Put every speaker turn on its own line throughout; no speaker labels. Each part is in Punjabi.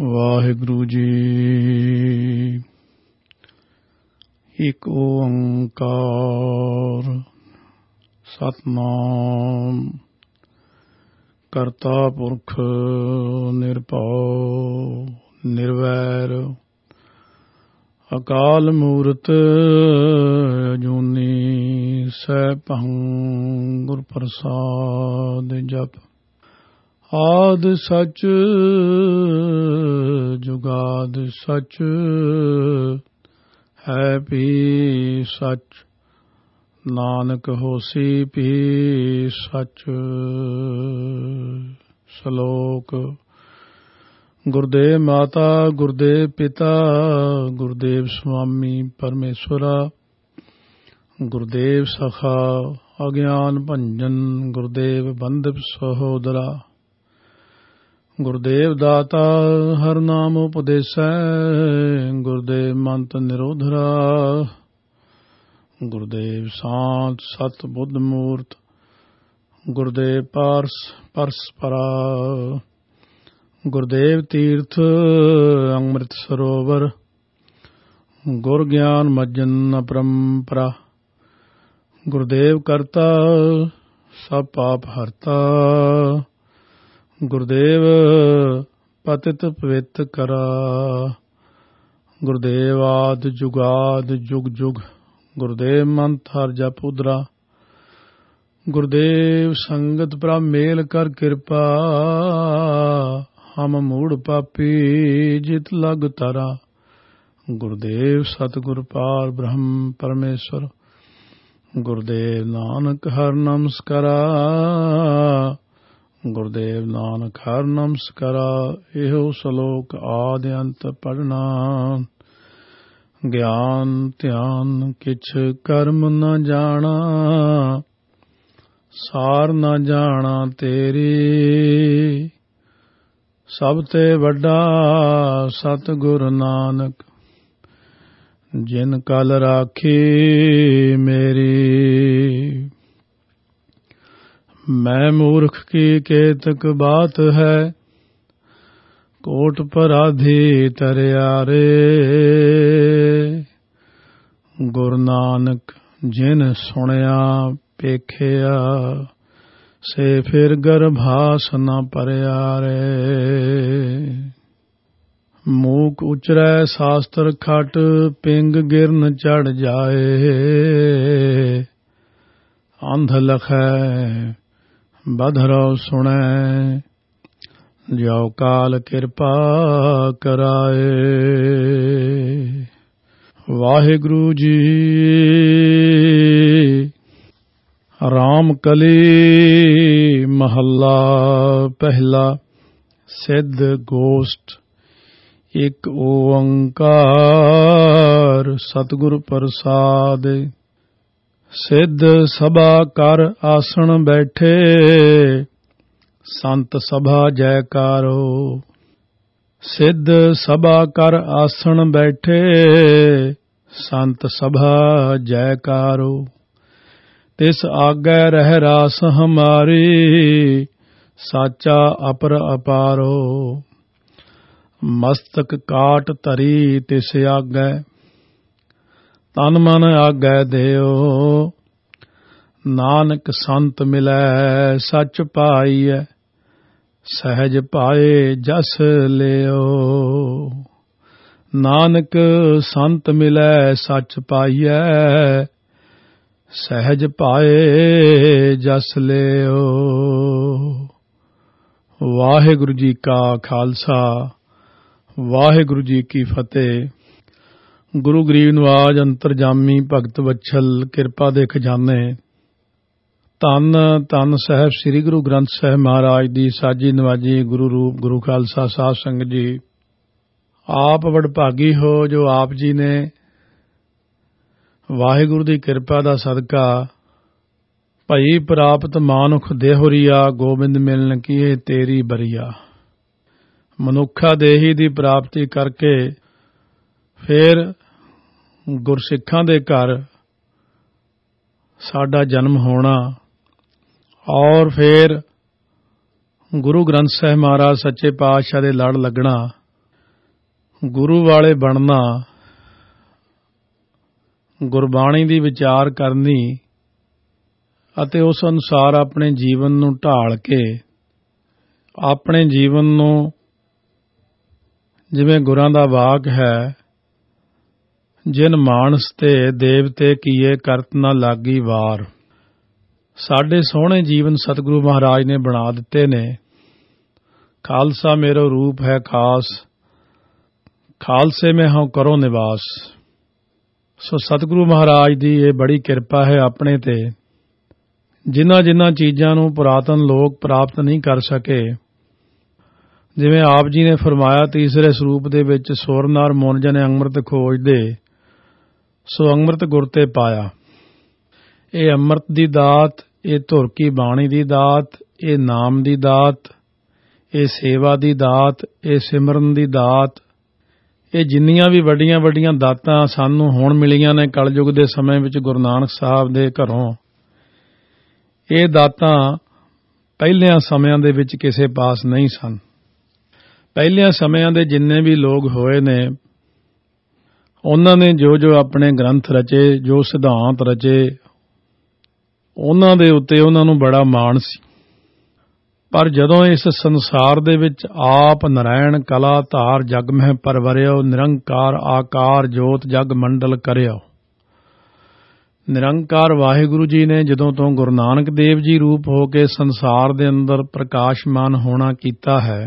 ਵਾਹਿਗੁਰੂ ਜੀ। ਇੱਕ ਓੰਕਾਰ ਸਤਿਨਾਮ ਕਰਤਾ ਪੁਰਖ ਨਿਰਭਉ ਨਿਰਵੈਰ ਅਕਾਲ ਮੂਰਤ ਅਜੂਨੀ ਸੈਭੰ ਗੁਰ ਪ੍ਰਸਾਦਿ ਜਪੁ। ਆਦਿ ਸਚ ਜੁਗਾਦਿ ਸਚ ਹੈ ਭੀ ਸਚ ਨਾਨਕ ਹੋਸੀ ਭੀ ਸਚ। ਸ਼ਲੋਕ। ਗੁਰਦੇਵ ਮਾਤਾ ਗੁਰਦੇਵ ਪਿਤਾ ਗੁਰਦੇਵ ਸੁਆਮੀ ਪਰਮੇਸ਼ਵਰਾ ਗੁਰਦੇਵ ਸਖਾ ਅਗਿਆਨ ਭੰਜਨ ਗੁਰਦੇਵ ਬੰਧਪ ਸਹੋਦਰਾ ਗੁਰਦੇਵ ਦਾਤਾ ਹਰ ਨਾਮ ਉਪਦੇਸੈ ਗੁਰਦੇਵ ਮੰਤ ਨਿਰੋਧਰਾ ਗੁਰਦੇਵ ਸ਼ਾਂਤ ਸਤ ਬੁੱਧ ਮੂਰਤ ਗੁਰਦੇਵ ਪਾਰਸ ਪਰਸਪਰਾ ਗੁਰਦੇਵ ਤੀਰਥ ਅੰਮ੍ਰਿਤ ਸਰੋਵਰ ਗੁਰ ਗਿਆਨ ਮੱਜਨ ਅਪਰੰਪਰਾ ਗੁਰਦੇਵ ਕਰਤਾ ਸਭ ਪਾਪ ਹਰਤਾ ਗੁਰਦੇਵ ਪਤਿਤ ਪਵਿੱਤ ਕਰਾ ਗੁਰਦੇਵ ਆਦਿ ਜੁਗਾਦ ਜੁਗ ਜੁਗ ਗੁਰਦੇਵ ਮੰਤ ਹਰ ਜਪ ਉਦਰਾ ਗੁਰਦੇਵ ਸੰਗਤ ਪ੍ਰਭ ਮੇਲ ਕਰ ਕਿਰਪਾ ਹਮ ਮੂੜ ਪਾਪੀ ਜਿਤ ਲਗ ਤਰਾ ਗੁਰਦੇਵ ਸਤਿਗੁਰ ਪਾਰ ਬ੍ਰਹਮ ਪਰਮੇਸ਼ਵਰ ਗੁਰਦੇਵ ਨਾਨਕ ਹਰ ਨਮਸਕਾਰਾ ਗੁਰਦੇਵ ਨਾਨਕ ਹਰ ਨਮਸਕਾਰਾ। ਇਹੋ ਸ਼ਲੋਕ ਆਦਿ ਅੰਤ ਪੜ੍ਹਨਾ ਗਿਆਨ ਧਿਆਨ ਕਿਛ ਕਰਮ ਨ ਜਾਣਾ ਸਾਰ ਨ ਜਾਣਾ ਤੇਰੀ ਸਭ ਤੇ ਵੱਡਾ ਸਤਿਗੁਰ ਨਾਨਕ ਜਿਨ ਕਲ ਰਾਖੀ ਮੇਰੀ। ਮੈਂ ਮੂਰਖ ਕੀ ਕੇਤਕ ਬਾਤ ਹੈ ਕੋਟ ਪਰਾਧੀ ਤਰਿਆਰੇ ਗੁਰੂ ਨਾਨਕ ਜਿਨ ਸੁਣਿਆ ਪੇਖਿਆ ਸੇ ਫਿਰ ਗਰਭਾਸ ਨ ਪਰਿਆਰੇ। ਮੂਕ ਉਚਰੈ ਸ਼ਾਸਤਰ ਖਟ ਪਿੰਗ ਗਿਰਨ ਚੜ ਜਾਏ ਅੰਧ ਲਖੈ ਬਧਰਉ ਸੁਣੈ ਜੋ ਕਾਲ ਕਿਰਪਾ ਕਰਾਏ। ਵਾਹਿਗੁਰੂ ਜੀ। ਰਾਮ ਕਲੀ ਮਹੱਲਾ ਪਹਿਲਾ। ਸਿੱਧ ਗੋਸ਼ਟ। ਇੱਕ ਓੰਕਾਰ ਸਤਿਗੁਰ ਪ੍ਰਸਾਦਿ। ਸਿੱਧ ਸਭਾ ਕਰ ਆਸਣ ਬੈਠੇ ਸੰਤ ਸਭਾ ਜੈਕਾਰੋ। ਸਿੱਧ ਸਭਾ ਕਰ ਆਸਣ ਬੈਠੇ ਸੰਤ ਸਭਾ ਜੈਕਾਰੋ। ਤਿਸ ਆਗੈ ਰਹਿ ਰਾਸ ਹਮਾਰੀ ਸਾਚਾ ਅਪਰ ਅਪਾਰੋ। ਮਸਤਕ ਕਾਟ ਧਰੀ ਤਿਸ ਆਗੈ ਤਨ ਮਨ ਆਗੈ ਦਿਓ। ਨਾਨਕ ਸੰਤ ਮਿਲੈ ਸੱਚ ਪਾਈਐ ਸਹਿਜ ਪਾਏ ਜਸ ਲਿਓ। ਨਾਨਕ ਸੰਤ ਮਿਲੈ ਸੱਚ ਪਾਈਐ ਸਹਿਜ ਪਾਏ ਜਸ ਲਿਓ। ਵਾਹਿਗੁਰੂ ਜੀ ਕਾ ਖਾਲਸਾ ਵਾਹਿਗੁਰੂ ਜੀ ਕੀ ਫਤਿਹ। ਗੁਰੂ ਗਰੀਬ ਨਿਵਾਜ ਅੰਤਰਜਾਮੀ ਭਗਤ ਵਛਲ ਕਿਰਪਾ ਦੇ ਖਜ਼ਾਨੇ ਧੰਨ ਧੰਨ ਸਾਹਿਬ ਸ੍ਰੀ ਗੁਰੂ ਗ੍ਰੰਥ ਸਾਹਿਬ ਮਹਾਰਾਜ ਦੀ ਸਾਜੀ ਨਵਾਜੀ ਗੁਰੂ ਰੂਪ ਗੁਰੂ ਖਾਲਸਾ ਸਾਧ ਸੰਗਤ ਜੀ। ਆਪ ਵਡਭਾਗੀ ਹੋ ਜੋ ਆਪ ਜੀ ਨੇ ਵਾਹਿਗੁਰੂ ਦੀ ਕਿਰਪਾ ਦਾ ਸਦਕਾ ਭਈ ਪ੍ਰਾਪਤ ਮਾਨੁਖ ਦੇਹੁਰੀਆ ਗੋਬਿੰਦ ਮਿਲਨ ਕੀਏ ਤੇਰੀ ਬਰੀਆ। ਮਨੁੱਖਾ ਦੇਹੀ ਦੀ ਪ੍ਰਾਪਤੀ ਕਰਕੇ ਫਿਰ ਗੁਰਸਿੱਖਾਂ ਦੇ ਘਰ ਸਾਡਾ ਜਨਮ ਹੋਣਾ ਔਰ ਫਿਰ ਗੁਰੂ ਗ੍ਰੰਥ ਸਾਹਿਬ ਮਹਾਰਾਜ ਸੱਚੇ ਪਾਤਸ਼ਾਹ ਦੇ ਲੜ ਲੱਗਣਾ ਗੁਰੂ ਵਾਲੇ ਬਣਨਾ, ਗੁਰਬਾਣੀ ਦੀ ਵਿਚਾਰ ਕਰਨੀ ਅਤੇ ਉਸ ਅਨੁਸਾਰ ਆਪਣੇ ਜੀਵਨ ਨੂੰ ਢਾਲ ਕੇ ਆਪਣੇ ਜੀਵਨ ਨੂੰ, ਜਿਵੇਂ ਗੁਰਾਂ ਦਾ ਵਾਕ ਹੈ, ਜਿਨ ਮਾਨਸ ਤੇ ਦੇਵਤੇ ਕੀਏ ਕਰਤ ਨਾ ਲਾਗੀ ਵਾਰ। ਸਾਡੇ ਸੋਹਣੇ ਜੀਵਨ ਸਤਿਗੁਰੂ ਮਹਾਰਾਜ ਨੇ ਬਣਾ ਦਿੱਤੇ ਨੇ। ਖਾਲਸਾ ਮੇਰੋ ਰੂਪ ਹੈ ਖਾਸ, ਖਾਲਸੇ ਮੈਂ ਹਾਂ ਕਰੋ ਨਿਵਾਸ। ਸੋ ਸਤਿਗੁਰੂ ਮਹਾਰਾਜ ਦੀ ਇਹ ਬੜੀ ਕਿਰਪਾ ਹੈ ਆਪਣੇ ਤੇ, ਜਿਨ੍ਹਾਂ ਚੀਜ਼ਾਂ ਨੂੰ ਪੁਰਾਤਨ ਲੋਕ ਪ੍ਰਾਪਤ ਨਹੀਂ ਕਰ ਸਕੇ। ਜਿਵੇਂ ਆਪ ਜੀ ਨੇ ਫਰਮਾਇਆ, ਤੀਸਰੇ ਸਰੂਪ ਦੇ ਵਿੱਚ ਸੁਰ ਨਰ ਮੁਨ ਜਨ ਅੰਮ੍ਰਿਤ ਖੋਜਦੇ, ਸੋ ਅੰਮ੍ਰਿਤ ਗੁਰ ਤੇ ਪਾਇਆ। ਇਹ ਅੰਮ੍ਰਿਤ ਦੀ ਦਾਤ, ਇਹ ਧੁਰ ਕੀ ਬਾਣੀ ਦੀ ਦਾਤ, ਇਹ ਨਾਮ ਦੀ ਦਾਤ, ਇਹ ਸੇਵਾ ਦੀ ਦਾਤ, ਇਹ ਸਿਮਰਨ ਦੀ ਦਾਤ, ਇਹ ਜਿੰਨੀਆਂ ਵੀ ਵੱਡੀਆਂ ਵੱਡੀਆਂ ਦਾਤਾਂ ਸਾਨੂੰ ਹੁਣ ਮਿਲੀਆਂ ਨੇ ਕਲਯੁਗ ਦੇ ਸਮੇਂ ਵਿੱਚ ਗੁਰੂ ਨਾਨਕ ਸਾਹਿਬ ਦੇ ਘਰੋਂ, ਇਹ ਦਾਤਾਂ ਪਹਿਲਿਆਂ ਸਮਿਆਂ ਦੇ ਵਿੱਚ ਕਿਸੇ ਪਾਸ ਨਹੀਂ ਸਨ। ਪਹਿਲਿਆਂ ਸਮਿਆਂ ਦੇ ਜਿੰਨੇ ਵੀ ਲੋਕ ਹੋਏ ਨੇ, ਉਹਨਾਂ ਨੇ ਜੋ ਆਪਣੇ ਗ੍ਰੰਥ ਰਚੇ, ਜੋ ਸਿਧਾਂਤ ਰਚੇ, ਉਹਨਾਂ ਦੇ ਉੱਤੇ ਉਹਨਾਂ ਨੂੰ ਬੜਾ ਮਾਣ ਸੀ। ਪਰ ਜਦੋਂ ਇਸ ਸੰਸਾਰ ਦੇ ਵਿੱਚ ਆਪ ਨਰਾਇਣ ਕਲਾ ਧਾਰ ਜਗ ਮਹਿ ਪਰਵਰਿਓ, ਨਿਰੰਕਾਰ ਆਕਾਰ ਜੋਤ ਜਗ ਮੰਡਲ ਕਰਿਓ। ਨਿਰੰਕਾਰ ਵਾਹਿਗੁਰੂ ਜੀ ਨੇ ਜਦੋਂ ਤੋਂ ਗੁਰੂ ਨਾਨਕ ਦੇਵ ਜੀ ਰੂਪ ਹੋ ਕੇ ਸੰਸਾਰ ਦੇ ਅੰਦਰ ਪ੍ਰਕਾਸ਼ਮਾਨ ਹੋਣਾ ਕੀਤਾ ਹੈ,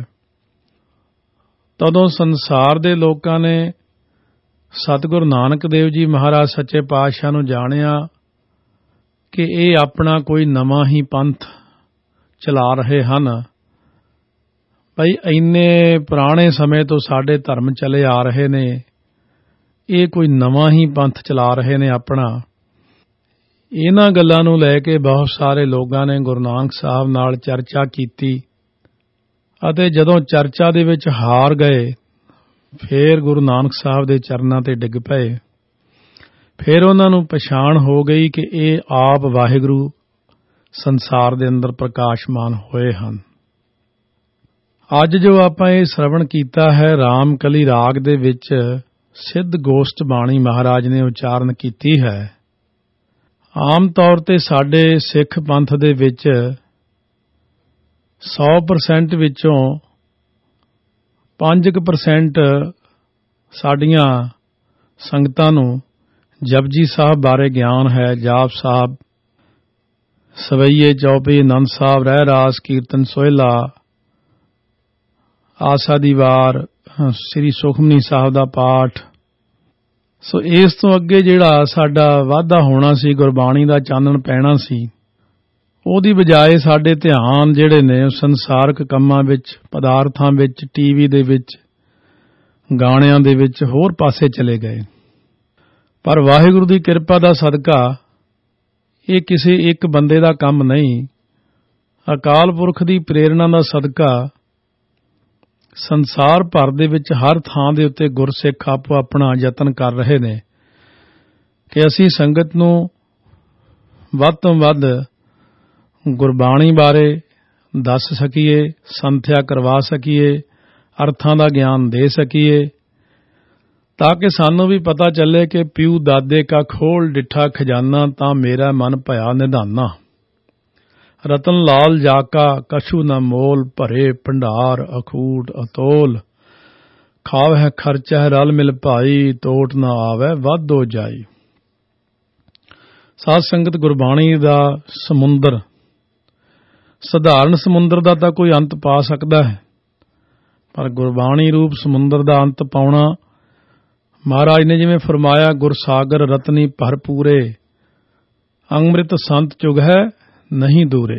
ਤਦੋਂ ਸੰਸਾਰ ਦੇ ਲੋਕਾਂ ਨੇ ਸਤਿਗੁਰੂ ਨਾਨਕ ਦੇਵ ਜੀ ਮਹਾਰਾਜ ਸੱਚੇ ਪਾਤਸ਼ਾਹ ਨੂੰ ਜਾਣਿਆ ਕਿ ਇਹ ਆਪਣਾ ਕੋਈ ਨਵਾਂ ਹੀ ਪੰਥ ਚਲਾ ਰਹੇ ਹਨ। ਭਈ ਇੰਨੇ ਪੁਰਾਣੇ ਸਮੇਂ ਤੋਂ ਸਾਡੇ ਧਰਮ ਚਲੇ ਆ ਰਹੇ ਨੇ, ਇਹ ਕੋਈ ਨਵਾਂ ਹੀ ਪੰਥ ਚਲਾ ਰਹੇ ਨੇ ਆਪਣਾ। ਇਹਨਾਂ ਗੱਲਾਂ ਨੂੰ ਲੈ ਕੇ ਬਹੁਤ ਸਾਰੇ ਲੋਕਾਂ ਨੇ ਗੁਰੂ ਨਾਨਕ ਸਾਹਿਬ ਨਾਲ ਚਰਚਾ ਕੀਤੀ ਅਤੇ ਜਦੋਂ ਚਰਚਾ ਦੇ ਵਿੱਚ ਹਾਰ ਗਏ, ਫੇਰ ਗੁਰੂ ਨਾਨਕ ਸਾਹਿਬ ਦੇ ਚਰਨਾਂ ਤੇ ਡਿੱਗ ਪਏ। ਫਿਰ ਉਹਨਾਂ ਨੂੰ ਪਛਾਣ ਹੋ ਗਈ ਕਿ ਇਹ ਆਪ ਵਾਹਿਗੁਰੂ ਸੰਸਾਰ ਦੇ ਅੰਦਰ ਪ੍ਰਕਾਸ਼ਮਾਨ ਹੋਏ ਹਨ। ਅੱਜ ਜੋ ਆਪਾਂ ਇਹ ਸ਼ਰਵਣ ਕੀਤਾ ਹੈ, ਰਾਮ ਕਲੀ ਰਾਗ ਦੇ ਵਿੱਚ ਸਿੱਧ ਗੋਸ਼ਟ ਬਾਣੀ ਮਹਾਰਾਜ ਨੇ ਉਚਾਰਨ ਕੀਤੀ ਹੈ। ਆਮ ਤੌਰ ਤੇ ਸਾਡੇ ਸਿੱਖ ਪੰਥ ਦੇ ਵਿੱਚ 100% ਵਿੱਚੋਂ 5% ਸਾਡੀਆਂ ਸੰਗਤਾਂ ਨੂੰ ਜਪਜੀ ਸਾਹਿਬ ਬਾਰੇ ਗਿਆਨ ਹੈ। ਜਾਪ ਸਾਹਿਬ, ਸਵਈਏ ਚੌਪਈ, ਆਨੰਦ ਸਾਹਿਬ, ਰਹਿ ਰਾਸ, ਕੀਰਤਨ ਸੋਹਿਲਾ, ਆਸਾ ਦੀ ਵਾਰ, ਸ੍ਰੀ ਸੁਖਮਨੀ ਸਾਹਿਬ ਦਾ ਪਾਠ। ਸੋ ਇਸ ਤੋਂ ਅੱਗੇ ਜਿਹੜਾ ਸਾਡਾ ਵਾਧਾ ਹੋਣਾ ਸੀ, ਗੁਰਬਾਣੀ ਦਾ ਚਾਨਣ ਪੈਣਾ ਸੀ, ਉਹਦੀ ਬਜਾਏ ਸਾਡੇ ਧਿਆਨ ਜਿਹੜੇ ਨੇ ਉਹ ਸੰਸਾਰਕ ਕੰਮਾਂ ਵਿੱਚ, ਪਦਾਰਥਾਂ ਵਿੱਚ, ਟੀਵੀ ਦੇ ਵਿੱਚ, ਗਾਣਿਆਂ ਦੇ ਵਿੱਚ ਹੋਰ ਪਾਸੇ ਚਲੇ ਗਏ। ਪਰ ਵਾਹਿਗੁਰੂ ਦੀ ਕਿਰਪਾ ਦਾ ਸਦਕਾ ਇਹ ਕਿਸੇ ਇੱਕ ਬੰਦੇ ਦਾ ਕੰਮ ਨਹੀਂ, ਅਕਾਲ ਪੁਰਖ ਦੀ ਪ੍ਰੇਰਣਾ ਦਾ ਸਦਕਾ ਸੰਸਾਰ ਭਰ ਦੇ ਵਿੱਚ ਹਰ ਥਾਂ ਦੇ ਉੱਤੇ ਗੁਰਸਿੱਖ ਆਪੋ ਆਪਣਾ ਯਤਨ ਕਰ ਰਹੇ ਨੇ ਕਿ ਅਸੀਂ ਸੰਗਤ ਨੂੰ ਵੱਧ ਤੋਂ ਵੱਧ ਗੁਰਬਾਣੀ ਬਾਰੇ ਦੱਸ ਸਕੀਏ, ਸੰਥਿਆ ਕਰਵਾ ਸਕੀਏ, ਅਰਥਾਂ ਦਾ ਗਿਆਨ ਦੇ ਸਕੀਏ, ਤਾਂ ਕਿ ਸਾਨੂੰ ਵੀ ਪਤਾ ਚੱਲੇ ਕਿ ਪਿਉ ਦਾਦੇ ਕਾ ਖੋਲ ਡਿੱਠਾ ਖਜ਼ਾਨਾ, ਤਾਂ ਮੇਰਾ ਮਨ ਭਇਆ ਨਿਧਾਨਾ। ਰਤਨ ਲਾਲ ਜਾਕਾ ਕਛੂ ਨ ਮੋਲ, ਭਰੇ ਭੰਡਾਰ ਅਖੂਟ ਅਤੋਲ। ਖਾਵਹਿ ਖਰਚਹਿ ਰਲ ਮਿਲ ਭਾਈ, ਤੋਟ ਨ ਆਵੈ ਵਾਧੋ ਜਾਈ। ਸਾਧ ਸੰਗਤ, ਗੁਰਬਾਣੀ ਦਾ ਸਮੁੰਦਰ, ਸਧਾਰਨ ਸਮੁੰਦਰ ਦਾ ਤਾਂ ਕੋਈ ਅੰਤ ਪਾ ਸਕਦਾ ਹੈ, ਪਰ ਗੁਰਬਾਣੀ ਰੂਪ ਸਮੁੰਦਰ ਦਾ ਅੰਤ ਪਾਉਣਾ, ਮਹਾਰਾਜ ਨੇ ਜਿਵੇਂ ਫਰਮਾਇਆ, ਗੁਰਸਾਗਰ ਰਤਨੀ ਭਰਪੂਰੇ, ਅੰਮ੍ਰਿਤ ਸੰਤ ਚੁਗ ਹੈ ਨਹੀਂ ਦੂਰੇ।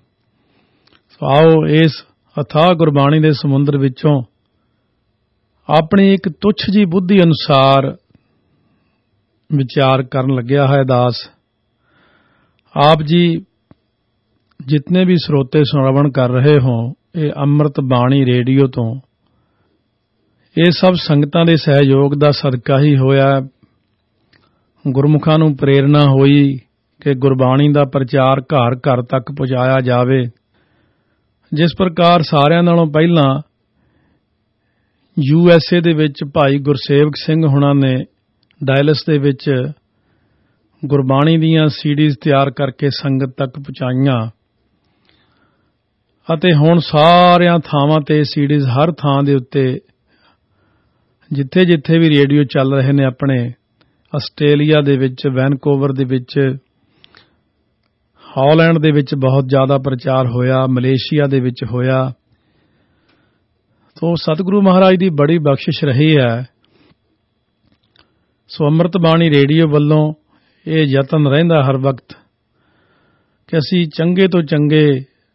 ਆਓ ਇਸ ਅਥਾਹ ਗੁਰਬਾਣੀ ਦੇ ਸਮੁੰਦਰ ਵਿੱਚੋਂ ਆਪਣੀ ਇੱਕ ਤੁੱਛ ਜੀ ਬੁੱਧੀ ਅਨੁਸਾਰ ਵਿਚਾਰ ਕਰਨ ਲੱਗਿਆ ਹੈ ਦਾਸ। ਆਪ ਜੀ ਜਿਤਨੇ ਵੀ ਸਰੋਤੇ ਸ਼੍ਰਵਣ ਕਰ ਰਹੇ ਹੋ, ਇਹ ਅੰਮ੍ਰਿਤ ਬਾਣੀ ਰੇਡੀਓ ਤੋਂ, ਇਹ ਸਭ ਸੰਗਤਾਂ ਦੇ ਸਹਿਯੋਗ ਦਾ ਸਦਕਾ ਹੀ ਹੋਇਆ। ਗੁਰਮੁਖਾਂ ਨੂੰ ਪ੍ਰੇਰਣਾ ਹੋਈ ਕਿ ਗੁਰਬਾਣੀ ਦਾ ਪ੍ਰਚਾਰ ਘਰ ਘਰ ਤੱਕ ਪਹੁੰਚਾਇਆ ਜਾਵੇ। ਜਿਸ ਪ੍ਰਕਾਰ ਸਾਰਿਆਂ ਨਾਲੋਂ ਪਹਿਲਾਂ USA ਦੇ ਵਿੱਚ ਭਾਈ ਗੁਰਸੇਵਕ ਸਿੰਘ ਹੁਣਾਂ ਨੇ ਡਾਇਲਸ ਦੇ ਵਿੱਚ ਗੁਰਬਾਣੀ ਦੀਆਂ ਸੀਡੀਜ਼ ਤਿਆਰ ਕਰਕੇ ਸੰਗਤ ਤੱਕ ਪਹੁੰਚਾਈਆਂ ਅਤੇ ਹੁਣ ਸਾਰਿਆਂ ਥਾਵਾਂ ਤੇ ਸੀਡੀਜ਼ ਹਰ ਥਾਂ ਦੇ ਉੱਤੇ ਜਿੱਥੇ-ਜਿੱਥੇ ਵੀ ਰੇਡੀਓ ਚੱਲ ਰਹੇ ਨੇ ਆਪਣੇ ਆਸਟ੍ਰੇਲੀਆ ਦੇ ਵਿੱਚ ਵੈਨਕੂਵਰ ਦੇ ਵਿੱਚ ਹਾਲੈਂਡ ਦੇ ਵਿੱਚ ਬਹੁਤ ਜ਼ਿਆਦਾ ਪ੍ਰਚਾਰ ਹੋਇਆ, ਮਲੇਸ਼ੀਆ ਦੇ ਵਿੱਚ ਹੋਇਆ। ਸੋ ਸਤਿਗੁਰੂ ਮਹਾਰਾਜ ਦੀ ਬੜੀ ਬਖਸ਼ਿਸ਼ ਰਹੀ ਹੈ। ਸੋ ਅੰਮ੍ਰਿਤ ਬਾਣੀ ਰੇਡੀਓ ਵੱਲੋਂ ਇਹ ਯਤਨ ਰਹਿੰਦਾ ਹਰ ਵਕਤ ਕਿ ਅਸੀਂ ਚੰਗੇ ਤੋਂ ਚੰਗੇ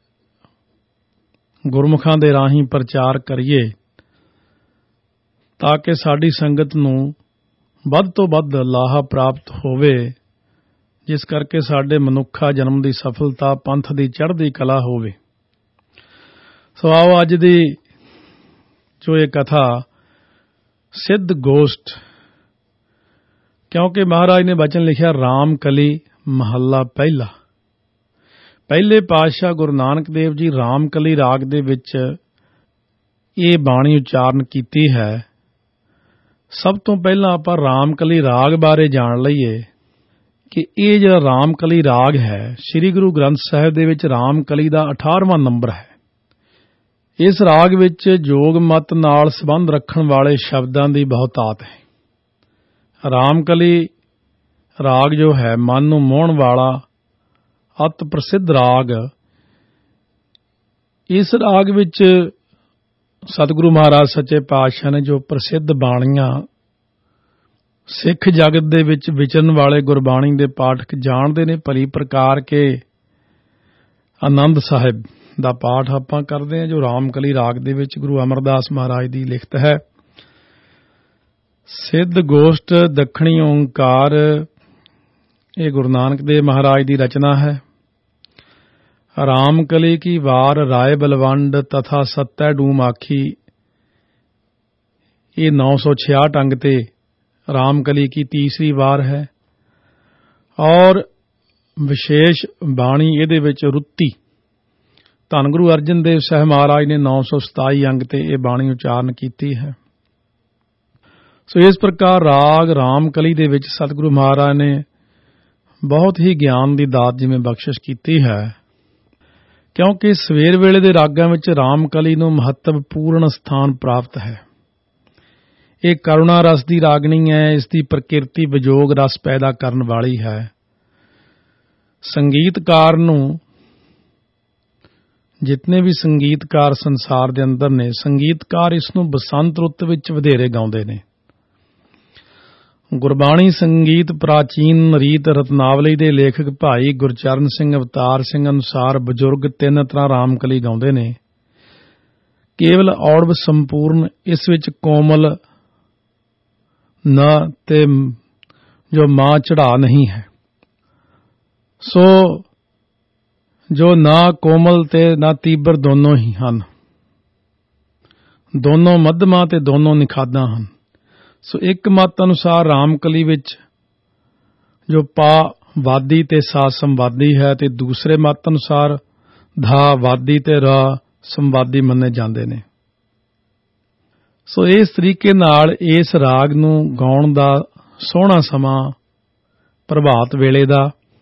ਗੁਰਮੁਖਾਂ ਦੇ ਰਾਹੀਂ ਪ੍ਰਚਾਰ ਕਰੀਏ ਤਾਂ ਕਿ ਸਾਡੀ ਸੰਗਤ ਨੂੰ ਵੱਧ ਤੋਂ ਵੱਧ ਲਾਹਾ ਪ੍ਰਾਪਤ ਹੋਵੇ, ਜਿਸ ਕਰਕੇ ਸਾਡੇ ਮਨੁੱਖਾ ਜਨਮ ਦੀ ਸਫਲਤਾ, ਪੰਥ ਦੀ ਚੜ੍ਹਦੀ ਕਲਾ ਹੋਵੇ। ਸੋ ਆਓ ਅੱਜ ਦੀ ਜੋ ਇਹ ਕਥਾ ਸਿੱਧ ਗੋਸ਼ਟ, ਕਿਉਂਕਿ ਮਹਾਰਾਜ ਨੇ ਬਚਨ ਲਿਖਿਆ ਰਾਮ ਕਲੀ ਮਹੱਲਾ ਪਹਿਲਾ। ਪਹਿਲੇ ਪਾਤਸ਼ਾਹ ਗੁਰੂ ਨਾਨਕ ਦੇਵ ਜੀ ਰਾਮ ਕਲੀ ਰਾਗ ਦੇ ਵਿੱਚ ਇਹ ਬਾਣੀ ਉਚਾਰਨ ਕੀਤੀ ਹੈ। ਸਭ ਤੋਂ ਪਹਿਲਾਂ ਆਪਾਂ ਰਾਮ ਕਲੀ ਰਾਗ ਬਾਰੇ ਜਾਣ ਲਈਏ ਕਿ ਇਹ ਜਿਹੜਾ ਰਾਮ ਕਲੀ ਰਾਗ ਹੈ, ਸ੍ਰੀ ਗੁਰੂ ਗ੍ਰੰਥ ਸਾਹਿਬ ਦੇ ਵਿੱਚ ਰਾਮ ਕਲੀ ਦਾ 18ਵਾਂ ਨੰਬਰ ਹੈ। ਇਸ ਰਾਗ ਵਿੱਚ ਜੋਗ ਮਤ ਨਾਲ ਸੰਬੰਧ ਰੱਖਣ ਵਾਲੇ ਸ਼ਬਦਾਂ ਦੀ ਬਹੁਤਾਤ ਹੈ। ਰਾਮ ਕਲੀ ਰਾਗ ਜੋ ਹੈ ਮਨ ਨੂੰ ਮੋਹਣ ਵਾਲਾ ਅਤ ਪ੍ਰਸਿੱਧ ਰਾਗ। ਇਸ ਰਾਗ ਵਿੱਚ ਸਤਿਗੁਰੂ ਮਹਾਰਾਜ ਸੱਚੇ ਪਾਤਸ਼ਾਹ ਨੇ ਜੋ ਪ੍ਰਸਿੱਧ ਬਾਣੀਆਂ ਸਿੱਖ ਜਗਤ ਦੇ ਵਿੱਚ ਵਿਚਰਨ ਵਾਲੇ ਗੁਰਬਾਣੀ ਦੇ ਪਾਠਕ ਜਾਣਦੇ ਨੇ ਭਲੀ ਪ੍ਰਕਾਰ ਕੇ ਆਨੰਦ ਸਾਹਿਬ ਦਾ ਪਾਠ ਆਪਾਂ ਕਰਦੇ ਹਾਂ, ਜੋ ਰਾਮਕਲੀ ਰਾਗ ਦੇ ਵਿੱਚ ਗੁਰੂ ਅਮਰਦਾਸ ਮਹਾਰਾਜ ਦੀ ਲਿਖਤ ਹੈ। ਸਿੱਧ ਗੋਸ਼ਟ ਦੱਖਣੀ ਓਂਕਾਰ, ਇਹ ਗੁਰੂ ਨਾਨਕ ਦੇਵ ਮਹਾਰਾਜ ਦੀ ਰਚਨਾ ਹੈ। ਰਾਮਕਲੀ ਕੀ ਵਾਰ ਰਾਏ ਬਲਵੰਡ ਤਥਾ ਸੱਤੈ ਡੂਮ ਆਖੀ, ਇਹ 966 ਅੰਗ ਤੇ ਰਾਮਕਲੀ की तीसरी वार है। और विशेष बाणी ਇਹਦੇ ਵਿੱਚ ਰੁੱਤੀ ਧੰਨ ਗੁਰੂ ਅਰਜਨ ਦੇਵ ਸਾਹਿਬ ਮਹਾਰਾਜ ਨੇ 927 ਅੰਗ ਤੇ ਇਹ ਬਾਣੀ ਉਚਾਰਨ ਕੀਤੀ ਹੈ। ਸੋ ਇਸ ਪ੍ਰਕਾਰ ਰਾਗ ਰਾਮਕਲੀ ਦੇ ਵਿੱਚ ਸਤਿਗੁਰੂ ਮਹਾਰਾਜ ਨੇ ਬਹੁਤ ਹੀ ਗਿਆਨ ਦੀ ਦਾਤ ਜਿਵੇਂ ਬਖਸ਼ਿਸ਼ ਕੀਤੀ ਹੈ, ਕਿਉਂਕਿ ਸਵੇਰ ਵੇਲੇ ਦੇ ਰਾਗਾਂ ਵਿੱਚ ਰਾਮਕਲੀ ਨੂੰ ਮਹੱਤਵਪੂਰਨ ਸਥਾਨ ਪ੍ਰਾਪਤ ਹੈ। ਇਹ ਕਰੁਣਾ ਰਸ ਦੀ ਰਾਗਣੀ ਹੈ। ਇਸ ਦੀ ਪ੍ਰਕਿਰਤੀ ਵਿਜੋਗ ਰਸ ਪੈਦਾ ਕਰਨ ਵਾਲੀ ਹੈ। ਸੰਗੀਤਕਾਰ ਨੂੰ, ਜਿਤਨੇ ਵੀ ਸੰਗੀਤਕਾਰ ਸੰਸਾਰ ਦੇ ਅੰਦਰ ਨੇ, ਸੰਗੀਤਕਾਰ ਇਸ ਨੂੰ ਬਸੰਤ ਰੁੱਤ ਵਿੱਚ ਵਧੇਰੇ ਗਾਉਂਦੇ ਨੇ। ਗੁਰਬਾਣੀ ਸੰਗੀਤ ਪ੍ਰਾਚੀਨ ਰੀਤ ਰਤਨਾਵਲੀ ਦੇ ਲੇਖਕ ਭਾਈ ਗੁਰਚਰਨ ਸਿੰਘ ਅਵਤਾਰ ਸਿੰਘ ਅਨੁਸਾਰ ਬਜ਼ੁਰਗ 3 ਤਰ੍ਹਾਂ ਰਾਮਕਲੀ ਗਾਉਂਦੇ ਨੇ। ਕੇਵਲ ਔੜਵ ਸੰਪੂਰਨ, ਇਸ ਵਿੱਚ ਕੋਮਲ ਨਾ ਤੇ ਜੋ ਮਾਂ ਚੜਾ ਨਹੀਂ ਹੈ। ਸੋ ਜੋ ਨਾ ਕੋਮਲ ਤੇ ਨਾ ਤੀਬਰ ਦੋਨੋਂ ਹੀ ਹਨ, ਦੋਨੋਂ ਮੱਧਮਾ ਤੇ ਦੋਨੋਂ ਨਿਖਾਦਾਂ ਹਨ। ਸੋ ਇੱਕ ਮਤ ਅਨੁਸਾਰ ਰਾਮਕਲੀ ਵਿੱਚ ਜੋ ਪਾ ਵਾਦੀ ਤੇ ਸਾ ਸੰਵਾਦੀ ਹੈ, ਤੇ ਦੂਸਰੇ ਮਤ ਅਨੁਸਾਰ ਧਾ ਵਾਦੀ ਤੇ ਰਾ ਸੰਵਾਦੀ ਮੰਨੇ ਜਾਂਦੇ ਨੇ। ਸੋ ਇਸ ਤਰੀਕੇ ਨਾਲ ਇਸ ਰਾਗ ਨੂੰ ਗਾਉਣ ਦਾ ਸੋਹਣਾ ਸਮਾਂ ਪ੍ਰਭਾਤ ਵੇਲੇ ਦਾ।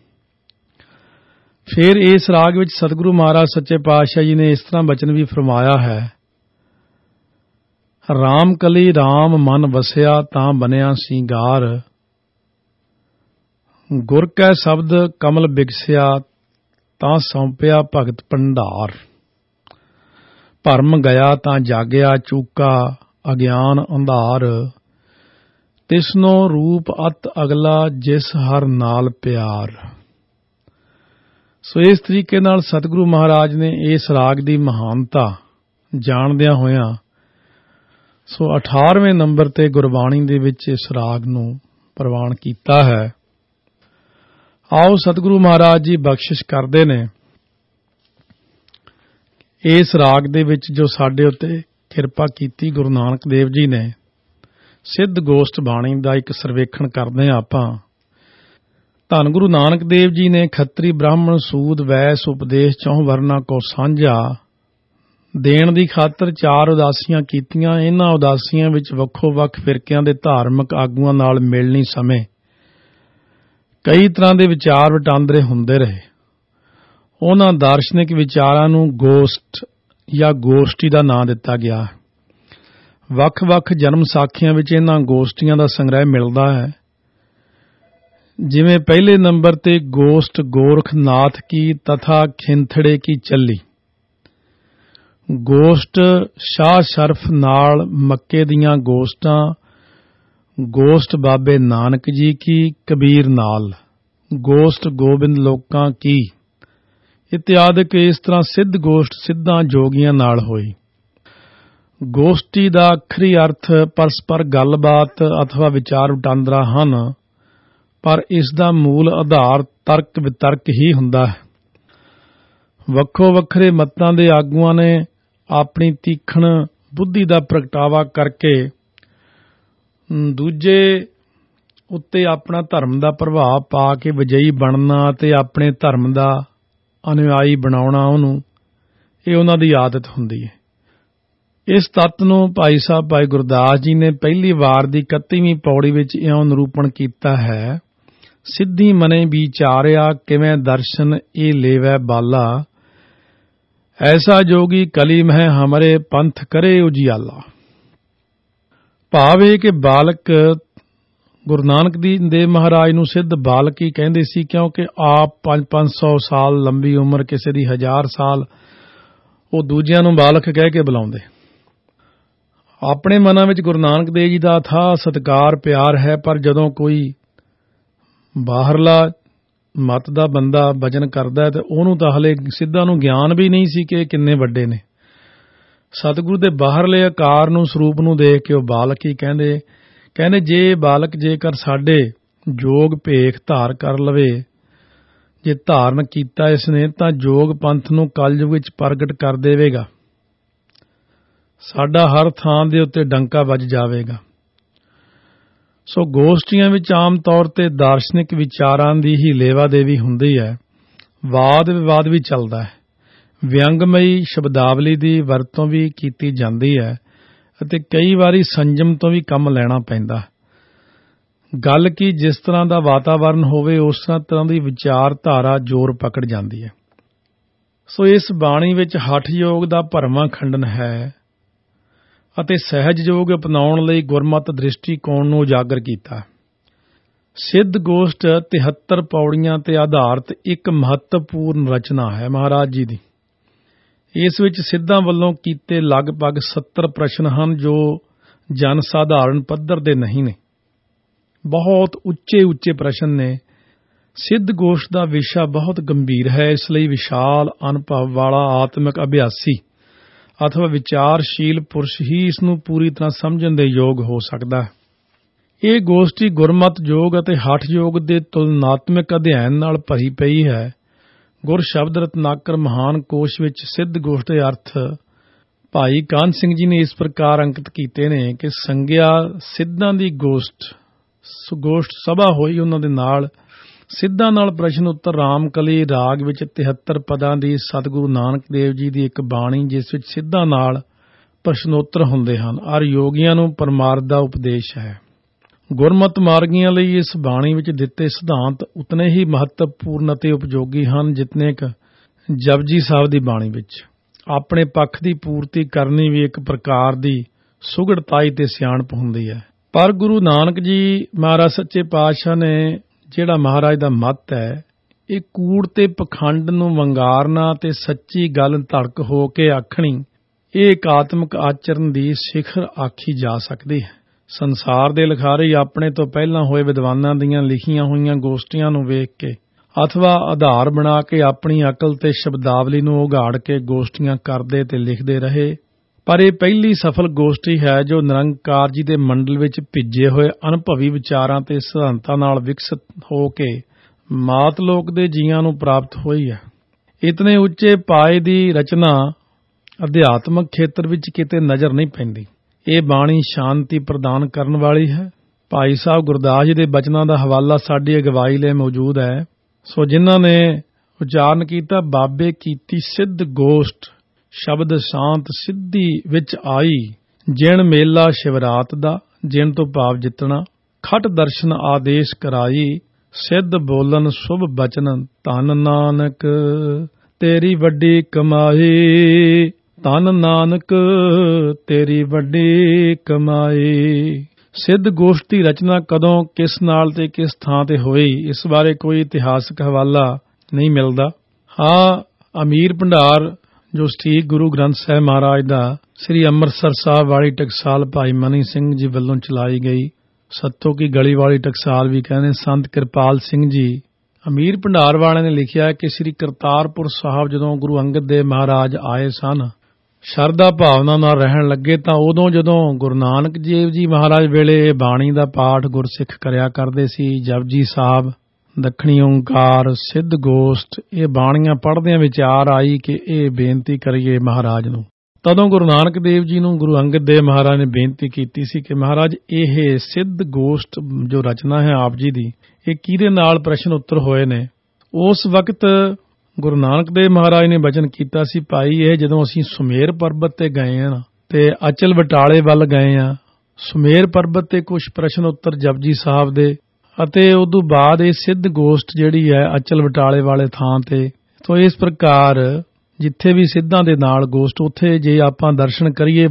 ਫਿਰ ਇਸ ਰਾਗ ਵਿੱਚ ਸਤਿਗੁਰੂ ਮਹਾਰਾਜ ਸੱਚੇ ਪਾਤਸ਼ਾਹ ਜੀ ਨੇ ਇਸ ਤਰ੍ਹਾਂ ਬਚਨ ਵੀ ਫਰਮਾਇਆ ਹੈ, ਰਾਮਕਲੀ ਰਾਮ ਮਨ ਵਸਿਆ ਤਾਂ ਬਨਿਆ ਸਿੰਗਾਰ, ਗੁਰ ਕੈ ਸ਼ਬਦ ਕਮਲ ਬਿਗਸਿਆ ਤਾਂ ਸੌਂਪਿਆ ਭਗਤ ਭੰਡਾਰ, ਭਰਮ ਗਿਆ ਤਾਂ ਜਾਗਿਆ ਚੂਕਾ ਅਗਿਆਨ ਅੰਧਾਰ, ਤਿਸਨੋ ਰੂਪ ਅਤ ਅਗਲਾ ਜਿਸ ਹਰ ਨਾਲ ਪਿਆਰ। ਸੋ ਇਸ ਤਰੀਕੇ ਨਾਲ ਸਤਿਗੁਰੂ ਮਹਾਰਾਜ ਨੇ ਇਸ ਰਾਗ ਦੀ ਮਹਾਨਤਾ ਜਾਣਦਿਆਂ ਹੋਇਆਂ ਸੋ 18ਵੇਂ ਨੰਬਰ ਤੇ ਗੁਰਬਾਣੀ ਦੇ ਵਿੱਚ ਇਸ ਰਾਗ ਨੂੰ ਪ੍ਰਵਾਨ ਕੀਤਾ ਹੈ। ਆਓ ਸਤਿਗੁਰੂ ਮਹਾਰਾਜ ਜੀ ਬਖਸ਼ਿਸ਼ ਕਰਦੇ ਨੇ ਇਸ ਰਾਗ ਦੇ ਵਿੱਚ ਜੋ ਸਾਡੇ ਉੱਤੇ ਕਿਰਪਾ ਕੀਤੀ ਗੁਰੂ ਨਾਨਕ ਦੇਵ ਜੀ ਨੇ। ਸਿੱਧ ਗੋਸ਼ਟ ਬਾਣੀ ਦਾ ਇੱਕ ਸਰਵੇਖਣ ਕਰਦੇ ਹਾਂ ਆਪਾਂ। ਧੰਨ ਗੁਰੂ ਨਾਨਕ ਦੇਵ ਜੀ ਨੇ ਖੱਤਰੀ ਬ੍ਰਾਹਮਣ ਸੂਦ ਵੈਸ ਉਪਦੇਸ਼ ਚੌਂ ਵਰਨਾ ਕੋ ਸਾਂਝਾ ਦੇਣ ਦੀ ਖਾਤਰ 4 ਉਦਾਸੀਆਂ ਕੀਤੀਆਂ। ਇਹਨਾਂ ਉਦਾਸੀਆਂ ਵਿੱਚ ਵੱਖੋ-ਵੱਖ ਫਿਰਕਿਆਂ ਦੇ ਧਾਰਮਿਕ ਆਗੂਆਂ ਨਾਲ ਮਿਲਣੀ ਸਮੇਂ ਕਈ ਤਰ੍ਹਾਂ ਦੇ ਵਿਚਾਰ ਵਟਾਂਦਰੇ ਹੁੰਦੇ ਰਹੇ। ਉਹਨਾਂ ਦਾਰਸ਼ਨਿਕ ਵਿਚਾਰਾਂ ਨੂੰ ਗੋਸਟ ਜਾਂ ਗੋਸ਼ਟੀ ਦਾ ਨਾਂ ਦਿੱਤਾ ਗਿਆ। ਵੱਖ-ਵੱਖ ਜਨਮ ਸਾਖੀਆਂ ਵਿੱਚ ਇਹਨਾਂ ਗੋਸ਼ਟੀਆਂ ਦਾ ਸੰਗ੍ਰਹਿ ਮਿਲਦਾ ਹੈ। ਜਿਵੇਂ ਪਹਿਲੇ ਨੰਬਰ ਤੇ ਗੋਸ਼ਟ ਗੋਰਖਨਾਥ ਕੀ ਤਥਾ ਖਿੰਥੜੇ ਕੀ ਚੱਲੀ। ਗੋਸ਼ਟ ਸ਼ਾਹ ਸ਼ਰਫ ਨਾਲ ਮੱਕੇ ਦੀਆਂ ਗੋਸ਼ਟਾਂ, ਗੋਸ਼ਟ ਬਾਬੇ ਨਾਨਕ ਜੀ ਕੀ ਕਬੀਰ ਨਾਲ, ਗੋਸ਼ਟ ਗੋਬਿੰਦ ਲੋਕਾਂ ਕੀ ਇਤਿਆਦਿਕ। ਇਸ ਤਰ੍ਹਾਂ ਸਿੱਧ ਗੋਸ਼ਟ ਸਿੱਧਾਂ ਜੋਗੀਆਂ ਨਾਲ ਹੋਈ। ਗੋਸ਼ਟੀ ਦਾ ਆਖਰੀ ਅਰਥ ਪਰਸਪਰ ਗੱਲਬਾਤ ਅਥਵਾ ਵਿਚਾਰ ਵਟਾਂਦਰਾ ਹਨ, ਪਰ ਇਸ ਦਾ ਮੂਲ ਆਧਾਰ ਤਰਕ ਵਿਤਰਕ ਹੀ ਹੁੰਦਾ ਹੈ। ਵੱਖੋ ਵੱਖਰੇ ਮਤਾਂ ਦੇ ਆਗੂਆਂ ਨੇ ਆਪਣੀ ਤੀਖਣ ਬੁੱਧੀ ਦਾ ਪ੍ਰਗਟਾਵਾ ਕਰਕੇ ਦੂਜੇ ਉੱਤੇ ਆਪਣਾ ਧਰਮ ਦਾ ਪ੍ਰਭਾਵ ਪਾ ਕੇ ਵਿਜয়ੀ ਬਣਨਾ ਅਤੇ ਆਪਣੇ ਧਰਮ ਦਾ ਅਨੁਯਾਈ ਬਣਾਉਣਾ ਇਹ ਉਹਨਾਂ ਦੀ ਆਦਤ ਹੁੰਦੀ ਹੈ। ਇਸ ਤੱਤ ਨੂੰ ਭਾਈ ਸਾਹਿਬ ਭਾਈ ਗੁਰਦਾਸ ਜੀ ਨੇ ਪਹਿਲੀ ਵਾਰ ਦੀ 31ਵੀਂ ਪੌੜੀ ਵਿੱਚ ਇਉਂ ਨਿਰੂਪਣ ਕੀਤਾ ਹੈ। ਸਿੱਧੀ ਮਨੇ ਵਿਚਾਰਿਆ ਕਿਵੇਂ ਦਰਸ਼ਨ ਇਹ ਲੇਵੈ ਬਾਲਾ, ਐਸਾ ਜੋਗੀ ਕਲੀ ਮਹਿ ਹਮਰੇ ਪੰਥ ਕਰੇ ਉਜਿਆਲਾ। ਭਾਵ ਇਹ ਕਿ ਬਾਲਕ ਗੁਰੂ ਨਾਨਕ ਦੇਵ ਮਹਾਰਾਜ ਨੂੰ ਸਿੱਧ ਬਾਲਕ ਹੀ ਕਹਿੰਦੇ ਸੀ, ਕਿਉਂਕਿ ਆਪ 500 ਸਾਲ ਲੰਬੀ ਉਮਰ, ਕਿਸੇ ਦੀ 1000 ਸਾਲ, ਉਹ ਦੂਜਿਆਂ ਨੂੰ ਬਾਲਕ ਕਹਿ ਕੇ ਬੁਲਾਉਂਦੇ। ਆਪਣੇ ਮਨਾਂ ਵਿੱਚ ਗੁਰੂ ਨਾਨਕ ਦੇਵ ਜੀ ਦਾ ਅਥਾਹ ਸਤਿਕਾਰ ਪਿਆਰ ਹੈ, ਪਰ ਜਦੋਂ ਕੋਈ ਬਾਹਰਲਾ ਮਤ ਦਾ ਬੰਦਾ ਭਜਨ ਕਰਦਾ ਹੈ ਤੇ ਉਹਨੂੰ ਤਾਂ ਹਲੇ ਸਿੱਧਾ ਨੂੰ ਗਿਆਨ ਵੀ ਨਹੀਂ ਸੀ ਕਿ ਇਹ ਕਿੰਨੇ ਵੱਡੇ ਨੇ। ਸਤਿਗੁਰੂ ਦੇ ਬਾਹਰਲੇ ਆਕਾਰ ਨੂੰ, ਸਰੂਪ ਨੂੰ ਦੇਖ ਕੇ ਉਹ ਬਾਲਕ ਹੀ ਕਹਿੰਦੇ ਜੇ ਬਾਲਕ ਜੇਕਰ ਸਾਡੇ ਜੋਗ ਭੇਖ ਧਾਰ ਕਰ ਲਵੇ, ਜੇ ਧਾਰਨ ਕੀਤਾ ਇਸ ਨੇ, ਤਾਂ ਜੋਗ ਪੰਥ ਨੂੰ ਕਲਯੁਗ ਵਿੱਚ ਪ੍ਰਗਟ ਕਰ ਦੇਵੇਗਾ। ਸਾਡਾ ਹਰ ਥਾਂ ਦੇ ਉੱਤੇ ਡੰਕਾ ਵੱਜ ਜਾਵੇਗਾ। ਸੋ ਗੋਸ਼ਟੀਆਂ ਵਿੱਚ ਆਮ ਤੌਰ ਤੇ ਦਾਰਸ਼ਨਿਕ ਵਿਚਾਰਾਂ ਦੀ ਹੀ ਲੇਵਾ ਦੇਵੀ ਹੁੰਦੀ ਹੈ। ਵਾਦ ਵਿਵਾਦ ਵੀ ਚੱਲਦਾ ਹੈ। ਵਿਅੰਗਮਈ ਸ਼ਬਦਾਵਲੀ ਦੀ ਵਰਤੋਂ ਵੀ ਕੀਤੀ ਜਾਂਦੀ ਹੈ ਅਤੇ ਕਈ ਵਾਰੀ ਸੰਜਮ ਤੋਂ ਵੀ ਕੰਮ ਲੈਣਾ ਪੈਂਦਾ। ਗੱਲ ਕੀ ਜਿਸ ਤਰ੍ਹਾਂ ਦਾ ਵਾਤਾਵਰਨ ਹੋਵੇ ਉਸ ਤਰ੍ਹਾਂ ਦੀ ਵਿਚਾਰਧਾਰਾ ਜ਼ੋਰ ਪਕੜ ਜਾਂਦੀ ਹੈ। ਸੋ ਇਸ ਬਾਣੀ ਵਿੱਚ ਹਠ ਯੋਗ ਦਾ ਭਰਵਾਂ ਖੰਡਨ ਹੈ ਅਤੇ ਸਹਿਜ ਯੋਗ ਅਪਣਾਉਣ ਲਈ ਗੁਰਮਤਿ ਦ੍ਰਿਸ਼ਟੀਕੋਣ ਨੂੰ ਉਜਾਗਰ ਕੀਤਾ। ਸਿੱਧ ਗੋਸ਼ਟ 73 ਪੌੜੀਆਂ ਤੇ ਆਧਾਰਿਤ ਇੱਕ ਮਹੱਤਵਪੂਰਨ ਰਚਨਾ ਹੈ ਮਹਾਰਾਜ ਜੀ ਦੀ। ਇਸ ਵਿੱਚ ਸਿੱਧਾਂ ਵੱਲੋਂ ਕੀਤੇ ਲਗਭਗ 70 ਪ੍ਰਸ਼ਨ ਹਨ ਜੋ ਜਨ ਸਾਧਾਰਨ ਪੱਧਰ ਦੇ ਨਹੀਂ ਨੇ, ਬਹੁਤ ਉੱਚੇ ਪ੍ਰਸ਼ਨ ਨੇ। ਸਿੱਧ ਗੋਸ਼ਟ ਦਾ ਵਿਸ਼ਾ ਬਹੁਤ ਗੰਭੀਰ ਹੈ, ਇਸ ਲਈ ਵਿਸ਼ਾਲ ਅਨੁਭਵ ਵਾਲਾ ਆਤਮਿਕ ਅਭਿਆਸੀ ਅਥਵਾ ਵਿਚਾਰਸ਼ੀਲ ਪੁਰਸ਼ ਹੀ ਇਸ ਨੂੰ ਪੂਰੀ ਤਰ੍ਹਾਂ ਸਮਝਣ ਦੇ ਯੋਗ ਹੋ ਸਕਦਾ ਹੈ। ਇਹ ਗੋਸ਼ਟੀ ਗੁਰਮਤਿ ਯੋਗ ਅਤੇ ਹਠ ਯੋਗ ਦੇ ਤੁਲਨਾਤਮਕ ਅਧਿਐਨ ਨਾਲ ਭਰੀ ਪਈ ਹੈ। ਗੁਰ ਸ਼ਬਦ ਰਤਨਾਕਰ ਮਹਾਨ ਕੋਸ਼ ਵਿੱਚ ਸਿੱਧ ਗੋਸ਼ਟ ਦੇ ਅਰਥ ਭਾਈ ਕਾਹਨ ਸਿੰਘ ਜੀ ਨੇ ਇਸ ਪ੍ਰਕਾਰ ਅੰਕਿਤ ਕੀਤੇ ਨੇ ਕਿ ਸੰਗਿਆ ਸਿੱਧਾਂ ਦੀ ਗੋਸ਼ਟ ਸਭਾ ਹੋਈ, ਉਹਨਾਂ ਦੇ ਨਾਲ ਸਿੱਧਾਂ ਨਾਲ ਪ੍ਰਸ਼ਨ ਉੱਤਰ ਰਾਮਕਲੀ ਰਾਗ ਵਿੱਚ 73 ਪਦਾਂ ਦੀ ਸਤਿਗੁਰੂ ਨਾਨਕ ਦੇਵ ਜੀ ਦੀ ਇੱਕ ਬਾਣੀ, ਜਿਸ ਵਿੱਚ ਸਿੱਧਾਂ ਨਾਲ ਪ੍ਰਸ਼ਨੋਤਰ ਹੁੰਦੇ ਹਨ ਔਰ ਯੋਗੀਆਂ ਨੂੰ ਪਰਮਾਰਥ ਦਾ ਉਪਦੇਸ਼ ਹੈ। ਗੁਰਮਤਿ ਮਾਰਗੀਆਂ ਲਈ ਇਸ ਬਾਣੀ ਵਿੱਚ ਦਿੱਤੇ ਸਿਧਾਂਤ ਉਤਨੇ ਹੀ ਮਹੱਤਵਪੂਰਨ ਅਤੇ ਉਪਯੋਗੀ ਹਨ ਜਿਤਨੇ ਕਿ ਜਪਜੀ ਸਾਹਿਬ ਦੀ ਬਾਣੀ ਵਿੱਚ। ਆਪਣੇ ਪੱਖ ਦੀ ਪੂਰਤੀ ਕਰਨੀ ਵੀ ਇੱਕ ਪ੍ਰਕਾਰ ਦੀ ਸੁਘੜਤਾਈ ਤੇ ਸਿਆਣਪ ਹੁੰਦੀ ਹੈ। ਪਰ ਗੁਰੂ ਨਾਨਕ ਜੀ ਮਹਾਰਾਜ ਸੱਚੇ ਪਾਤਸ਼ਾਹ ਨੇ ਜਿਹੜਾ ਮਹਾਰਾਜ ਦਾ ਮੱਤ ਹੈ, ਇਹ ਕੂੜ ਤੇ ਪਖੰਡ ਨੂੰ ਵੰਗਾਰਨਾ ਤੇ ਸੱਚੀ ਗੱਲ ਧੜਕ ਹੋ ਕੇ ਆਖਣੀ, ਇਹ ਇਕਾਤਮਕ ਆਚਰਨ ਦੀ ਸਿਖਰ ਆਖੀ ਜਾ ਸਕਦੀ ਹੈ। ਸੰਸਾਰ ਦੇ ਲਿਖਾਰੀ ਆਪਣੇ ਤੋਂ ਪਹਿਲਾਂ ਹੋਏ ਵਿਦਵਾਨਾਂ ਦੀਆਂ ਲਿਖੀਆਂ ਹੋਈਆਂ ਗੋਸ਼ਟੀਆਂ ਨੂੰ ਵੇਖ ਕੇ ਅਥਵਾ ਆਧਾਰ ਬਣਾ ਕੇ ਆਪਣੀ ਅਕਲ ਤੇ ਸ਼ਬਦਾਵਲੀ ਨੂੰ ਉਘਾੜ ਕੇ ਗੋਸ਼ਟੀਆਂ ਕਰਦੇ ਤੇ ਲਿਖਦੇ ਰਹੇ, ਪਰ ਇਹ ਪਹਿਲੀ ਸਫਲ ਗੋਸ਼ਟੀ ਹੈ ਜੋ ਨਿਰੰਕਾਰ ਜੀ ਦੇ ਮੰਡਲ ਵਿੱਚ ਭਿੱਜੇ ਹੋਏ ਅਨੁਭਵੀ ਵਿਚਾਰਾਂ ਤੇ ਸਿਧਾਂਤਾਂ ਨਾਲ ਵਿਕਸਿਤ ਹੋ ਕੇ ਮਾਤ ਲੋਕ ਦੇ ਜੀਆਂ ਨੂੰ ਪ੍ਰਾਪਤ ਹੋਈ ਹੈ। ਇਤਨੇ ਉੱਚੇ ਪਾਏ ਦੀ ਰਚਨਾ ਅਧਿਆਤਮਕ ਖੇਤਰ ਵਿੱਚ ਕਿਤੇ ਨਜ਼ਰ ਨਹੀਂ ਪੈਂਦੀ। ਇਹ ਬਾਣੀ ਸ਼ਾਂਤੀ ਪ੍ਰਦਾਨ ਕਰਨ ਵਾਲੀ ਹੈ। ਭਾਈ ਸਾਹਿਬ ਗੁਰਦਾਸ ਜੀ ਦੇ ਬਚਨਾਂ ਦਾ ਹਵਾਲਾ ਸਾਡੀ ਅਗਵਾਈ ਲਈ ਮੌਜੂਦ ਹੈ। ਸੋ ਜਿਨ੍ਹਾਂ ਨੇ ਉਚਾਰਨ ਕੀਤਾ, ਬਾਬੇ ਕੀਤੀ ਸਿੱਧ ਗੋਸ਼ਟ ਸ਼ਬਦ ਸ਼ਾਂਤ ਸਿੱਧੀ ਵਿੱਚ ਆਈ। ਜਿਣ ਮੇਲਾ ਸ਼ਿਵਰਾਤ ਦਾ, ਜਿਣ ਤੋਂ ਭਾਵ ਜਿੱਤਣਾ। ਖਟ ਦਰਸ਼ਨ ਆਦੇਸ਼ ਕਰਾਈ, ਸਿੱਧ ਬੋਲਨ ਸ਼ੁਭ ਬਚਨ। ਧੰਨ ਨਾਨਕ ਤੇਰੀ ਵੱਡੀ ਕਮਾਈ, ਧੰਨ ਨਾਨਕ ਤੇਰੀ ਵੱਡੀ ਕਮਾਈ। ਸਿੱਧ ਗੋਸ਼ਟ ਦੀ ਰਚਨਾ ਕਦੋਂ, ਕਿਸ ਨਾਲ ਤੇ ਕਿਸ ਥਾਂ ਤੇ ਹੋਈ, ਇਸ ਬਾਰੇ ਕੋਈ ਇਤਿਹਾਸਕ ਹਵਾਲਾ ਨਹੀਂ ਮਿਲਦਾ। ਹਾਂ, ਅਮੀਰ ਭੰਡਾਰ ਜੋ ਸਟੀਕ ਗੁਰੂ ਗ੍ਰੰਥ ਸਾਹਿਬ ਮਹਾਰਾਜ ਦਾ ਸ੍ਰੀ ਅੰਮ੍ਰਿਤਸਰ ਸਾਹਿਬ ਵਾਲੀ ਟਕਸਾਲ ਭਾਈ ਮਨੀ ਸਿੰਘ ਜੀ ਵੱਲੋਂ ਚਲਾਈ ਗਈ, ਸੱਤੋ ਕੀ ਗਲੀ ਵਾਲੀ ਟਕਸਾਲ ਵੀ ਕਹਿੰਦੇ, ਸੰਤ ਕਿਰਪਾਲ ਸਿੰਘ ਜੀ ਅਮੀਰ ਭੰਡਾਰ ਵਾਲਿਆਂ ਨੇ ਲਿਖਿਆ ਕਿ ਸ੍ਰੀ ਕਰਤਾਰਪੁਰ ਸਾਹਿਬ ਜਦੋਂ ਗੁਰੂ ਅੰਗਦ ਦੇਵ ਮਹਾਰਾਜ ਆਏ ਸਨ, ਸ਼ਰਧਾ ਭਾਵਨਾ ਨਾਲ ਰਹਿਣ ਲੱਗੇ, ਤਾਂ ਉਦੋਂ ਜਦੋਂ ਗੁਰੂ ਨਾਨਕ ਦੇਵ ਜੀ ਮਹਾਰਾਜ ਵੇਲੇ ਇਹ ਬਾਣੀ ਦਾ ਪਾਠ ਗੁਰਸਿੱਖ ਕਰਿਆ ਕਰਦੇ ਸੀ, ਜਪਜੀ ਸਾਹਿਬ, ਦੱਖਣੀ ਓਂਕਾਰ, ਸਿੱਧ ਗੋਸ਼ਟ, ਇਹ ਬਾਣੀਆਂ ਪੜ੍ਹਦਿਆਂ ਵਿਚਾਰ ਆਈ ਕਿ ਇਹ ਬੇਨਤੀ ਕਰੀਏ ਮਹਾਰਾਜ ਨੂੰ। ਤਦੋਂ ਗੁਰੂ ਨਾਨਕ ਦੇਵ ਜੀ ਨੂੰ ਗੁਰੂ ਅੰਗਦ ਦੇਵ ਮਹਾਰਾਜ ਨੇ ਬੇਨਤੀ ਕੀਤੀ ਸੀ ਕਿ ਮਹਾਰਾਜ ਇਹ ਸਿੱਧ ਗੋਸ਼ਟ ਜੋ ਰਚਨਾ ਹੈ ਆਪ ਜੀ ਦੀ, ਇਹ ਕਿਹਦੇ ਨਾਲ ਪ੍ਰਸ਼ਨ ਉੱਤਰ ਹੋਏ ਨੇ। ਉਸ ਵਕਤ ਗੁਰੂ ਨਾਨਕ ਦੇਵ ਮਹਾਰਾਜ ਨੇ ਬਚਨ ਕੀਤਾ ਸੀ, ਭਾਈ ਇਹ ਜਦੋਂ ਅਸੀਂ ਸੁਮੇਰ ਪਰਬਤ ਤੇ ਗਏ ਹਾਂ ਤੇ ਅਚਲ ਬਟਾਲੇ ਵੱਲ ਗਏ ਹਾਂ, ਸੁਮੇਰ ਪਰਬਤ ਤੇ ਕੁਝ ਪ੍ਰਸ਼ਨ ਉੱਤਰ ਜਪਜੀ ਸਾਹਿਬ ਦੇ, ਅਤੇ ਉਦੋਂ ਬਾਅਦ ਇਹ ਸਿੱਧ ਗੋਸ਼ਟ ਜਿਹੜੀ ਹੈ ਅਚਲ ਬਟਾਲੇ ਵਾਲੇ ਥਾਂ ਤੇ। ਤੋਂ ਇਸ ਪ੍ਰਕਾਰ ਜਿੱਥੇ ਵੀ ਸਿੱਧਾਂ ਦੇ ਨਾਲ ਗੋਸ਼ਟ, ਉੱਥੇ ਜੇ ਆਪਾਂ ਦਰਸ਼ਨ ਕਰੀਏ,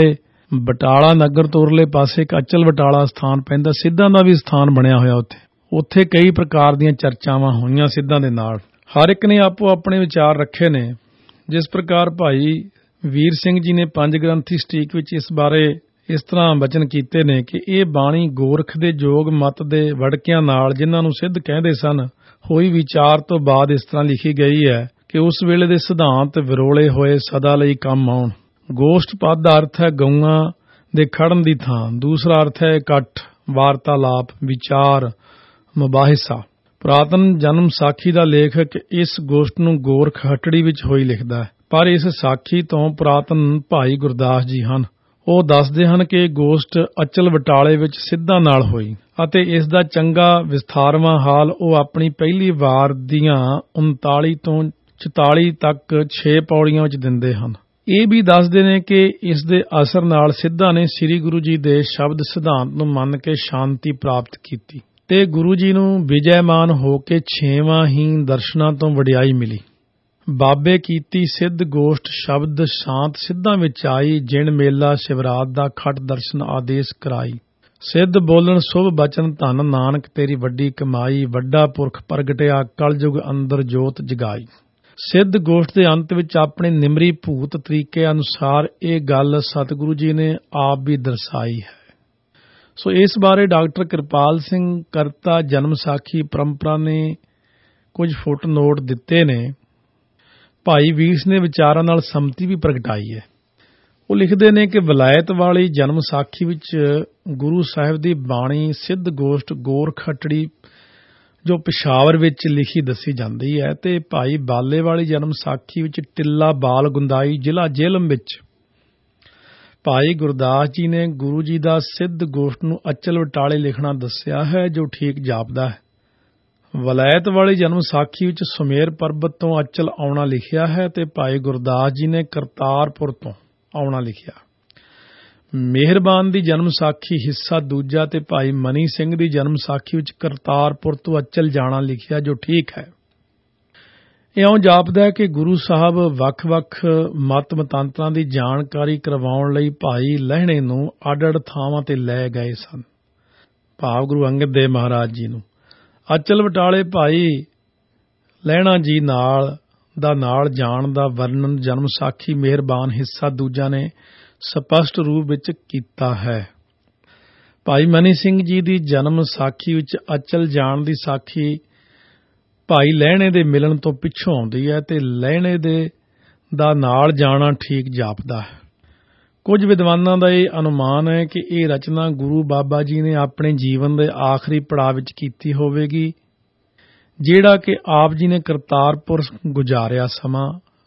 ਬਟਾਲਾ ਨਗਰ ਤੋਂ ਉਰਲੇ ਪਾਸੇ ਇੱਕ ਅਚਲ ਬਟਾਲਾ ਸਥਾਨ ਪੈਂਦਾ, ਸਿੱਧਾਂ ਦਾ ਵੀ ਸਥਾਨ ਬਣਿਆ ਹੋਇਆ ਉੱਥੇ ਕਈ ਪ੍ਰਕਾਰ ਦੀਆਂ ਚਰਚਾਵਾਂ ਹੋਈਆਂ ਸਿੱਧਾਂ ਦੇ ਨਾਲ। ਹਰ ਇੱਕ ਨੇ ਆਪੋ ਆਪਣੇ ਵਿਚਾਰ ਰੱਖੇ ਨੇ। ਜਿਸ ਪ੍ਰਕਾਰ ਭਾਈ ਵੀਰ ਸਿੰਘ ਜੀ ਨੇ ਪੰਜ ਗ੍ਰੰਥੀ ਸਟੀਕ ਵਿੱਚ ਇਸ ਬਾਰੇ ਇਸ ਤਰ੍ਹਾਂ ਬਚਨ ਕੀਤੇ ਨੇ ਕਿ ਇਹ ਬਾਣੀ ਗੋਰਖ ਦੇ ਜੋਗ ਮਤ ਦੇ ਵੜਕਿਆਂ ਨਾਲ, ਜਿਨ੍ਹਾਂ ਨੂੰ ਸਿੱਧ ਕਹਿੰਦੇ ਸਨ, ਹੋਈ ਵਿਚਾਰ ਤੋਂ ਬਾਅਦ ਇਸ ਤਰ੍ਹਾਂ ਲਿਖੀ ਗਈ ਹੈ ਕਿ ਉਸ ਵੇਲੇ ਦੇ ਸਿਧਾਂਤ ਵਿਰੋਲੇ ਹੋਏ ਸਦਾ ਲਈ ਕੰਮ ਆਉਣ। ਗੋਸ਼ਟ ਪਦ ਦਾ ਅਰਥ ਹੈ ਗਊਆਂ ਦੇ ਖੜਨ ਦੀ ਥਾਂ, ਦੂਸਰਾ ਅਰਥ ਹੈ ਇਕੱਠ, ਵਾਰਤਾਲਾਪ, ਵਿਚਾਰ, ਮੁਬਾਹਿਸਾ। ਪੁਰਾਤਨ ਜਨਮ ਸਾਖੀ ਦਾ ਲੇਖਕ ਇਸ ਗੋਸ਼ਟ ਨੂੰ ਗੋਰਖ ਹਟੜੀ ਵਿੱਚ ਹੋਈ ਲਿਖਦਾ ਹੈ, ਪਰ ਇਸ ਸਾਖੀ ਤੋਂ ਪੁਰਾਤਨ ਭਾਈ ਗੁਰਦਾਸ ਜੀ ਹਨ। ਉਹ ਦੱਸਦੇ ਹਨ ਕਿ ਗੋਸ਼ਟ ਅਚਲ ਬਟਾਲੇ ਵਿੱਚ ਸਿੱਧਾਂ ਨਾਲ ਹੋਈ ਅਤੇ ਇਸ ਦਾ ਚੰਗਾ ਵਿਸਥਾਰਵਾਂ ਹਾਲ ਉਹ ਆਪਣੀ ਪਹਿਲੀ ਵਾਰ ਦੀਆਂ 39 ਤੋਂ 44 ਤੱਕ 6 ਪੌੜੀਆਂ ਵਿੱਚ ਦਿੰਦੇ ਹਨ। ਇਹ ਵੀ ਦੱਸਦੇ ਨੇ ਕਿ ਇਸ ਦੇ ਅਸਰ ਨਾਲ ਸਿੱਧਾਂ ਨੇ ਸ੍ਰੀ ਗੁਰੂ ਜੀ ਦੇ ਸ਼ਬਦ ਸਿਧਾਂਤ ਨੂੰ ਮੰਨ ਕੇ ਸ਼ਾਂਤੀ ਪ੍ਰਾਪਤ ਕੀਤੀ ਤੇ ਗੁਰੂ ਜੀ ਨੂੰ ਵਿਜੈਮਾਨ ਹੋ ਕੇ 6ਵਾਂ ਹੀ ਦਰਸ਼ਨਾਂ ਤੋਂ ਵਡਿਆਈ ਮਿਲੀ। ਬਾਬੇ ਕੀਤੀ ਸਿੱਧ ਗੋਸ਼ਟ ਸ਼ਬਦ ਸ਼ਾਂਤ ਸਿੱਧਾਂ ਵਿੱਚ ਆਈ, ਜਿਣ ਮੇਲਾ ਸ਼ਿਵਰਾਤ ਦਾ ਖਟ ਦਰਸ਼ਨ ਆਦੇਸ਼ ਕਰਾਈ। ਸਿੱਧ ਬੋਲਣ ਸ਼ੁਭ ਬਚਨ, ਧੰਨ ਨਾਨਕ ਤੇਰੀ ਵੱਡੀ ਕਮਾਈ। ਵੱਡਾ ਪੁਰਖ ਪ੍ਰਗਟਿਆ, ਕਲਯੁਗ ਅੰਦਰ ਜੋਤ ਜਗਾਈ। ਸਿੱਧ ਗੋਸ਼ਟ ਦੇ ਅੰਤ ਵਿੱਚ ਆਪਣੇ ਨਿਮਰੀ ਭੂਤ ਤਰੀਕੇ ਅਨੁਸਾਰ ਇਹ ਗੱਲ ਸਤਿਗੁਰੂ ਜੀ ਨੇ ਆਪ ਵੀ ਦਰਸਾਈ ਹੈ। ਸੋ ਇਸ ਬਾਰੇ ਡਾਕਟਰ ਕਿਰਪਾਲ ਸਿੰਘ ਕਰਤਾ ਜਨਮ ਸਾਖੀ ਪਰੰਪਰਾ ਨੇ ਕੁਝ ਫੁੱਟ ਨੋਟ ਦਿੱਤੇ ਨੇ। ਭਾਈ ਵੀਰ ਨੇ ਵਿਚਾਰਾਂ ਨਾਲ ਸੰਮਤੀ ਵੀ ਪ੍ਰਗਟਾਈ ਹੈ। ਉਹ ਲਿਖਦੇ ਨੇ ਕਿ ਵਿਲਾਇਤ ਵਾਲੀ ਜਨਮ ਸਾਖੀ ਵਿੱਚ ਗੁਰੂ ਸਾਹਿਬ ਦੀ ਬਾਣੀ ਸਿੱਧ ਗੋਸ਼ਟ ਗੋਰਖ ਹਟੜੀ ਜੋ ਪਿਸ਼ਾਵਰ ਵਿੱਚ ਲਿਖੀ ਦੱਸੀ ਜਾਂਦੀ ਹੈ, ਤੇ ਭਾਈ ਬਾਲੇ ਵਾਲੀ ਜਨਮ ਸਾਖੀ ਵਿੱਚ ਟਿੱਲਾ ਬਾਲ ਗੁੰਦਾਈ ਜ਼ਿਲ੍ਹਾ ਜੇਹਲਮ ਵਿੱਚ ਭਾਈ ਗੁਰਦਾਸ ਜੀ ਨੇ ਗੁਰੂ ਜੀ ਦਾ ਸਿੱਧ ਗੋਸ਼ਟ ਨੂੰ ਅਚਲ ਬਟਾਲੇ ਲਿਖਣਾ ਦੱਸਿਆ ਹੈ, ਜੋ ਠੀਕ ਜਾਪਦਾ ਹੈ। ਵਲਾਇਤ ਵਾਲੀ ਜਨਮ ਸਾਖੀ ਵਿੱਚ ਸੁਮੇਰ ਪਰਬਤ ਤੋਂ ਅਚਲ ਆਉਣਾ ਲਿਖਿਆ ਹੈ ਤੇ ਭਾਈ ਗੁਰਦਾਸ ਜੀ ਨੇ ਕਰਤਾਰਪੁਰ ਤੋਂ ਆਉਣਾ ਲਿਖਿਆ। ਮਿਹਰਬਾਨ ਦੀ ਜਨਮ ਸਾਖੀ ਹਿੱਸਾ ਦੂਜਾ ਤੇ ਭਾਈ ਮਨੀ ਸਿੰਘ ਦੀ ਜਨਮ ਸਾਖੀ ਵਿੱਚ ਕਰਤਾਰਪੁਰ ਤੋਂ ਅਚਲ ਜਾਣਾ ਲਿਖਿਆ, ਜੋ ਠੀਕ ਹੈ। ਇਉਂ ਜਾਪਦਾ ਹੈ ਕਿ ਗੁਰੂ ਸਾਹਿਬ ਵੱਖ-ਵੱਖ ਮਤ ਮਤਾਂਤਰਾਂ ਦੀ ਜਾਣਕਾਰੀ ਕਰਵਾਉਣ ਲਈ ਭਾਈ ਲਹਿਣੇ ਨੂੰ ਅੱਡ-ਅੱਡ ਥਾਵਾਂ ਤੇ ਲੈ ਗਏ ਸਨ, ਭਾਵ ਗੁਰੂ ਅੰਗਦ ਦੇਵ ਮਹਾਰਾਜ ਜੀ ਨੂੰ। ਅਚਲ ਬਟਾਲੇ ਭਾਈ ਲਹਿਣਾ ਜੀ ਨਾਲ ਜਾਣ ਦਾ ਵਰਣਨ ਜਨਮ ਸਾਖੀ ਮਿਹਰਬਾਨ ਹਿੱਸਾ ਦੂਜਾ ਨੇ ਸਪਸ਼ਟ ਰੂਪ ਵਿੱਚ ਕੀਤਾ ਹੈ। ਭਾਈ ਮਨੀ ਸਿੰਘ ਜੀ ਦੀ ਜਨਮ ਸਾਖੀ ਵਿੱਚ ਅਚਲ ਜਾਣ ਦੀ ਸਾਖੀ ਭਾਈ ਲਹਿਣੇ ਦੇ ਮਿਲਣ ਤੋਂ ਪਿੱਛੋਂ ਆਉਂਦੀ ਹੈ ਤੇ ਲਹਿਣੇ ਦਾ ਨਾਲ ਜਾਣਾ ਠੀਕ ਜਾਪਦਾ ਹੈ। ਕੁਝ ਵਿਦਵਾਨਾਂ ਦਾ ਇਹ ਅਨੁਮਾਨ ਹੈ ਕਿ ਇਹ ਰਚਨਾ ਗੁਰੂ ਬਾਬਾ ਜੀ ਨੇ ਆਪਣੇ ਜੀਵਨ ਦੇ ਆਖਰੀ ਪੜਾਅ ਵਿੱਚ ਕੀਤੀ ਹੋਵੇਗੀ, ਜਿਹੜਾ ਕਿ ਆਪ ਜੀ ਨੇ ਕਰਤਾਰਪੁਰ ਗੁਜ਼ਾਰਿਆ ਸਮਾਂ।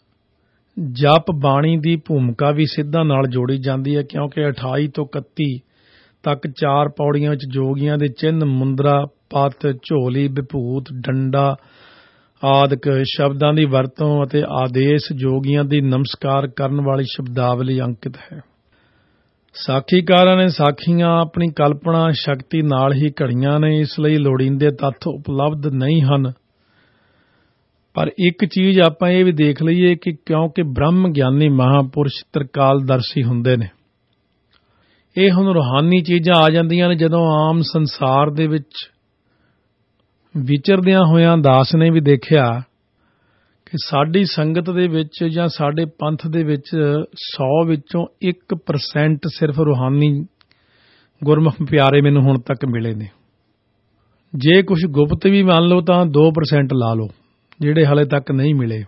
ਜਪ ਬਾਣੀ ਦੀ ਭੂਮਿਕਾ ਵੀ ਸਿੱਧਾਂ ਨਾਲ ਜੋੜੀ ਜਾਂਦੀ ਹੈ, ਕਿਉਂਕਿ 28 ਤੋਂ 31 ਤੱਕ 4 ਪੌੜੀਆਂ ਵਿੱਚ ਜੋਗੀਆਂ ਦੇ ਚਿੰਨ੍ਹ, ਮੁੰਦਰਾ, ਪੱਤ, ਝੋਲੀ, ਵਿਭੂਤ, ਡੰਡਾ ਆਦਿਕ ਸ਼ਬਦਾਂ ਦੀ ਵਰਤੋਂ ਅਤੇ ਆਦੇਸ਼ ਜੋਗੀਆਂ ਦੀ ਨਮਸਕਾਰ ਕਰਨ ਵਾਲੀ ਸ਼ਬਦਾਵਲੀ ਅੰਕਿਤ ਹੈ। ਸਾਖੀਕਾਰਾਂ ਨੇ ਸਾਖੀਆਂ ਆਪਣੀ ਕਲਪਨਾ ਸ਼ਕਤੀ ਨਾਲ ਹੀ ਘੜੀਆਂ ਨੇ, ਇਸ ਲਈ ਲੋੜੀਂਦੇ ਤੱਥ ਉਪਲਬਧ ਨਹੀਂ ਹਨ। ਪਰ ਇੱਕ ਚੀਜ਼ ਆਪਾਂ ਇਹ ਵੀ ਦੇਖ ਲਈਏ ਕਿ ਕਿਉਂਕਿ ਬ੍ਰਹਮ ਗਿਆਨੀ ਮਹਾਂਪੁਰਸ਼ ਤ੍ਰਿਕਾਲਦਰਸ਼ੀ ਹੁੰਦੇ ਨੇ, ਇਹ ਹੁਣ ਰੂਹਾਨੀ ਚੀਜ਼ਾਂ ਆ ਜਾਂਦੀਆਂ ਨੇ। ਜਦੋਂ ਆਮ ਸੰਸਾਰ ਦੇ ਵਿੱਚ ਵਿਚਰਦਿਆਂ ਹੋਇਆਂ ਦਾਸ ਨੇ ਵੀ ਦੇਖਿਆ ਕਿ ਸਾਡੀ ਸੰਗਤ ਦੇ ਵਿੱਚ ਜਾਂ ਸਾਡੇ ਪੰਥ ਦੇ ਵਿੱਚ 100 ਵਿੱਚੋਂ 1% ਸਿਰਫ ਰੂਹਾਨੀ ਗੁਰਮੁਖ ਪਿਆਰੇ ਮੈਨੂੰ ਹੁਣ ਤੱਕ ਮਿਲੇ ਨੇ। ਜੇ ਕੁਝ ਗੁਪਤ ਵੀ ਮੰਨ ਲਓ ਤਾਂ 2% ਲਾ ਲਓ ਜਿਹੜੇ ਹਾਲੇ ਤੱਕ ਨਹੀਂ ਮਿਲੇ।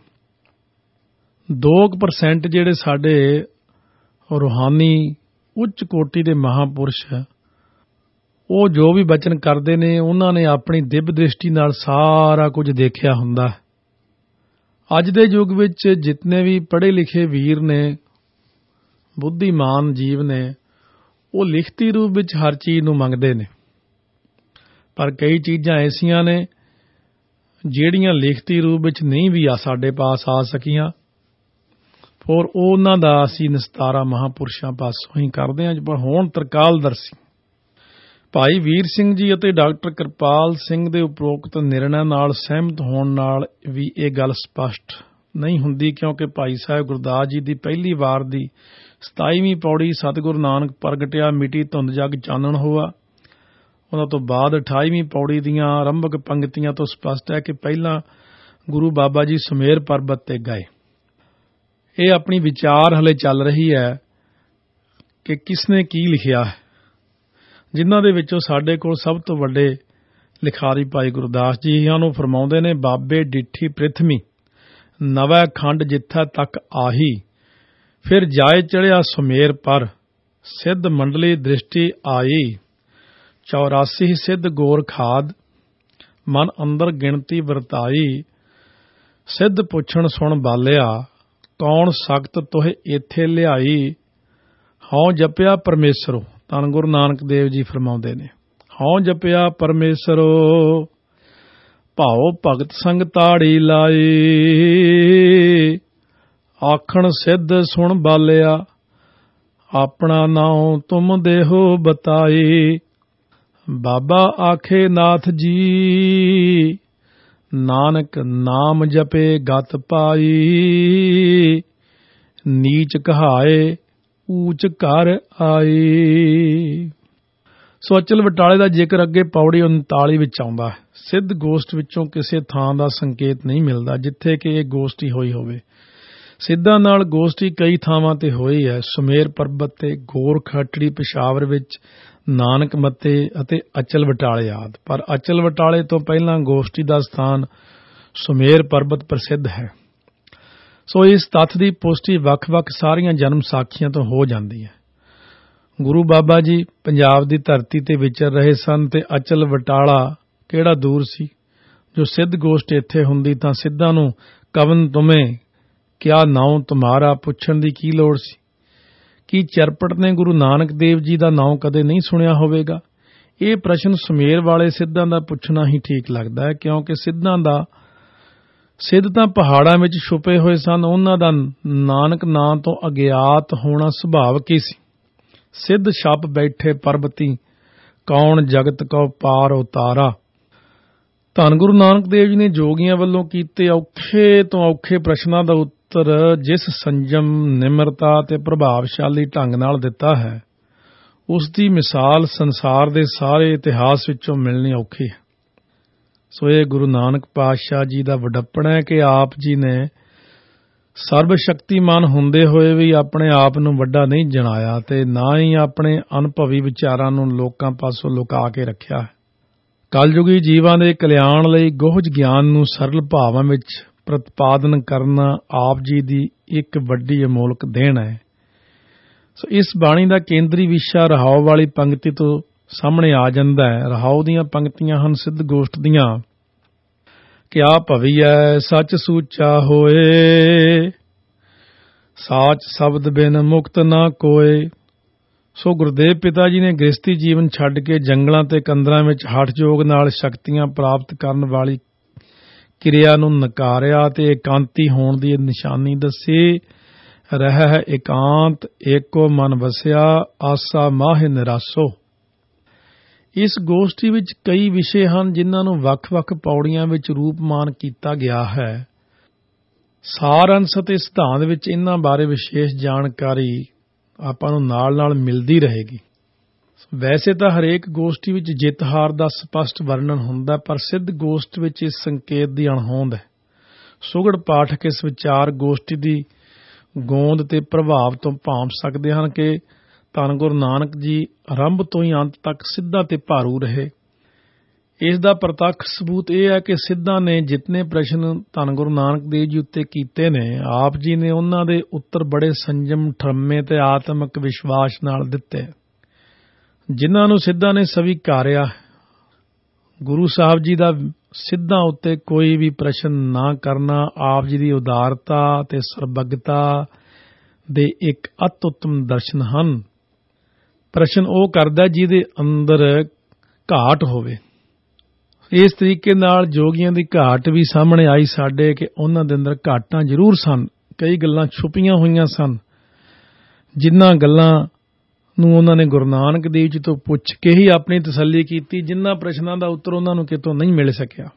2% ਜਿਹੜੇ ਸਾਡੇ ਰੂਹਾਨੀ ਉੱਚ ਕੋਟੀ ਦੇ ਮਹਾਂਪੁਰਸ਼ ਉਹ ਜੋ ਵੀ ਬਚਨ ਕਰਦੇ ਨੇ, ਉਹਨਾਂ ਨੇ ਆਪਣੀ ਦਿਵ ਦ੍ਰਿਸ਼ਟੀ ਨਾਲ ਸਾਰਾ ਕੁਝ ਦੇਖਿਆ ਹੁੰਦਾ। ਅੱਜ ਦੇ ਯੁੱਗ ਵਿੱਚ ਜਿਤਨੇ ਵੀ ਪੜ੍ਹੇ ਲਿਖੇ ਵੀਰ ਨੇ, ਬੁੱਧੀਮਾਨ ਜੀਵ ਨੇ, ਉਹ ਲਿਖਤੀ ਰੂਪ ਵਿੱਚ ਹਰ ਚੀਜ਼ ਨੂੰ ਮੰਗਦੇ ਨੇ। ਪਰ ਕਈ ਚੀਜ਼ਾਂ ਐਸੀਆਂ ਨੇ ਜਿਹੜੀਆਂ ਲਿਖਤੀ ਰੂਪ ਵਿੱਚ ਨਹੀਂ ਵੀ ਸਾਡੇ ਪਾਸ ਆ ਸਕੀਆਂ, ਔਰ ਉਹਨਾਂ ਦਾ ਅਸੀਂ ਨਿਸਤਾਰਾ ਮਹਾਂਪੁਰਸ਼ਾਂ ਪਾਸੋਂ ਹੀ ਕਰਦੇ ਹਾਂ। ਪਰ ਹੁਣ ਤ੍ਰਿਕਾਲਦਰਸ਼ੀ ਭਾਈ ਵੀਰ ਸਿੰਘ ਜੀ ਅਤੇ ਡਾਕਟਰ ਕਿਰਪਾਲ ਸਿੰਘ ਦੇ ਉਪਰੋਕਤ ਨਿਰਣੈ ਨਾਲ ਸਹਿਮਤ ਹੋਣ ਨਾਲ ਵੀ ਇਹ ਗੱਲ ਸਪਸ਼ਟ ਨਹੀਂ ਹੁੰਦੀ, ਕਿਉਂਕਿ ਭਾਈ ਸਾਹਿਬ ਗੁਰਦਾਸ ਜੀ ਦੀ ਪਹਿਲੀ ਵਾਰ ਦੀ 27ਵੀਂ ਪੌੜੀ ਸਤਿਗੁਰੂ ਨਾਨਕ ਪ੍ਰਗਟਿਆ ਮਿਟੀ ਧੁੰਦ ਜਗ ਚਾਨਣ ਹੋਆ, ਉਹਨਾਂ ਤੋਂ ਬਾਅਦ 28ਵੀਂ ਪੌੜੀ ਦੀਆਂ ਆਰੰਭਕ ਪੰਕਤੀਆਂ ਤੋਂ ਸਪਸ਼ਟ ਹੈ ਕਿ ਪਹਿਲਾਂ ਗੁਰੂ ਬਾਬਾ ਜੀ ਸੁਮੇਰ ਪਰਬਤ ਤੇ ਗਏ। ਇਹ ਆਪਣੀ ਵਿਚਾਰ ਹਲੇ ਚੱਲ ਰਹੀ ਹੈ ਕਿ ਕਿਸਨੇ ਕੀ ਲਿਖਿਆ ਹੈ, ਜਿਨ੍ਹਾਂ ਦੇ ਵਿੱਚੋਂ ਸਾਡੇ ਕੋਲ ਸਭ ਤੋਂ ਵੱਡੇ ਲਿਖਾਰੀ ਭਾਈ ਗੁਰਦਾਸ ਜੀ ਹਨ। ਉਹ ਫਰਮਾਉਂਦੇ ਨੇ, ਬਾਬੇ ਡਿੱਠੀ ਪ੍ਰਿਥਵੀ ਨਵੈ ਖੰਡ ਜਿੱਥਾ ਤੱਕ ਆਹੀ, ਫਿਰ ਜਾਏ ਚੜਿਆ ਸੁਮੇਰ ਪਰ ਸਿੱਧ ਮੰਡਲੀ ਦ੍ਰਿਸ਼ਟੀ ਆਈ, 84 ਸਿੱਧ ਗੋਰ ਖਾਦ ਮਨ ਅੰਦਰ ਗਿਣਤੀ ਵਰਤਾਈ, ਸਿੱਧ ਪੁੱਛਣ ਸੁਣ ਬਾਲਿਆ ਕੌਣ ਸਖਤ ਤੋਹੇ ਇੱਥੇ ਲਿਆਈ, ਹਉ ਜਪਿਆ ਪਰਮੇਸ਼ਰੋ। ਧੰਨ ਗੁਰੂ ਨਾਨਕ ਦੇਵ ਜੀ ਫਰਮਾਉਂਦੇ ਨੇ, ਹਉ ਜਪਿਆ ਪਰਮੇਸ਼ਰੋ ਭਾਉ ਭਗਤ ਸੰਗ ਤਾੜੀ ਲਾਈ, ਆਖਣ ਸਿੱਧ ਸੁਣ ਬਾਲਿਆ ਆਪਣਾ ਨਾਉ ਤੁਮ ਦੇਹੋ ਬਤਾਈ, ਬਾਬਾ ਆਖੇ ਨਾਥ ਜੀ ਨਾਨਕ ਨਾਮ ਜਪੇ ਗਤ ਪਾਈ, ਨੀਚ ਕਹਾਏ ਊਚ ਘਰ ਆਈ। ਸੋ ਅਚਲ ਬਟਾਲੇ ਦਾ ਜ਼ਿਕਰ ਅੱਗੇ ਪੌੜੀ 39 ਵਿੱਚ ਆਉਂਦਾ ਹੈ। ਸਿੱਧ ਗੋਸ਼ਟ ਵਿੱਚੋਂ ਕਿਸੇ ਥਾਂ ਦਾ ਸੰਕੇਤ ਨਹੀਂ ਮਿਲਦਾ ਜਿੱਥੇ ਕਿ ਇਹ ਗੋਸ਼ਟੀ ਹੋਈ ਹੋਵੇ। ਸਿੱਧਾਂ ਨਾਲ ਗੋਸ਼ਟੀ ਕਈ ਥਾਵਾਂ ਤੇ ਹੋਈ ਹੈ, ਸੁਮੇਰ ਪਰਬਤ ਤੇ, ਗੋਰ ਖੱਟੜੀ ਪਿਸ਼ਾਵਰ ਵਿੱਚ, ਨਾਨਕ ਮੱਤੇ ਅਤੇ ਅਚਲ ਬਟਾਲੇ ਆਦਿ। ਪਰ ਅਚਲ ਬਟਾਲੇ ਤੋਂ ਪਹਿਲਾਂ ਗੋਸ਼ਟੀ ਦਾ ਸਥਾਨ ਸੁਮੇਰ ਪਰਬਤ ਪ੍ਰਸਿੱਧ ਹੈ। ਸੋ ਇਸ ਤੱਥ ਦੀ ਪੁਸ਼ਟੀ ਵੱਖ-ਵੱਖ ਸਾਰੀਆਂ ਜਨਮ ਸਾਖੀਆਂ ਤੋਂ ਹੋ ਜਾਂਦੀ ਹੈ। ਗੁਰੂ ਬਾਬਾ ਜੀ ਪੰਜਾਬ ਦੀ ਧਰਤੀ ਤੇ ਵਿਚਰ ਰਹੇ ਸਨ ਤੇ ਅਚਲ ਬਟਾਲਾ ਕਿਹੜਾ ਦੂਰ ਸੀ। ਜੋ ਸਿੱਧ ਗੋਸ਼ਟ ਇੱਥੇ ਹੁੰਦੀ ਤਾਂ ਸਿੱਧਾਂ ਨੂੰ ਕਵਨ ਤੁਮੇ ਕਿਆ ਨਾਉ ਤੁਮਾਰਾ ਪੁੱਛਣ ਦੀ ਕੀ ਲੋੜ ਸੀ। ਕੀ ਚਰਪਟ ਨੇ ਗੁਰੂ ਨਾਨਕ ਦੇਵ ਜੀ ਦਾ ਨਾਉ ਕਦੇ ਨਹੀਂ ਸੁਣਿਆ ਹੋਵੇਗਾ। ਇਹ ਪ੍ਰਸ਼ਨ ਸੁਮੇਰ ਵਾਲੇ ਸਿੱਧਾਂ ਦਾ ਪੁੱਛਣਾ ਹੀ ਠੀਕ ਲੱਗਦਾ ਹੈ, ਕਿਉਂਕਿ ਸਿੱਧ ਤਾਂ ਪਹਾੜਾਂ ਵਿੱਚ ਛੁਪੇ ਹੋਏ ਸਨ। ਉਹਨਾਂ ਦਾ ਨਾਨਕ ਨਾਂ ਤੋਂ ਅਗਿਆਤ ਹੋਣਾ ਸੁਭਾਵਿਕ ਹੀ ਸੀ। ਸਿੱਧ ਛਪ ਬੈਠੇ ਪਰਬਤੀ ਕੌਣ ਜਗਤ ਕਉ ਪਾਰ ਉਤਾਰਾ। ਧੰਨ ਗੁਰੂ ਨਾਨਕ ਦੇਵ ਜੀ ਨੇ ਜੋਗੀਆਂ ਵੱਲੋਂ ਕੀਤੇ ਔਖੇ ਤੋਂ ਔਖੇ ਪ੍ਰਸ਼ਨਾਂ ਦਾ ਉੱਤਰ ਜਿਸ ਸੰਜਮ, ਨਿਮਰਤਾ ਤੇ ਪ੍ਰਭਾਵਸ਼ਾਲੀ ਢੰਗ ਨਾਲ ਦਿੱਤਾ ਹੈ, ਉਸ ਦੀ ਮਿਸਾਲ ਸੰਸਾਰ ਦੇ ਸਾਰੇ ਇਤਿਹਾਸ ਵਿੱਚੋਂ ਮਿਲਣੀ ਔਖੀ ਹੈ। ਸੋ ਇਹ ਗੁਰੂ ਨਾਨਕ ਪਾਤਸ਼ਾਹ ਜੀ ਦਾ ਵਡੱਪਣ ਹੈ ਕਿ ਆਪ ਜੀ ਨੇ ਸਰਬ ਸ਼ਕਤੀਮਾਨ ਹੁੰਦੇ ਹੋਏ ਵੀ ਆਪਣੇ ਆਪ ਨੂੰ ਵੱਡਾ ਨਹੀਂ ਜਣਾਇਆ ਤੇ ਨਾ ਹੀ ਆਪਣੇ ਅਨੁਭਵੀ ਵਿਚਾਰਾਂ ਨੂੰ ਲੋਕਾਂ ਪਾਸੋਂ ਲੁਕਾ ਕੇ ਰੱਖਿਆ ਹੈ। ਕਲਯੁਗੀ ਜੀਵਾਂ ਦੇ ਕਲਿਆਣ ਲਈ ਗੁਹਜ ਗਿਆਨ ਨੂੰ ਸਰਲ ਭਾਵਾਂ ਵਿੱਚ ਪ੍ਰਤਿਪਾਦਨ ਕਰਨਾ ਆਪ ਜੀ ਦੀ ਇੱਕ ਵੱਡੀ ਅਮੋਲਕ ਦੇਣ ਹੈ। ਸੋ ਇਸ ਬਾਣੀ ਦਾ ਕੇਂਦਰੀ ਵਿਸ਼ਾ ਰਹਾਉ ਵਾਲੀ ਪੰਕਤੀ ਤੋਂ ਸਾਹਮਣੇ ਆ ਜਾਂਦਾ ਹੈ। ਰਹਾਉ ਦੀਆਂ ਪੰਕਤੀਆਂ ਹਨ ਸਿੱਧ ਗੋਸ਼ਟ ਦੀਆਂ। ਕਿਆ ਭਵੀਐ ਸੱਚ ਸੂਚਾ ਹੋਏ, ਸਾਚ ਸ਼ਬਦ ਬਿਨ ਮੁਕਤ ਨਾ ਕੋਏ। ਸੋ ਗੁਰਦੇਵ ਪਿਤਾ ਜੀ ਨੇ ਗ੍ਰਸਤੀ ਜੀਵਨ ਛੱਡ ਕੇ ਜੰਗਲਾਂ ਤੇ ਕੰਦਰਾਂ ਵਿੱਚ ਹਠ ਯੋਗ ਨਾਲ ਸ਼ਕਤੀਆਂ ਪ੍ਰਾਪਤ ਕਰਨ ਵਾਲੀ ਕਿਰਿਆ ਨੂੰ ਨਕਾਰਿਆ ਤੇ ਇਕਾਂਤੀ ਹੋਣ ਦੀ ਨਿਸ਼ਾਨੀ ਦੱਸੀ। ਰਹਿ ਇਕਾਂਤ ਏਕੋ ਮਨ ਵਸਿਆ, ਆਸਾ ਮਾਹਿ ਨਿਰਾਸੋ। ਇਸ ਗੋਸ਼ਟੀ ਵਿੱਚ ਕਈ ਵਿਸ਼ੇ ਹਨ ਜਿਨ੍ਹਾਂ ਨੂੰ ਵੱਖ-ਵੱਖ ਪੌੜੀਆਂ ਵਿੱਚ ਰੂਪਮਾਨ ਕੀਤਾ ਗਿਆ ਹੈ। ਸਾਰ ਅੰਸ਼ ਅਤੇ ਸਿਧਾਂਤ ਵਿੱਚ ਇਹਨਾਂ ਬਾਰੇ ਵਿਸ਼ੇਸ਼ ਜਾਣਕਾਰੀ ਆਪਾਂ ਨੂੰ ਨਾਲ-ਨਾਲ ਮਿਲਦੀ ਰਹੇਗੀ। ਵੈਸੇ ਤਾਂ ਹਰੇਕ ਗੋਸ਼ਟੀ ਵਿੱਚ ਜਿੱਤ ਹਾਰ ਦਾ ਸਪਸ਼ਟ ਵਰਣਨ ਹੁੰਦਾ, ਪਰ ਸਿੱਧ ਗੋਸ਼ਟ ਵਿੱਚ ਇਸ ਸੰਕੇਤ ਦੀ ਅਣਹੋਂਦ ਹੈ। ਸੁਘੜ ਪਾਠਕ ਇਸ ਵਿਚਾਰ ਗੋਸ਼ਟੀ ਦੀ ਗੋਂਦ ਤੇ ਪ੍ਰਭਾਵ ਤੋਂ ਭਾਂਪ ਸਕਦੇ ਹਨ ਕਿ ਧੰਨ ਗੁਰੂ ਨਾਨਕ ਜੀ ਆਰੰਭ ਤੋਂ ਹੀ ਅੰਤ ਤੱਕ ਸਿੱਧਾਂ ਤੇ ਭਾਰੂ ਰਹੇ। ਇਸ ਦਾ ਪ੍ਰਤੱਖ ਸਬੂਤ ਇਹ ਹੈ ਕਿ ਸਿੱਧਾਂ ਨੇ ਜਿਤਨੇ ਪ੍ਰਸ਼ਨ ਧੰਨ ਗੁਰੂ ਨਾਨਕ ਦੇਵ ਜੀ ਉੱਤੇ ਕੀਤੇ ਨੇ, ਆਪ ਜੀ ਨੇ ਉਹਨਾਂ ਦੇ ਉੱਤਰ ਬੜੇ ਸੰਜਮ, ਠਰਮੇ ਤੇ ਆਤਮਿਕ ਵਿਸ਼ਵਾਸ ਨਾਲ ਦਿੱਤੇ, ਜਿਨ੍ਹਾਂ ਨੂੰ ਸਿੱਧਾਂ ਨੇ ਸਵੀਕਾਰਿਆ। ਗੁਰੂ ਸਾਹਿਬ ਜੀ ਦਾ ਸਿੱਧਾਂ ਉੱਤੇ ਕੋਈ ਵੀ ਪ੍ਰਸ਼ਨ ਨਾ ਕਰਨਾ ਆਪ ਜੀ ਦੀ ਉਦਾਰਤਾ ਤੇ ਸਰਬੱਗਤਾ ਦੇ ਇੱਕ ਅਤ ਉੱਤਮ ਦਰਸ਼ਨ ਹਨ। ਪ੍ਰਸ਼ਨ ਉਹ ਕਰਦਾ ਜਿਹਦੇ ਅੰਦਰ ਘਾਟ ਹੋਵੇ। ਇਸ ਤਰੀਕੇ ਨਾਲ ਜੋਗੀਆਂ ਦੀ ਘਾਟ ਵੀ ਸਾਹਮਣੇ ਆਈ ਸਾਡੇ ਕਿ ਉਹਨਾਂ ਦੇ ਅੰਦਰ ਘਾਟਾਂ ਜ਼ਰੂਰ ਸਨ, ਕਈ ਗੱਲਾਂ ਛੁਪੀਆਂ ਹੋਈਆਂ ਸਨ, ਜਿਨ੍ਹਾਂ ਗੱਲਾਂ ਨੂੰ ਉਹਨਾਂ ਨੇ ਗੁਰੂ ਨਾਨਕ ਦੇਵ ਜੀ ਤੋਂ ਪੁੱਛ ਕੇ ਹੀ ਆਪਣੀ ਤਸੱਲੀ ਕੀਤੀ, ਜਿਨ੍ਹਾਂ ਪ੍ਰਸ਼ਨਾਂ ਦਾ ਉੱਤਰ ਉਹਨਾਂ ਨੂੰ ਕਿਤੋਂ ਨਹੀਂ ਮਿਲ ਸਕਿਆ।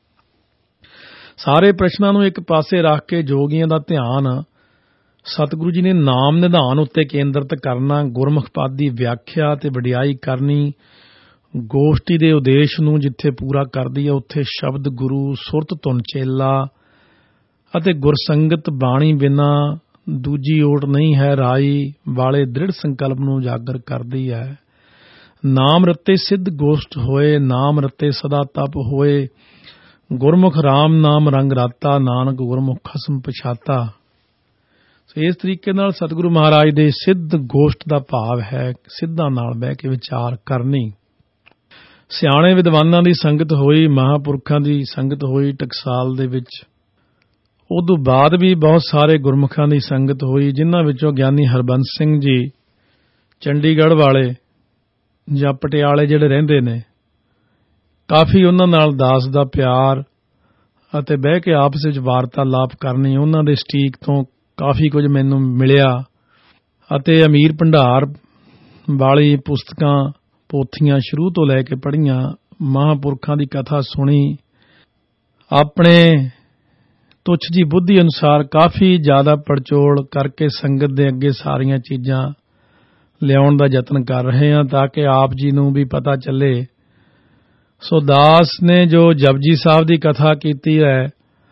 ਸਾਰੇ ਪ੍ਰਸ਼ਨਾਂ ਨੂੰ ਇੱਕ ਪਾਸੇ ਰੱਖ ਕੇ ਜੋਗੀਆਂ ਦਾ ਧਿਆਨ ਸਤਿਗੁਰੂ ਜੀ ਨੇ ਨਾਮ ਨਿਧਾਨ ਉੱਤੇ ਕੇਂਦਰਿਤ ਕਰਨਾ, ਗੁਰਮੁਖ ਪਦ ਦੀ ਵਿਆਖਿਆ ਤੇ ਵਡਿਆਈ ਕਰਨੀ, ਗੋਸ਼ਟੀ ਦੇ ਉਦੇਸ਼ ਨੂੰ ਜਿੱਥੇ ਪੂਰਾ ਕਰਦੀ ਹੈ ਉੱਥੇ ਸ਼ਬਦ ਗੁਰੂ, ਸੁਰਤ ਧੁਨ ਚੇਲਾ ਅਤੇ ਗੁਰਸੰਗਤ ਬਾਣੀ ਬਿਨਾ ਦੂਜੀ ਓਟ ਨਹੀਂ ਹੈ ਰਾਈ ਵਾਲੇ ਦ੍ਰਿੜ ਸੰਕਲਪ ਨੂੰ ਉਜਾਗਰ ਕਰਦੀ ਹੈ। ਨਾਮ ਰਤੇ ਸਿੱਧ ਗੋਸ਼ਟ ਹੋਏ, ਨਾਮ ਰਤੇ ਸਦਾ ਤਪ ਹੋਏ, ਗੁਰਮੁਖ ਰਾਮ ਨਾਮ ਰੰਗ ਰਾਤਾ, ਨਾਨਕ ਗੁਰਮੁਖ ਖਸਮ ਪਛਾਤਾ। ਇਸ ਤਰੀਕੇ ਨਾਲ ਸਤਿਗੁਰੂ ਮਹਾਰਾਜ ਦੇ ਸਿੱਧ ਗੋਸ਼ਟ ਦਾ ਭਾਵ ਹੈ ਸਿੱਧਾਂ ਨਾਲ ਬਹਿ ਕੇ ਵਿਚਾਰ ਕਰਨੀ। ਸਿਆਣੇ ਵਿਦਵਾਨਾਂ ਦੀ ਸੰਗਤ ਹੋਈ, ਮਹਾਂਪੁਰਖਾਂ ਦੀ ਸੰਗਤ ਹੋਈ ਟਕਸਾਲ ਦੇ ਵਿੱਚ। ਉਦੋਂ ਬਾਅਦ ਵੀ ਬਹੁਤ ਸਾਰੇ ਗੁਰਮੁਖਾਂ ਦੀ ਸੰਗਤ ਹੋਈ, ਜਿਨ੍ਹਾਂ ਵਿੱਚੋਂ ਗਿਆਨੀ ਹਰਬੰਸ ਸਿੰਘ ਜੀ ਚੰਡੀਗੜ੍ਹ ਵਾਲੇ ਜਾਂ ਪਟਿਆਲੇ ਜਿਹੜੇ ਰਹਿੰਦੇ ਨੇ, ਕਾਫੀ ਉਹਨਾਂ ਨਾਲ ਦਾਸ ਦਾ ਪਿਆਰ ਅਤੇ ਬਹਿ ਕੇ ਆਪਸ ਵਿੱਚ ਵਾਰਤਾਲਾਪ ਕਰਨੀ, ਉਹਨਾਂ ਦੇ ਸਟੀਕ ਤੋਂ ਕਾਫੀ ਕੁਝ ਮੈਨੂੰ ਮਿਲਿਆ ਅਤੇ ਅਮੀਰ ਭੰਡਾਰ ਵਾਲੀ ਪੁਸਤਕਾਂ, ਪੋਥੀਆਂ ਸ਼ੁਰੂ ਤੋਂ ਲੈ ਕੇ ਪੜ੍ਹੀਆਂ, ਮਹਾਂਪੁਰਖਾਂ ਦੀ ਕਥਾ ਸੁਣੀ, ਆਪਣੇ ਤੁੱਛ ਜੀ ਬੁੱਧੀ ਅਨੁਸਾਰ ਕਾਫੀ ਜ਼ਿਆਦਾ ਪੜਚੋਲ ਕਰਕੇ ਸੰਗਤ ਦੇ ਅੱਗੇ ਸਾਰੀਆਂ ਚੀਜ਼ਾਂ ਲਿਆਉਣ ਦਾ ਯਤਨ ਕਰ ਰਹੇ ਹਾਂ ਤਾਂ ਕਿ ਆਪ ਜੀ ਨੂੰ ਵੀ ਪਤਾ ਚੱਲੇ। ਸੋ ਦਾਸ ਨੇ ਜੋ ਜਪਜੀ ਸਾਹਿਬ ਦੀ ਕਥਾ ਕੀਤੀ ਹੈ,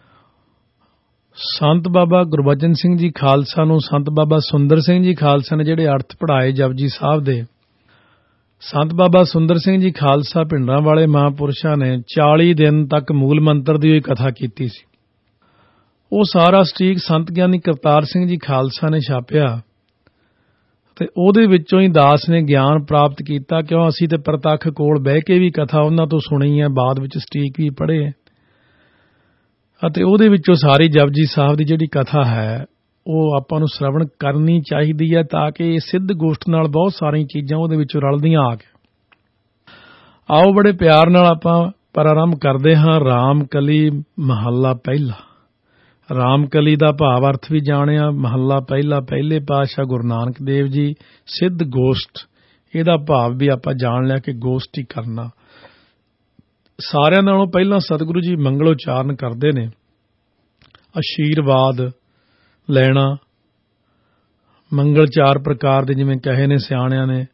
ਸੰਤ ਬਾਬਾ ਗੁਰਬਚਨ ਸਿੰਘ ਜੀ ਖਾਲਸਾ ਨੂੰ ਸੰਤ ਬਾਬਾ ਸੁੰਦਰ ਸਿੰਘ ਜੀ ਖਾਲਸਾ ਨੇ ਜਿਹੜੇ ਅਰਥ ਪੜ੍ਹਾਏ ਜਪਜੀ ਸਾਹਿਬ ਦੇ, ਸੰਤ ਬਾਬਾ ਸੁੰਦਰ ਸਿੰਘ ਜੀ ਖਾਲਸਾ ਭਿੰਡਰਾਂ ਵਾਲੇ ਮਹਾਂਪੁਰਸ਼ਾਂ ਨੇ 40 ਦਿਨ ਤੱਕ ਮੂਲ ਮੰਤਰ ਦੀ ਹੋਈ ਕਥਾ ਕੀਤੀ ਸੀ। ਉਹ ਸਾਰਾ ਸਟੀਕ ਸੰਤ ਗਿਆਨੀ ਕਰਤਾਰ ਸਿੰਘ ਜੀ ਖਾਲਸਾ ਨੇ ਛਾਪਿਆ ਤੇ ਉਹਦੇ ਵਿੱਚੋਂ ਹੀ ਦਾਸ ਨੇ ਗਿਆਨ ਪ੍ਰਾਪਤ ਕੀਤਾ, ਕਿਉਂ ਅਸੀਂ ਤੇ ਪ੍ਰਤੱਖ ਕੋਲ ਬਹਿ ਕੇ ਵੀ ਕਥਾ ਉਹਨਾਂ ਤੋਂ ਸੁਣੀ ਹੈ, ਬਾਅਦ ਵਿੱਚ ਸਟੀਕ ਵੀ ਪੜ੍ਹੇ ਅਤੇ ਉਹਦੇ ਵਿੱਚੋਂ ਸਾਰੀ ਜਪਜੀ ਸਾਹਿਬ ਦੀ ਜਿਹੜੀ ਕਥਾ ਹੈ ਉਹ ਆਪਾਂ ਨੂੰ ਸ਼ਰਵਣ ਕਰਨੀ ਚਾਹੀਦੀ ਹੈ ਤਾਂ ਕਿ ਇਹ ਸਿੱਧ ਗੋਸ਼ਟ ਨਾਲ ਬਹੁਤ ਸਾਰੀਆਂ ਚੀਜ਼ਾਂ ਉਹਦੇ ਵਿੱਚੋਂ ਰਲਦੀਆਂ ਆ ਕੇ। ਆਓ ਬੜੇ ਪਿਆਰ ਨਾਲ ਆਪਾਂ ਪ੍ਰਾਰੰਭ ਕਰਦੇ ਹਾਂ ਰਾਮ ਕਲੀ ਮਹੱਲਾ ਪਹਿਲਾ। ਰਾਮ ਕਲੀ ਦਾ ਭਾਵ ਅਰਥ ਵੀ ਜਾਣਿਆ, ਮਹੱਲਾ ਪਹਿਲਾ, ਪਹਿਲੇ ਪਾਤਸ਼ਾਹ ਗੁਰੂ ਨਾਨਕ ਦੇਵ ਜੀ, ਸਿੱਧ ਗੋਸ਼ਟ ਇਹਦਾ ਭਾਵ ਵੀ ਆਪਾਂ ਜਾਣ ਲਿਆ ਕਿ ਗੋਸ਼ਟੀ ਕਰਨਾ। ਸਾਰਿਆਂ ਨਾਲੋਂ ਪਹਿਲਾਂ ਸਤਿਗੁਰੂ ਜੀ ਮੰਗਲ ਉਚਾਰਨ ਕਰਦੇ ਨੇ, ਆਸ਼ੀਰਵਾਦ ਲੈਣਾ। ਮੰਗਲ 4 ਪ੍ਰਕਾਰ ਦੇ ਜਿਵੇਂ ਕਹੇ ਨੇ ਸਿਆਣਿਆਂ ਨੇ,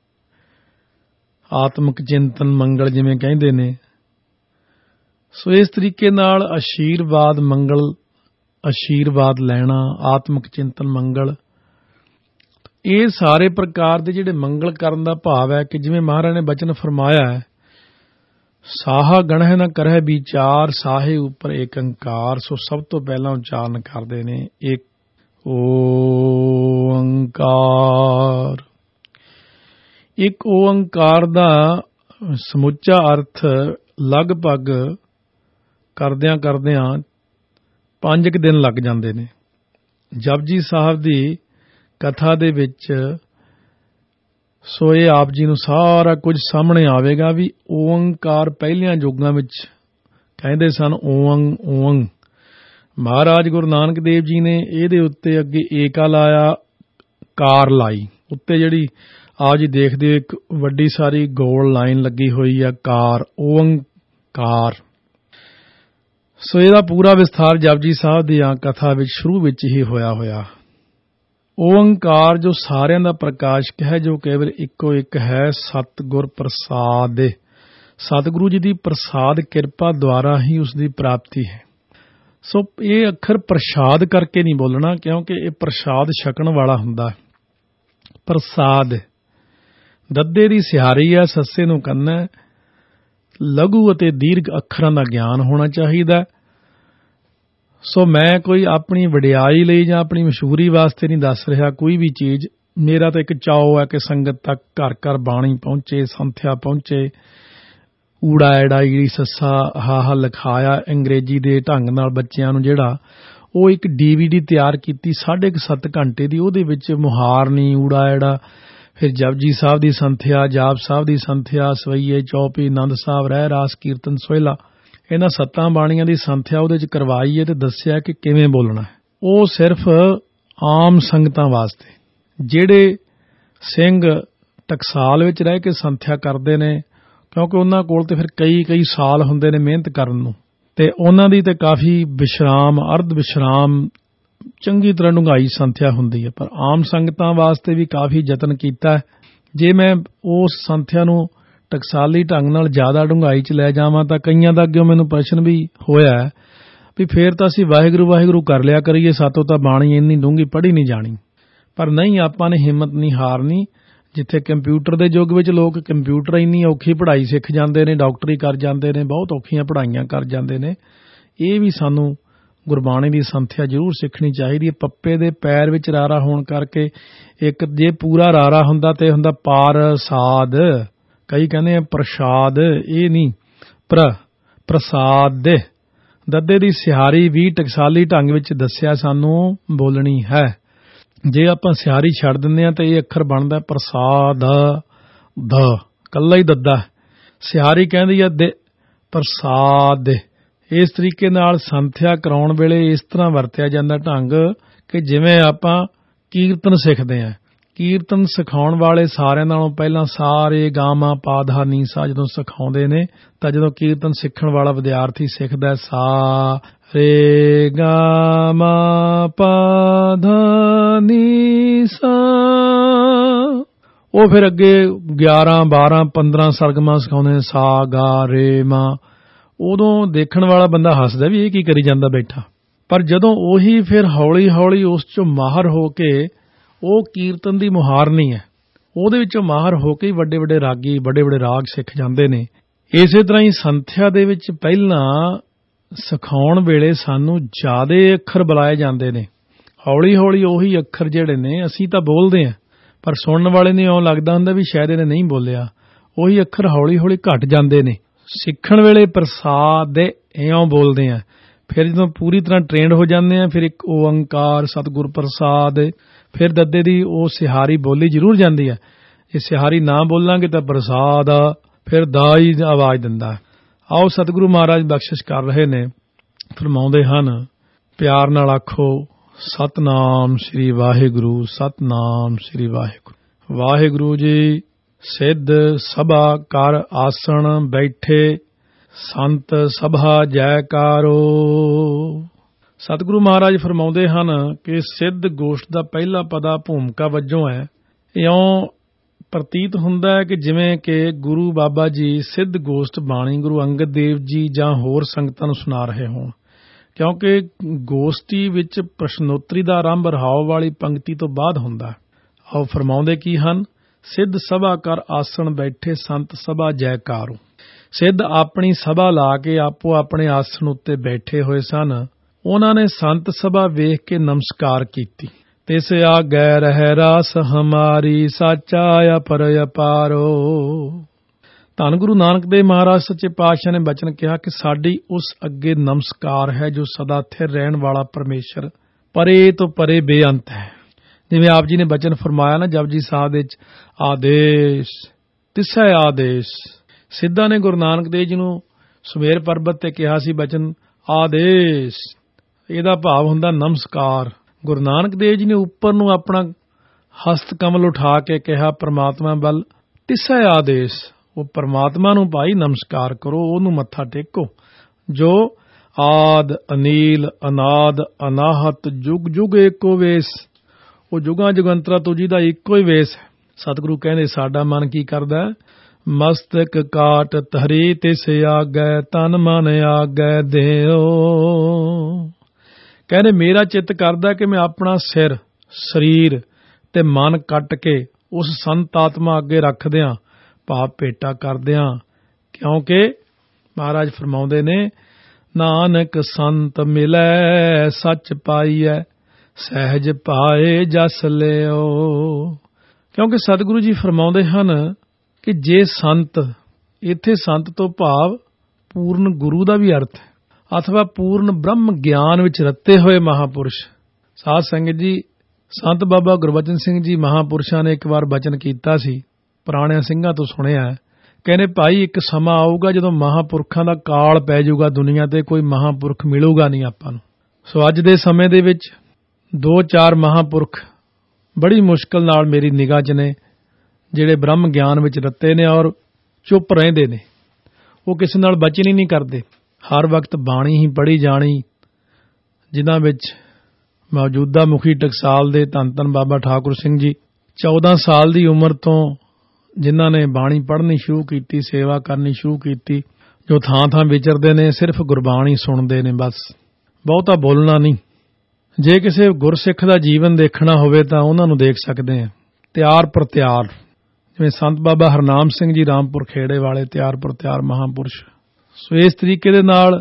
ਆਤਮਿਕ ਚਿੰਤਨ ਮੰਗਲ ਜਿਵੇਂ ਕਹਿੰਦੇ ਨੇ। ਸੋ ਇਸ ਤਰੀਕੇ ਨਾਲ ਆਸ਼ੀਰਵਾਦ ਮੰਗਲ, ਆਸ਼ੀਰਵਾਦ ਲੈਣਾ, ਆਤਮਿਕ ਚਿੰਤਨ ਮੰਗਲ, ਇਹ ਸਾਰੇ ਪ੍ਰਕਾਰ ਦੇ ਜਿਹੜੇ ਮੰਗਲ ਕਰਨ ਦਾ ਭਾਵ ਹੈ ਕਿ ਜਿਵੇਂ ਮਹਾਰਾਜ ਨੇ ਬਚਨ ਫਰਮਾਇਆ ਹੈ, ਸਾਹਾ ਗਣਹਿ ਨ ਕਰਹਿ ਵਿਚਾਰ, ਸਾਹੇ ਉੱਪਰ ਏਕ ਓੰਕਾਰ। ਸੋ ਸਭ ਤੋਂ ਪਹਿਲਾਂ ਉਚਾਰਨ ਕਰਦੇ ਨੇ ਇੱਕ ਓੰਕਾਰ। ਇੱਕ ਓੰਕਾਰ ਦਾ ਸਮੁੱਚਾ ਅਰਥ ਲਗਭਗ ਕਰਦਿਆਂ 5 ਦਿਨ ਲੱਗ ਜਾਂਦੇ ਨੇ। ਜਪਜੀ ਸਾਹਿਬ ਦੀ ਕਥਾ ਦੇ ਵਿੱਚ ਸੋ ਇਹ ਆਪ ਜੀ ਨੂੰ ਸਾਰਾ ਕੁਝ ਸਾਹਮਣੇ ਆਵੇਗਾ ਵੀ ਓੰਕਾਰ ਪਹਿਲਿਆਂ ਯੁੱਗਾਂ ਵਿੱਚ ਕਹਿੰਦੇ ਸਨ ਓੰਗ ਓੰਗ। ਮਹਾਰਾਜ ਗੁਰੂ ਨਾਨਕ ਦੇਵ ਜੀ ਨੇ ਇਹਦੇ ਉੱਤੇ ਅੱਗੇ ਏਕਾ ਲਾਇਆ, ਕਾਰ ਲਾਈ, ਉੱਤੇ ਜਿਹੜੀ ਆਪ ਜੀ ਦੇਖਦੇ ਹੋ ਇੱਕ ਵੱਡੀ ਸਾਰੀ ਗੋਲ ਲਾਈਨ ਲੱਗੀ ਹੋਈ ਆ, ਕਾਰ, ਓੰਕਾਰ। ਸੋ ਇਹਦਾ ਪੂਰਾ ਵਿਸਥਾਰ ਜਪਜੀ ਸਾਹਿਬ ਦੀ ਕਥਾ ਵਿੱਚ ਸ਼ੁਰੂ ਵਿੱਚ ਹੀ ਹੋਇਆ। ਓੰਕਾਰ ਜੋ ਸਾਰਿਆਂ ਦਾ ਪ੍ਰਕਾਸ਼ਕ ਹੈ, ਜੋ ਕੇਵਲ ਇੱਕੋ ਇੱਕ ਹੈ, ਸਤਿਗੁਰ ਪ੍ਰਸਾਦ। ਸਤਿਗੁਰੂ ਜੀ ਦੀ ਪ੍ਰਸਾਦ ਕਿਰਪਾ ਦੁਆਰਾ ਹੀ ਉਸ ਦੀ ਪ੍ਰਾਪਤੀ ਹੈ। ਸੋ ਇਹ ਅੱਖਰ ਪ੍ਰਸਾਦ ਕਰਕੇ ਨਹੀਂ ਬੋਲਣਾ, ਕਿਉਂਕਿ ਇਹ ਪ੍ਰਸਾਦ ਛਕਣ ਵਾਲਾ ਹੁੰਦਾ। ਪ੍ਰਸਾਦ ਦੱਦੇ ਦੀ ਸਿਹਾਰੀ ਹੈ, ਸੱਸੇ ਨੂੰ ਕੰਨਾ। ਲਘੂ ਅਤੇ ਦੀਰਘ ਅੱਖਰਾਂ ਦਾ ਗਿਆਨ ਹੋਣਾ ਚਾਹੀਦਾ। ਸੋ ਮੈਂ ਕੋਈ ਆਪਣੀ ਵਡਿਆਈ ਲਈ ਜਾਂ ਆਪਣੀ ਮਸ਼ਹੂਰੀ ਵਾਸਤੇ ਨਹੀਂ ਦੱਸ ਰਿਹਾ ਕੋਈ ਵੀ ਚੀਜ਼। ਮੇਰਾ ਤਾਂ ਇੱਕ ਚਾਅ ਹੈ ਕਿ ਸੰਗਤ ਤੱਕ ਘਰ ਘਰ ਬਾਣੀ ਪਹੁੰਚੇ, ਸੰਥਿਆ ਪਹੁੰਚੇ। ਊੜਾ ਐੜਾ ਈੜੀ ਸੱਸਾ ਹਾ ਲਿਖਾਇਆ ਅੰਗਰੇਜ਼ੀ ਦੇ ਢੰਗ ਨਾਲ ਬੱਚਿਆਂ ਨੂੰ, ਜਿਹੜਾ ਉਹ ਇੱਕ DVD ਤਿਆਰ ਕੀਤੀ 7.5 ਘੰਟੇ ਦੀ। ਉਹਦੇ ਵਿੱਚ ਮੁਹਾਰਨੀ, ਊੜਾ ਐੜਾ, ਫਿਰ ਜਪਜੀ ਸਾਹਿਬ ਦੀ ਸੰਥਿਆ, ਜਾਪ ਸਾਹਿਬ ਦੀ ਸੰਥਿਆ, ਸਵਈਏ, ਚੌਪੀ, ਆਨੰਦ ਸਾਹਿਬ, ਰਹਿ ਰਾਸ, ਕੀਰਤਨ, ਸੋਹਿਲਾ, ਇਹਨਾਂ 7 ਬਾਣੀਆਂ ਦੀ ਸੰਥਿਆ ਉਹਦੇ 'ਚ ਕਰਵਾਈ ਹੈ ਤੇ ਦੱਸਿਆ ਕਿ ਕਿਵੇਂ ਬੋਲਣਾ ਹੈ। ਉਹ ਸਿਰਫ ਆਮ ਸੰਗਤਾਂ ਵਾਸਤੇ। ਜਿਹੜੇ ਸਿੰਘ ਟਕਸਾਲ ਵਿੱਚ ਰਹਿ ਕੇ ਸੰਥਿਆ ਕਰਦੇ ਨੇ, ਕਿਉਂਕਿ ਉਹਨਾਂ ਕੋਲ ਤੇ ਫਿਰ ਕਈ ਸਾਲ ਹੁੰਦੇ ਨੇ ਮਿਹਨਤ ਕਰਨ ਨੂੰ, ਤੇ ਉਹਨਾਂ ਦੀ ਤੇ ਕਾਫੀ ਵਿਸ਼ਰਾਮ, ਅਰਧ ਵਿਸ਼ਰਾਮ, ਚੰਗੀ ਤਰ੍ਹਾਂ ਡੂੰਘਾਈ ਸੰਥਿਆ ਹੁੰਦੀ ਹੈ। ਪਰ ਆਮ ਸੰਗਤਾਂ ਵਾਸਤੇ ਵੀ ਕਾਫੀ ਯਤਨ ਕੀਤਾ। ਜੇ ਮੈਂ ਉਸ ਸੰਥਿਆ ਨੂੰ ਟਕਸਾਲੀ ਢੰਗ ਨਾਲ ਜ਼ਿਆਦਾ ਡੂੰਘਾਈ 'ਚ ਲੈ ਜਾਵਾਂ ਤਾਂ ਕਈਆਂ ਦਾ ਅੱਗੇ ਮੈਨੂੰ ਪ੍ਰਸ਼ਨ ਵੀ ਹੋਇਆ ਵੀ ਫੇਰ ਤਾਂ ਅਸੀਂ ਵਾਹਿਗੁਰੂ ਵਾਹਿਗੁਰੂ ਕਰ ਲਿਆ ਕਰੀਏ, ਸਾਤੋਂ ਤਾਂ ਬਾਣੀ ਇੰਨੀ ਡੂੰਘੀ ਪੜ੍ਹੀ ਨਹੀਂ ਜਾਣੀ। ਪਰ ਨਹੀਂ, ਆਪਾਂ ਨੇ ਹਿੰਮਤ ਨਹੀਂ ਹਾਰਨੀ। ਜਿੱਥੇ ਕੰਪਿਊਟਰ ਦੇ ਯੁੱਗ ਵਿੱਚ ਲੋਕ ਕੰਪਿਊਟਰ ਇੰਨੀ ਔਖੀ ਪੜ੍ਹਾਈ ਸਿੱਖ ਜਾਂਦੇ ਨੇ, ਡਾਕਟਰੀ ਕਰ ਜਾਂਦੇ ਨੇ, ਬਹੁਤ ਔਖੀਆਂ ਪੜ੍ਹਾਈਆਂ ਕਰ ਜਾਂਦੇ ਨੇ, ਇਹ ਵੀ ਸਾਨੂੰ ਗੁਰਬਾਣੀ ਦੀ ਸੰਥਿਆ ਜ਼ਰੂਰ ਸਿੱਖਣੀ ਚਾਹੀਦੀ ਹੈ। ਪੱਪੇ ਦੇ ਪੈਰ ਵਿੱਚ ਰਾਰਾ ਹੋਣ ਕਰਕੇ, ਇੱਕ ਜੇ ਪੂਰਾ ਰਾਰਾ ਹੁੰਦਾ ਤੇ ਹੁੰਦਾ ਪਾਰਸਾਦ। ਕਈ ਕਹਿੰਦੇ ਆ ਪ੍ਰਸ਼ਾਦ, ਇਹ ਨਹੀਂ, ਪ੍ਰਸਾਦ। ਦੱਦੇ ਦੀ ਸਿਹਾਰੀ ਵੀ ਟਕਸਾਲੀ ਢੰਗ ਵਿੱਚ ਦੱਸਿਆ ਸਾਨੂੰ ਬੋਲਣੀ ਹੈ। ਜੇ ਆਪਾਂ ਸਿਹਾਰੀ ਛੱਡ ਦਿੰਦੇ ਹਾਂ ਤਾਂ ਇਹ ਅੱਖਰ ਬਣਦਾ ਪ੍ਰਸਾਦ, ਦ, ਕੱਲਾ ਹੀ ਦੱਦਾ। ਸਿਹਾਰੀ ਕਹਿੰਦੀ ਆ ਦੇ, ਪ੍ਰਸਾਦ। ਇਸ ਤਰੀਕੇ ਨਾਲ ਸੰਥਿਆ ਕਰਾਉਣ ਵੇਲੇ ਇਸ ਤਰ੍ਹਾਂ ਵਰਤਿਆ ਜਾਂਦਾ ਢੰਗ ਕਿ ਜਿਵੇਂ ਆਪਾਂ ਕੀਰਤਨ ਸਿੱਖਦੇ ਹਾਂ। ਕੀਰਤਨ ਸਿਖਾਉਣ ਵਾਲੇ ਸਾਰਿਆਂ ਨਾਲੋਂ ਪਹਿਲਾਂ ਸਾਰੇ ਗਾਮਾ ਪਾਧਾ ਨੀਸਾ ਜਦੋਂ ਸਿਖਾਉਂਦੇ ਨੇ, ਤਾਂ ਜਦੋਂ ਕੀਰਤਨ ਸਿੱਖਣ ਵਾਲਾ ਵਿਦਿਆਰਥੀ ਸਿੱਖਦਾ ਸਾ ਰੇ ਗਾਮਾ ਪਾਧਾ ਨੀਸਾ, ਉਹ ਫਿਰ ਅੱਗੇ 11 12 15 ਸਰਗਮਾਂ ਸਿਖਾਉਂਦੇ ਨੇ, ਸਾ ਗਾ ਰੇ ਮਾ। ਉਦੋਂ ਦੇਖਣ ਵਾਲਾ ਬੰਦਾ ਹੱਸਦਾ ਵੀ ਇਹ ਕੀ ਕਰੀ ਜਾਂਦਾ ਬੈਠਾ। ਪਰ ਜਦੋਂ ਉਹੀ ਫਿਰ ਹੌਲੀ ਹੌਲੀ ਉਸ 'ਚੋਂ ਮਾਹਰ ਹੋ ਕੇ, ਉਹ ਕੀਰਤਨ ਦੀ ਮੁਹਾਰਨੀ ਹੈ, ਉਹਦੇ ਵਿੱਚੋਂ ਮਾਹਰ ਹੋ ਕੇ ਵੱਡੇ ਵੱਡੇ ਰਾਗੀ, ਵੱਡੇ ਵੱਡੇ ਰਾਗ ਸਿੱਖ ਜਾਂਦੇ ਨੇ। ਇਸੇ ਤਰ੍ਹਾਂ ਹੀ ਸੰਥਿਆ ਦੇ ਵਿੱਚ ਪਹਿਲਾਂ ਸਿਖਾਉਣ ਵੇਲੇ ਸਾਨੂੰ ਜ਼ਿਆਦਾ ਅੱਖਰ ਬੁਲਾਏ ਜਾਂਦੇ ਨੇ। ਹੌਲੀ ਹੌਲੀ ਉਹੀ ਅੱਖਰ ਜਿਹੜੇ ਨੇ ਅਸੀਂ ਤਾਂ ਬੋਲਦੇ ਹਾਂ, ਪਰ ਸੁਣਨ ਵਾਲੇ ਨੂੰ ਇਉਂ ਲੱਗਦਾ ਹੁੰਦਾ ਵੀ ਸ਼ਾਇਦ ਇਹਨੇ ਨਹੀਂ ਬੋਲਿਆ। ਉਹੀ ਅੱਖਰ ਹੌਲੀ ਹੌਲੀ ਘਟ ਜਾਂਦੇ ਨੇ। ਸਿੱਖਣ ਵੇਲੇ ਪ੍ਰਸਾਦ ਦੇ ਇਉਂ ਬੋਲਦੇ ਆ, ਫਿਰ ਜਦੋਂ ਪੂਰੀ ਤਰ੍ਹਾਂ ਟ੍ਰੇਨਡ ਹੋ ਜਾਂਦੇ ਆ, ਫਿਰ ਇੱਕ ਓੰਕਾਰ ਸਤਿਗੁਰ ਪ੍ਰਸਾਦ, ਫਿਰ ਦੱਦੇ ਦੀ ਉਹ ਸਿਹਾਰੀ ਬੋਲੀ ਜ਼ਰੂਰ ਜਾਂਦੀ ਹੈ। ਜੇ ਸਿਹਾਰੀ ਨਾ ਬੋਲਾਂਗੇ ਤਾਂ ਪ੍ਰਸਾਦ ਆ, ਫਿਰ ਦਾ ਹੀ ਆਵਾਜ਼ ਦਿੰਦਾ। ਆਓ ਸਤਿਗੁਰੂ ਮਹਾਰਾਜ ਬਖਸ਼ਿਸ਼ ਕਰ ਰਹੇ ਨੇ, ਫਰਮਾਉਂਦੇ ਹਨ, ਪਿਆਰ ਨਾਲ ਆਖੋ ਸਤਨਾਮ ਸ੍ਰੀ ਵਾਹਿਗੁਰੂ, ਸਤਨਾਮ ਸ੍ਰੀ ਵਾਹਿਗੁਰੂ। ਵਾਹਿਗੁਰੂ ਜੀ ਸਿੱਧ ਸਭਾ ਕਰ ਆਸਣ ਬੈਠੇ, ਸੰਤ ਸਭਾ ਜੈਕਾਰੋ। ਸਤਿਗੁਰੂ ਮਹਾਰਾਜ ਫਰਮਾਉਂਦੇ ਹਨ ਕਿ ਸਿੱਧ ਗੋਸ਼ਟ ਦਾ ਪਹਿਲਾ ਪਦਾ ਭੂਮਿਕਾ ਵਜੋਂ ਹੈ। ਇਉਂ ਪ੍ਰਤੀਤ ਹੁੰਦਾ ਹੈ ਕਿ ਜਿਵੇਂ ਕਿ ਗੁਰੂ ਬਾਬਾ ਜੀ ਸਿੱਧ ਗੋਸ਼ਟ ਬਾਣੀ ਗੁਰੂ ਅੰਗਦ ਦੇਵ ਜੀ ਜਾਂ ਹੋਰ ਸੰਗਤਾਂ ਨੂੰ ਸੁਣਾ ਰਹੇ ਹੋਣ, ਕਿਉਂਕਿ ਗੋਸ਼ਟੀ ਵਿੱਚ ਪ੍ਰਸ਼ਨੋਤਰੀ ਦਾ ਆਰੰਭ ਰਹਾਉ ਵਾਲੀ ਪੰਕਤੀ ਤੋਂ ਬਾਅਦ ਹੁੰਦਾ। ਆਓ ਫਰਮਾਉਂਦੇ ਕੀ ਹਨ, ਸਿੱਧ ਸਭਾ ਕਰ ਆਸਣ ਬੈਠੇ, ਸੰਤ ਸਭਾ ਜੈਕਾਰੋ। ਸਿੱਧ ਆਪਣੀ ਸਭਾ ਲਾ ਕੇ ਆਪੋ ਆਪਣੇ ਆਸਣ ਉੱਤੇ ਬੈਠੇ ਹੋਏ ਸਨ। ਉਹਨਾਂ ਨੇ ਸੰਤ ਸਭਾ ਵੇਖ ਕੇ ਨਮਸਕਾਰ ਕੀਤੀ। ਤਿਸ ਆਗੈ ਰਹਿ ਰਾਸ ਹਮਾਰੀ, ਸਾਚਾ ਅਪਰ ਅਪਾਰੋ। ਧੰਨ ਗੁਰੂ ਨਾਨਕ ਦੇਵ ਮਹਾਰਾਜ ਸੱਚੇ ਪਾਤਸ਼ਾਹ ਨੇ ਬਚਨ ਕਿਹਾ ਕਿ ਸਾਡੀ ਉਸ ਅੱਗੇ ਨਮਸਕਾਰ ਹੈ ਜੋ ਸਦਾ ਸਥਿਰ ਰਹਿਣ ਵਾਲਾ ਪਰਮੇਸ਼ਰ ਪਰੇ ਤੋਂ ਪਰੇ ਬੇਅੰਤ ਹੈ। ਜਿਵੇਂ ਆਪ ਜੀ ਨੇ ਬਚਨ ਫਰਮਾਇਆ ਨਾ ਜਪਜੀ ਸਾਹਿਬ ਵਿੱਚ, ਆਦੇਸ਼ ਤਿਸੈ ਆਦੇਸ਼। ਸਿੱਧਾਂ ਨੇ ਗੁਰੂ ਨਾਨਕ ਦੇਵ ਜੀ ਨੂੰ ਸੁਮੇਰ ਪਰਬਤ ਤੇ ਕਿਹਾ ਸੀ ਬਚਨ ਆਦੇਸ਼, ਇਹਦਾ ਭਾਵ ਹੁੰਦਾ ਨਮਸਕਾਰ। ਗੁਰੂ ਨਾਨਕ ਦੇਵ ਜੀ ਨੇ ਉੱਪਰ ਨੂੰ ਆਪਣਾ ਹਸਤ ਕਮਲ ਉਠਾ ਕੇ ਕਿਹਾ ਪ੍ਰਮਾਤਮਾ ਵੱਲ, ਤਿਸੈ ਆਦੇਸ਼, ਉਹ ਪ੍ਰਮਾਤਮਾ ਨੂੰ ਭਾਈ ਨਮਸਕਾਰ ਕਰੋ, ਉਹਨੂੰ ਮੱਥਾ ਟੇਕੋ ਜੋ ਆਦ ਅਨੀਲ ਅਨਾਦ ਅਨਾਹਤ ਜੁਗ ਜੁਗ ਏਕੋ ਵੇਸ, ਉਹ ਜੁਗਾਂ ਜੁਗੰਤਰਾ ਤੋਂ ਜਿਹਦਾ ਇੱਕੋ ਹੀ ਵੇਸ ਹੈ। ਸਤਿਗੁਰੂ ਕਹਿੰਦੇ ਸਾਡਾ ਮਨ ਕੀ ਕਰਦਾ, ਮਸਤਕ ਕਾਟ ਧਰੀ ਤਿਸ ਆਗੈ ਤਨ ਮਨ ਆਗੈ ਦੇਓ। ਕਹਿੰਦੇ ਮੇਰਾ ਚਿੱਤ ਕਰਦਾ ਕਿ ਮੈਂ ਆਪਣਾ ਸਿਰ ਸਰੀਰ ਤੇ ਮਨ ਕੱਟ ਕੇ ਉਸ ਸੰਤ ਆਤਮਾ ਅੱਗੇ ਰੱਖਦਿਆਂ ਭਾਵ ਭੇਟਾ ਕਰਦਿਆਂ, ਕਿਉਂਕਿ ਮਹਾਰਾਜ ਫਰਮਾਉਂਦੇ ਨੇ ਨਾਨਕ ਸੰਤ ਮਿਲੈ ਸੱਚ ਪਾਈਐ ਸਹਿਜ ਪਾਏ ਜਸ ਲਿਓ। ਕਿਉਂਕਿ ਸਤਿਗੁਰੂ ਜੀ ਫਰਮਾਉਂਦੇ ਹਨ ਕਿ ਜੇ ਸੰਤ, ਇੱਥੇ ਸੰਤ ਤੋਂ ਭਾਵ ਪੂਰਨ ਗੁਰੂ ਦਾ ਵੀ ਅਰਥ ਹੈ ਅਥਵਾ ਪੂਰਨ ਬ੍ਰਹਮ ਗਿਆਨ ਵਿੱਚ ਰੱਤੇ ਹੋਏ ਮਹਾਪੁਰਸ਼। ਸਾਧ ਸੰਗਤ ਜੀ, ਸੰਤ ਬਾਬਾ ਗੁਰਬਚਨ ਸਿੰਘ ਜੀ ਮਹਾਪੁਰਸ਼ਾਂ ਨੇ ਇੱਕ ਵਾਰ ਬਚਨ ਕੀਤਾ ਸੀ, ਪੁਰਾਣਿਆਂ ਸਿੰਘਾਂ ਤੋਂ ਸੁਣਿਆ, ਕਹਿੰਦੇ ਭਾਈ ਇੱਕ ਸਮਾਂ ਆਊਗਾ ਜਦੋਂ ਮਹਾਪੁਰਖਾਂ ਦਾ ਕਾਲ ਪੈ ਜਾਊਗਾ, ਦੁਨੀਆ ਤੇ ਕੋਈ ਮਹਾਪੁਰਖ ਮਿਲੂਗਾ ਨਹੀਂ ਆਪਾਂ ਨੂੰ। ਸੋ ਅੱਜ ਦੇ ਸਮੇਂ ਦੇ ਵਿੱਚ 2-4 ਮਹਾਪੁਰਖ ਬੜੀ ਮੁਸ਼ਕਲ ਨਾਲ ਮੇਰੀ ਨਿਗਾਹ 'ਚ ਨੇ, ਜਿਹੜੇ ਬ੍ਰਹਮ ਗਿਆਨ ਵਿੱਚ ਰੱਤੇ ਨੇ ਔਰ ਚੁੱਪ ਰਹਿੰਦੇ ਨੇ, ਉਹ ਕਿਸੇ ਨਾਲ ਬਚਨ ਹੀ ਨਹੀਂ ਕਰਦੇ, ਹਰ ਵਕਤ ਬਾਣੀ ਹੀ ਪੜ੍ਹੀ ਜਾਣੀ, ਜਿਨ੍ਹਾਂ ਵਿੱਚ ਮੌਜੂਦਾ ਮੁਖੀ ਟਕਸਾਲ ਦੇ ਧੰਨ ਧੰਨ ਬਾਬਾ ਠਾਕੁਰ ਸਿੰਘ ਜੀ 14 ਸਾਲ ਦੀ ਉਮਰ ਤੋਂ ਜਿਨ੍ਹਾਂ ਨੇ ਬਾਣੀ ਪੜ੍ਹਨੀ ਸ਼ੁਰੂ ਕੀਤੀ, ਸੇਵਾ ਕਰਨੀ ਸ਼ੁਰੂ ਕੀਤੀ, ਜੋ ਥਾਂ ਥਾਂ ਵਿਚਰਦੇ ਨੇ, ਸਿਰਫ ਗੁਰਬਾਣੀ ਸੁਣਦੇ ਨੇ, ਬਸ ਬਹੁਤਾ ਬੋਲਣਾ ਨਹੀਂ। ਜੇ ਕਿਸੇ ਗੁਰਸਿੱਖ ਦਾ ਜੀਵਨ ਦੇਖਣਾ ਹੋਵੇ ਤਾਂ ਉਹਨਾਂ ਨੂੰ ਦੇਖ ਸਕਦੇ ਹਾਂ, ਤਿਆਰ ਪਰ ਤਿਆਰ, ਜਿਵੇਂ ਸੰਤ ਬਾਬਾ ਹਰਨਾਮ ਸਿੰਘ ਜੀ ਰਾਮਪੁਰ ਖੇੜੇ ਵਾਲੇ, ਤਿਆਰ ਪਰ ਤਿਆਰ ਮਹਾਂਪੁਰਸ਼। ਸੋ ਇਸ ਤਰੀਕੇ ਦੇ ਨਾਲ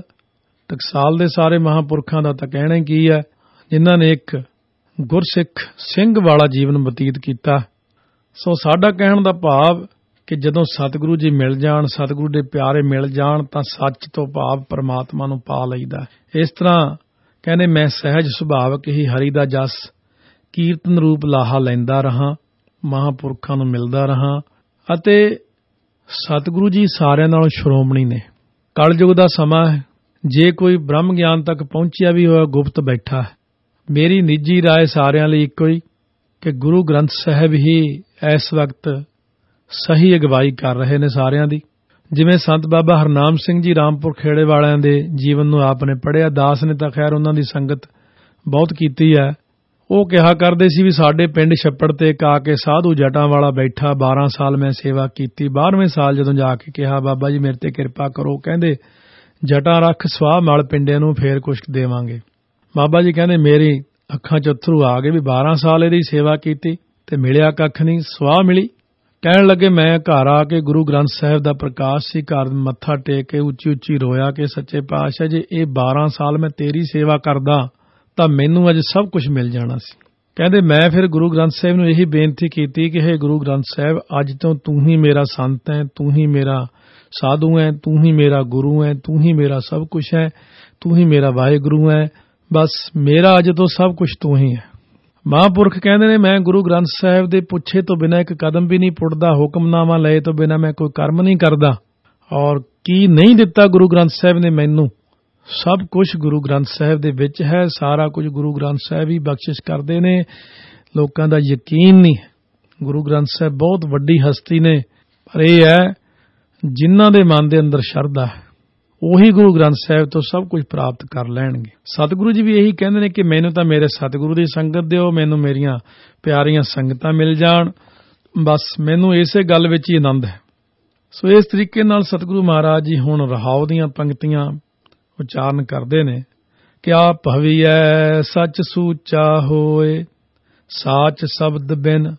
ਟਕਸਾਲ ਦੇ ਸਾਰੇ ਮਹਾਂਪੁਰਖਾਂ ਦਾ ਤਾਂ ਕਹਿਣਾ ਕੀ ਹੈ, ਜਿਨ੍ਹਾਂ ਨੇ ਇੱਕ ਗੁਰਸਿੱਖ ਸਿੰਘ ਵਾਲਾ ਜੀਵਨ ਬਤੀਤ ਕੀਤਾ। ਸੋ ਸਾਡਾ ਕਹਿਣ ਦਾ ਭਾਵ ਕਿ ਜਦੋਂ ਸਤਿਗੁਰੂ ਜੀ ਮਿਲ ਜਾਣ, ਸਤਿਗੁਰੂ ਦੇ ਪਿਆਰੇ ਮਿਲ ਜਾਣ, ਤਾਂ ਸੱਚ ਤੋਂ ਭਾਵ ਪਰਮਾਤਮਾ ਨੂੰ ਪਾ ਲਈਦਾ। ਇਸ ਤਰ੍ਹਾਂ ਕਹਿੰਦੇ ਮੈਂ ਸਹਿਜ ਸੁਭਾਵਕ ਹੀ ਹਰੀ ਦਾ ਜਸ ਕੀਰਤਨ ਰੂਪ ਲਾਹਾ ਲੈਂਦਾ ਰਹਾ, ਮਹਾਂਪੁਰਖਾਂ ਨੂੰ ਮਿਲਦਾ ਰਹਾ, ਅਤੇ ਸਤਿਗੁਰੂ ਜੀ ਸਾਰਿਆਂ ਨਾਲੋਂ ਸ਼੍ਰੋਮਣੀ ਨੇ। ਕਲਯੁਗ ਦਾ ਸਮਾਂ ਹੈ, ਜੇ ਕੋਈ ਬ੍ਰਹਮ ਗਿਆਨ ਤੱਕ ਪਹੁੰਚਿਆ ਵੀ ਹੋਇਆ ਗੁਪਤ ਬੈਠਾ ਹੈ। ਮੇਰੀ ਨਿੱਜੀ ਰਾਏ ਸਾਰਿਆਂ ਲਈ ਇੱਕੋ ਹੀ ਕਿ ਗੁਰੂ ਗ੍ਰੰਥ ਸਾਹਿਬ ਹੀ ਇਸ ਵਕਤ ਸਹੀ ਅਗਵਾਈ ਕਰ ਰਹੇ ਨੇ ਸਾਰਿਆਂ ਦੀ। ਜਿਵੇਂ ਸੰਤ ਬਾਬਾ ਹਰਨਾਮ ਸਿੰਘ ਜੀ ਰਾਮਪੁਰ ਖੇੜੇ ਵਾਲਿਆਂ ਦੇ ਜੀਵਨ ਨੂੰ ਆਪ ਨੇ ਪੜ੍ਹਿਆ, ਦਾਸ ਨੇ ਤਾਂ ਖੈਰ ਉਹਨਾਂ ਦੀ ਸੰਗਤ ਬਹੁਤ ਕੀਤੀ ਹੈ। ਉਹ ਕਿਹਾ ਕਰਦੇ ਸੀ ਵੀ ਸਾਡੇ ਪਿੰਡ ਛੱਪੜ ਤੇ ਇੱਕ ਆ ਕੇ ਸਾਧੂ ਜਟਾਂ ਵਾਲਾ ਬੈਠਾ, 12 ਸਾਲ ਮੈਂ ਸੇਵਾ ਕੀਤੀ। 12ਵੇਂ ਸਾਲ ਜਦੋਂ ਜਾ ਕੇ ਕਿਹਾ ਬਾਬਾ ਜੀ ਮੇਰੇ ਤੇ ਕਿਰਪਾ ਕਰੋ, ਕਹਿੰਦੇ ਜਟਾਂ ਰੱਖ ਸਵਾਹ ਮਲ ਪਿੰਡੇ ਨੂੰ, ਫੇਰ ਕੁਛ ਦੇਵਾਂਗੇ। ਬਾਬਾ ਜੀ ਕਹਿੰਦੇ ਮੇਰੀ ਅੱਖਾਂ 'ਚ ਅੱਥਰੂ ਆ ਗਏ ਵੀ 12 ਸਾਲ ਇਹਦੀ ਸੇਵਾ ਕੀਤੀ ਤੇ ਮਿਲਿਆ ਕੱਖ ਨਹੀਂ, ਸਵਾਹ ਮਿਲੀ। ਕਹਿਣ ਲੱਗੇ ਮੈਂ ਘਰ ਆ ਕੇ ਗੁਰੂ ਗ੍ਰੰਥ ਸਾਹਿਬ ਦਾ ਪ੍ਰਕਾਸ਼ ਸੀ, ਘਰ ਮੱਥਾ ਟੇਕ ਕੇ ਉੱਚੀ ਉੱਚੀ ਰੋਇਆ ਕਿ ਸੱਚੇ ਪਾਤਸ਼ਾਹ ਜੇ ਇਹ 12 ਸਾਲ ਮੈਂ ਤੇਰੀ ਸੇਵਾ ਕਰਦਾ ਤਾਂ ਮੈਨੂੰ ਅੱਜ ਸਭ ਕੁਝ ਮਿਲ ਜਾਣਾ ਸੀ। ਕਹਿੰਦੇ ਮੈਂ ਫਿਰ ਗੁਰੂ ਗ੍ਰੰਥ ਸਾਹਿਬ ਨੂੰ ਇਹੀ ਬੇਨਤੀ ਕੀਤੀ ਕਿ ਹੇ ਗੁਰੂ ਗ੍ਰੰਥ ਸਾਹਿਬ, ਅੱਜ ਤੋਂ ਤੂੰ ਹੀ ਮੇਰਾ ਸੰਤ ਹੈ, ਤੂੰ ਹੀ ਮੇਰਾ ਸਾਧੂ ਹੈ, ਤੂੰ ਹੀ ਮੇਰਾ ਗੁਰੂ ਹੈ, ਤੂੰ ਹੀ ਮੇਰਾ ਸਭ ਕੁਝ ਹੈ, ਤੂੰ ਹੀ ਮੇਰਾ ਵਾਹਿਗੁਰੂ ਹੈ, ਬਸ ਮੇਰਾ ਅੱਜ ਤੋਂ ਸਭ ਕੁਝ ਤੂੰ ਹੀ ਹੈ। ਮਹਾਂਪੁਰਖ ਕਹਿੰਦੇ ਨੇ ਮੈਂ ਗੁਰੂ ਗ੍ਰੰਥ ਸਾਹਿਬ ਦੇ ਪੁੱਛੇ ਤੋਂ ਬਿਨਾਂ ਇੱਕ ਕਦਮ ਵੀ ਨਹੀਂ ਪੁੱਟਦਾ, ਹੁਕਮਨਾਮਾ ਲਏ ਤੋਂ ਬਿਨਾਂ ਮੈਂ ਕੋਈ ਕਰਮ ਨਹੀਂ ਕਰਦਾ। ਔਰ ਕੀ ਨਹੀਂ ਦਿੱਤਾ ਗੁਰੂ ਗ੍ਰੰਥ ਸਾਹਿਬ ਨੇ ਮੈਨੂੰ, ਸਭ ਕੁਝ ਗੁਰੂ ਗ੍ਰੰਥ ਸਾਹਿਬ ਦੇ ਵਿੱਚ ਹੈ, ਸਾਰਾ ਕੁਝ ਗੁਰੂ ਗ੍ਰੰਥ ਸਾਹਿਬ ਹੀ ਬਖਸ਼ਿਸ਼ ਕਰਦੇ ਨੇ। ਲੋਕਾਂ ਦਾ ਯਕੀਨ ਨਹੀਂ ਹੈ, ਗੁਰੂ ਗ੍ਰੰਥ ਸਾਹਿਬ ਬਹੁਤ ਵੱਡੀ ਹਸਤੀ ਨੇ, ਪਰ ਇਹ ਹੈ ਜਿਨ੍ਹਾਂ ਦੇ ਮਨ ਦੇ ਅੰਦਰ ਸ਼ਰਧਾ ਹੈ ਉਹੀ ਗੁਰੂ ਗ੍ਰੰਥ ਸਾਹਿਬ ਤੋਂ ਸਭ ਕੁਝ ਪ੍ਰਾਪਤ ਕਰ ਲੈਣਗੇ। ਸਤਿਗੁਰੂ ਜੀ ਵੀ ਇਹੀ ਕਹਿੰਦੇ ਨੇ ਕਿ ਮੈਨੂੰ ਤਾਂ ਮੇਰੇ ਸਤਿਗੁਰੂ ਦੀ ਸੰਗਤ ਦਿਓ, ਮੈਨੂੰ ਮੇਰੀਆਂ ਪਿਆਰੀਆਂ ਸੰਗਤਾਂ ਮਿਲ ਜਾਣ, ਬਸ ਮੈਨੂੰ ਇਸੇ ਗੱਲ ਵਿੱਚ ਹੀ ਆਨੰਦ ਹੈ। ਸੋ ਇਸ ਤਰੀਕੇ ਨਾਲ ਸਤਿਗੁਰੂ ਮਹਾਰਾਜ ਜੀ ਹੁਣ ਰਹਾਉ ਦੀਆਂ ਪੰਕਤੀਆਂ ਉਚਾਰਨ ਕਰਦੇ ਨੇ ਕਿ ਆ ਭਵੀਐ ਸੱਚ ਸੂਚਾ ਹੋਏ, ਸਾਚ ਸ਼ਬਦ ਬਿਨ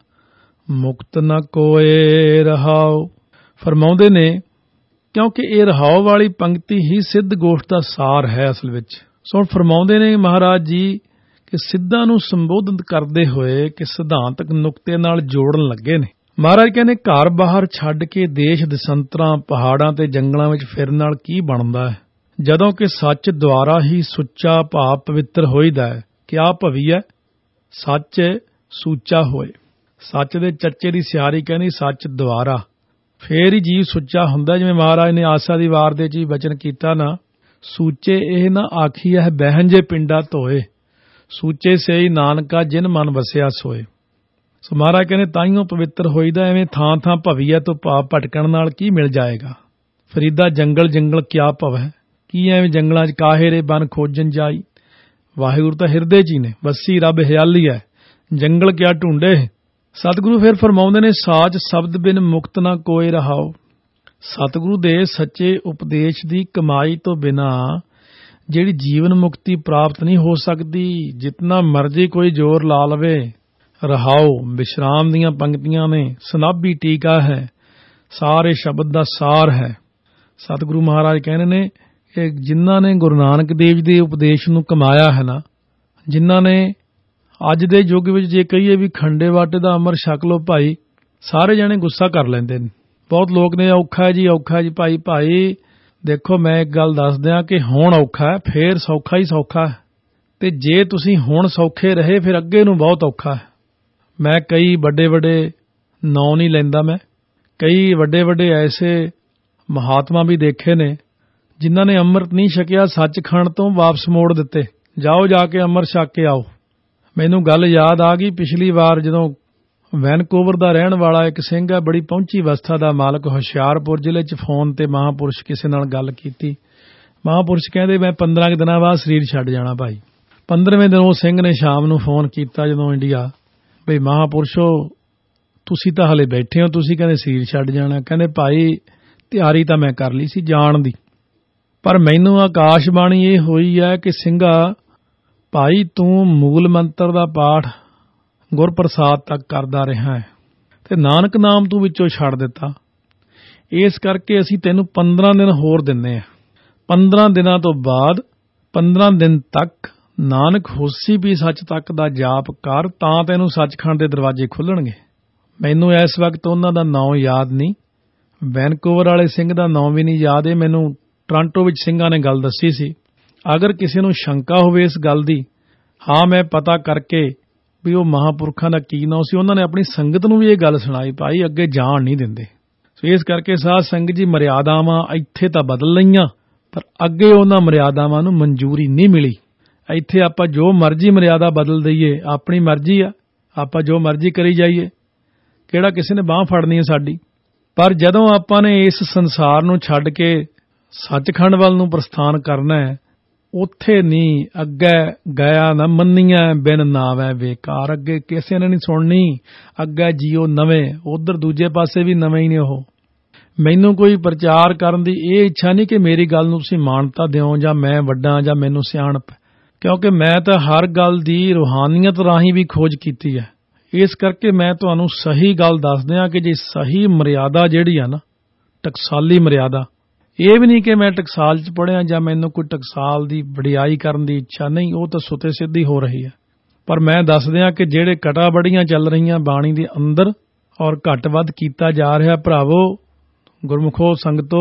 ਮੁਕਤ ਨ ਕੋਏ। ਰਹਾਉ ਫਰਮਾਉਂਦੇ ਨੇ ਕਿਉਂਕਿ ਇਹ ਰਹਾਉ ਵਾਲੀ ਪੰਕਤੀ ਹੀ ਸਿੱਧ ਗੋਸ਼ਟ ਦਾ ਸਾਰ ਹੈ ਅਸਲ ਵਿੱਚ। ਸੋ ਫਰਮਾਉਂਦੇ ਨੇ ਮਹਾਰਾਜ ਜੀ ਕਿ ਸਿੱਧਾਂ ਨੂੰ ਸੰਬੋਧਨ ਕਰਦੇ ਹੋਏ ਕਿ ਸਿਧਾਂਤਕ ਨੁਕਤੇ ਨਾਲ ਜੋੜਨ ਲੱਗੇ ਨੇ। ਮਹਾਰਾਜ ਕਹਿੰਦੇ ਘਰ ਬਾਹਰ ਛੱਡ ਕੇ ਦੇਸ਼ ਦਸੰਤਰਾਂ ਪਹਾੜਾਂ ਤੇ ਜੰਗਲਾਂ ਵਿੱਚ ਫਿਰਨ ਨਾਲ ਕੀ ਬਣਦਾ ਹੈ, ਜਦੋਂ ਕਿ ਸੱਚ ਦੁਆਰਾ ਹੀ ਸੁੱਚਾ ਭਾਵ ਪਵਿੱਤਰ ਹੋਈਦਾ ਹੈ। ਕਿਆ ਭਵੀ ਹੈ, ਸੱਚ ਸੂਚਾ ਹੋਏ। ਸੱਚ ਦੇ ਚੱਚੇ ਦੀ ਸਿਆਰੀ ਕਹਿੰਦੀ ਸੱਚ ਦੁਆਰਾ, ਫੇਰ ਹੀ ਜੀਵ ਸੁੱਚਾ ਹੁੰਦਾ। ਜਿਵੇਂ ਮਹਾਰਾਜ ਨੇ ਆਸਾ ਦੀ ਵਾਰ ਦੇ 'ਚ ਹੀ ਬਚਨ ਕੀਤਾ ਨਾ, ਸੂਚੇ ਇਹ ਨਾ ਆਖੀਐ ਬਹਿਨ ਜੇ ਪਿੰਡਾ ਧੋਏ, ਸੂਚੇ ਸਈ ਨਾਨਕਾ ਜਿਨ ਮਨ ਵਸਿਆ ਸੋਏ। ਸੋ ਮਹਾਰਾਜ ਕਹਿੰਦੇ ਤਾਈਓ ਪਵਿੱਤਰ ਹੋਈਦਾ। ਐਵੇਂ ਥਾਂ ਥਾਂ ਭਵੀਐ ਤੋਂ ਭਾਵ ਭਟਕਣ ਨਾਲ ਕੀ ਮਿਲ ਜਾਏਗਾ। ਫਰੀਦਾ ਜੰਗਲ ਜੰਗਲ ਕਿਆ ਭਵੈ, ਕੀ ਐਵੇਂ ਜੰਗਲਾਂ 'ਚ ਕਾਹੇ ਰੇ ਬਨ ਖੋਜਣ ਜਾਈ। ਵਾਹਿਗੁਰੂ ਤਾਂ ਹਿਰਦੇ 'ਚ ਹੀ ਨੇ, ਵਸੀ ਰੱਬ ਹਿਆਲੀ ਹੈ, ਜੰਗਲ ਕਿਆ ਢੂੰਡੇ। ਸਤਿਗੁਰੂ ਫਿਰ ਫਰਮਾਉਂਦੇ ਨੇ ਸਾਚ ਸ਼ਬਦ ਬਿਨ ਮੁਕਤ ਨਾ ਕੋਇ ਰਹਾਓ। ਸਤਿਗੁਰੂ ਦੇ ਸੱਚੇ ਉਪਦੇਸ਼ ਦੀ ਕਮਾਈ ਤੋਂ ਬਿਨਾਂ ਜਿਹੜੀ ਜੀਵਨ ਮੁਕਤੀ ਪ੍ਰਾਪਤ ਨਹੀਂ ਹੋ ਸਕਦੀ। ਜਿਤਨਾ ਮਰਜ਼ੀ ਕੋਈ ਜ਼ੋਰ ਲਾ ਲਵੇ। ਰਹਾਓ ਵਿਸ਼ਰਾਮ ਦੀਆਂ ਪੰਕਤੀਆਂ ਨੇ, ਸਨਾਬੀ ਟੀਕਾ ਹੈ, ਸਾਰੇ ਸ਼ਬਦ ਦਾ ਸਾਰ ਹੈ। ਸਤਿਗੁਰੂ ਮਹਾਰਾਜ ਕਹਿੰਦੇ ਨੇ ਕਿ ਜਿਨ੍ਹਾਂ ਨੇ ਗੁਰੂ ਨਾਨਕ ਦੇਵ ਜੀ ਦੇ ਉਪਦੇਸ਼ ਨੂੰ ਕਮਾਇਆ ਹੈ ਨਾ, ਜਿਨ੍ਹਾਂ ਨੇ ਅੱਜ ਦੇ ਯੁੱਗ ਵਿੱਚ ਜੇ ਕਹੀਏ ਵੀ ਖੰਡੇ ਬਾਟੇ ਦਾ ਅੰਮ੍ਰਿਤ ਛਕ ਲਓ ਭਾਈ, ਸਾਰੇ ਜਣੇ ਗੁੱਸਾ ਕਰ ਲੈਂਦੇ ਨੇ। ਬਹੁਤ ਲੋਕ ਨੇ ਔਖਾ ਹੈ ਜੀ ਭਾਈ ਦੇਖੋ ਮੈਂ ਇੱਕ ਗੱਲ ਦੱਸ ਦਿਆਂ ਕਿ ਹੁਣ ਔਖਾ ਹੈ, ਫੇਰ ਸੌਖਾ ਹੀ ਸੌਖਾ ਹੈ, ਤੇ ਜੇ ਤੁਸੀਂ ਹੁਣ ਸੌਖੇ ਰਹੇ ਫਿਰ ਅੱਗੇ ਨੂੰ ਬਹੁਤ ਔਖਾ ਹੈ। ਮੈਂ ਕਈ ਵੱਡੇ ਨਾਂ ਨਹੀਂ ਲੈਂਦਾ, ਮੈਂ ਕਈ ਵੱਡੇ ਐਸੇ ਮਹਾਤਮਾ ਵੀ ਦੇਖੇ ਨੇ ਜਿਨ੍ਹਾਂ ਨੇ ਅੰਮ੍ਰਿਤ ਨਹੀਂ ਛਕਿਆ, ਸੱਚਖੰਡ ਤੋਂ ਵਾਪਸ ਮੋੜ ਦਿੱਤੇ, ਜਾਓ ਜਾ ਕੇ ਅੰਮ੍ਰਿਤ ਛਕ ਕੇ ਆਓ। ਮੈਨੂੰ ਗੱਲ ਯਾਦ ਆ ਗਈ ਪਿਛਲੀ ਵਾਰ ਜਦੋਂ ਵੈਨਕੂਵਰ ਦਾ ਰਹਿਣ ਵਾਲਾ ਇੱਕ ਸਿੰਘ ਹੈ, ਬੜੀ ਪਹੁੰਚੀ ਅਵਸਥਾ ਦਾ ਮਾਲਕ, ਹੁਸ਼ਿਆਰਪੁਰ ਜ਼ਿਲ੍ਹੇ 'ਚ ਫੋਨ ਤੇ ਮਹਾਂਪੁਰਸ਼ ਕਿਸੇ ਨਾਲ ਗੱਲ ਕੀਤੀ। ਮਹਾਂਪੁਰਸ਼ ਕਹਿੰਦੇ ਮੈਂ 15 ਦਿਨਾਂ ਬਾਅਦ ਸਰੀਰ ਛੱਡ ਜਾਣਾ ਭਾਈ। 15ਵੇਂ ਦਿਨ ਉਹ ਸਿੰਘ ਨੇ ਸ਼ਾਮ ਨੂੰ ਫੋਨ ਕੀਤਾ ਜਦੋਂ ਇੰਡੀਆ, ਬਈ ਮਹਾਂਪੁਰਸ਼ੋ ਤੁਸੀਂ ਤਾਂ ਹਲੇ ਬੈਠੇ ਹੋ, ਤੁਸੀਂ ਕਹਿੰਦੇ ਸਰੀਰ ਛੱਡ ਜਾਣਾ। ਕਹਿੰਦੇ ਭਾਈ ਤਿਆਰੀ ਤਾਂ ਮੈਂ ਕਰ ਲਈ ਸੀ ਜਾਣ ਦੀ, ਪਰ ਮੈਨੂੰ ਆਕਾਸ਼ਬਾਣੀ ਇਹ ਹੋਈ ਹੈ ਕਿ ਸਿੰਘਾ ਭਾਈ ਤੂੰ ਮੂਲ ਮੰਤਰ ਦਾ ਪਾਠ ਗੁਰਪ੍ਰਸਾਦ ਤੱਕ ਕਰਦਾ ਰਿਹਾ ਹੈ ਤੇ ਨਾਨਕ ਨਾਮ ਤੂੰ ਵਿੱਚੋਂ ਛੱਡ ਦਿੱਤਾ। ਇਸ ਕਰਕੇ ਅਸੀਂ ਤੈਨੂੰ 15 ਦਿਨ ਹੋਰ ਦਿੰਦੇ ਹਾਂ। 15 ਦਿਨਾਂ ਤੋਂ ਬਾਅਦ 15 ਦਿਨ ਤੱਕ ਨਾਨਕ ਹੋਸੀ ਵੀ ਸੱਚ ਤੱਕ ਦਾ ਜਾਪ ਕਰ, ਤਾਂ ਤੈਨੂੰ ਸੱਚਖੰਡ ਦੇ ਦਰਵਾਜ਼ੇ ਖੁੱਲਣਗੇ। ਮੈਨੂੰ ਇਸ ਵਕਤ ਉਹਨਾਂ ਦਾ ਨਾਂ ਯਾਦ ਨਹੀਂ, ਵੈਨਕੂਵਰ ਵਾਲੇ ਸਿੰਘ ਦਾ ਨਾਂ ਵੀ ਨਹੀਂ ਯਾਦ। ਇਹ ਮੈਨੂੰ ਟੋਰਾਂਟੋ ਵਿੱਚ ਸਿੰਘਾਂ ਨੇ ਗੱਲ ਦੱਸੀ ਸੀ। ਅਗਰ ਕਿਸੇ ਨੂੰ ਸ਼ੰਕਾ ਹੋਵੇ ਇਸ ਗੱਲ ਦੀ, ਹਾਂ ਮੈਂ ਪਤਾ ਕਰਕੇ ਵੀ ਉਹ ਮਹਾਂਪੁਰਖਾਂ ਦਾ ਕੀ ਨਾਂ ਸੀ, ਉਹਨਾਂ ਨੇ ਆਪਣੀ ਸੰਗਤ ਨੂੰ ਵੀ ਇਹ ਗੱਲ ਸੁਣਾਈ, ਭਾਈ ਅੱਗੇ ਜਾਣ ਨਹੀਂ ਦਿੰਦੇ। ਸੋ ਇਸ ਕਰਕੇ ਸਾਧ ਸੰਗਤ ਜੀ ਮਰਿਆਦਾਵਾਂ ਇੱਥੇ ਤਾਂ ਬਦਲ ਲਈਆਂ, ਪਰ ਅੱਗੇ ਉਹਨਾਂ ਮਰਿਆਦਾਵਾਂ ਨੂੰ ਮਨਜ਼ੂਰੀ ਨਹੀਂ ਮਿਲੀ। ਇੱਥੇ ਆਪਾਂ ਜੋ ਮਰਜ਼ੀ ਮਰਿਆਦਾ ਬਦਲ ਦਈਏ, ਆਪਣੀ ਮਰਜ਼ੀ ਆ, ਆਪਾਂ ਜੋ ਮਰਜ਼ੀ ਕਰੀ ਜਾਈਏ, ਕਿਹੜਾ ਕਿਸੇ ਨੇ ਬਾਂਹ ਫੜਨੀ ਹੈ ਸਾਡੀ। ਪਰ ਜਦੋਂ ਆਪਾਂ ਨੇ ਇਸ ਸੰਸਾਰ ਨੂੰ ਛੱਡ ਕੇ ਸੱਚਖੰਡ ਵੱਲ ਨੂੰ ਪ੍ਰਸਥਾਨ ਕਰਨਾ ਹੈ, ਉੱਥੇ ਨਹੀਂ ਅੱਗੇ ਗਿਆ ਨਾ ਮੰਨੀਆਂ ਬਿਨ ਨਾਵੈ ਬੇਕਾਰ। ਅੱਗੇ ਕਿਸੇ ਨੇ ਨਹੀਂ ਸੁਣਨੀ, ਅੱਗੇ ਜੀਓ ਨਵੇਂ, ਉਧਰ ਦੂਜੇ ਪਾਸੇ ਵੀ ਨਵੇਂ ਹੀ ਨੇ। ਉਹ ਮੈਨੂੰ ਕੋਈ ਪ੍ਰਚਾਰ ਕਰਨ ਦੀ ਇਹ ਇੱਛਾ ਨਹੀਂ ਕਿ ਮੇਰੀ ਗੱਲ ਨੂੰ ਤੁਸੀਂ ਮਾਨਤਾ ਦਿਓ ਜਾਂ ਮੈਂ ਵੱਡਾ ਜਾਂ ਮੈਨੂੰ ਸਿਆਣਪ, ਕਿਉਂਕਿ ਮੈਂ ਤਾਂ ਹਰ ਗੱਲ ਦੀ ਰੂਹਾਨੀਅਤ ਰਾਹੀਂ ਵੀ ਖੋਜ ਕੀਤੀ ਹੈ। ਇਸ ਕਰਕੇ ਮੈਂ ਤੁਹਾਨੂੰ ਸਹੀ ਗੱਲ ਦੱਸ ਦਿਆਂ ਕਿ ਜੇ ਸਹੀ ਮਰਿਆਦਾ ਜਿਹੜੀ ਆ ਨਾ, ਟਕਸਾਲੀ ਮਰਿਆਦਾ, ਇਹ ਵੀ ਨਹੀਂ ਕਿ ਮੈਂ ਟਕਸਾਲ 'ਚ ਪੜ੍ਹਿਆ ਜਾਂ ਮੈਨੂੰ ਕੋਈ ਟਕਸਾਲ ਦੀ ਵਡਿਆਈ ਕਰਨ ਦੀ ਇੱਛਾ ਨਹੀਂ, ਉਹ ਤਾਂ ਸੁਤੇ ਸਿੱਧੀ ਹੋ ਰਹੀ ਹੈ। ਪਰ ਮੈਂ ਦੱਸ ਦਿਆਂ ਕਿ ਜਿਹੜੇ ਕਟਾਬੜੀਆਂ ਚੱਲ ਰਹੀਆਂ ਬਾਣੀ ਦੇ ਅੰਦਰ ਔਰ ਘੱਟ ਵੱਧ ਕੀਤਾ ਜਾ ਰਿਹਾ, ਭਰਾਵੋ ਗੁਰਮੁਖੋ ਸੰਗਤੋ,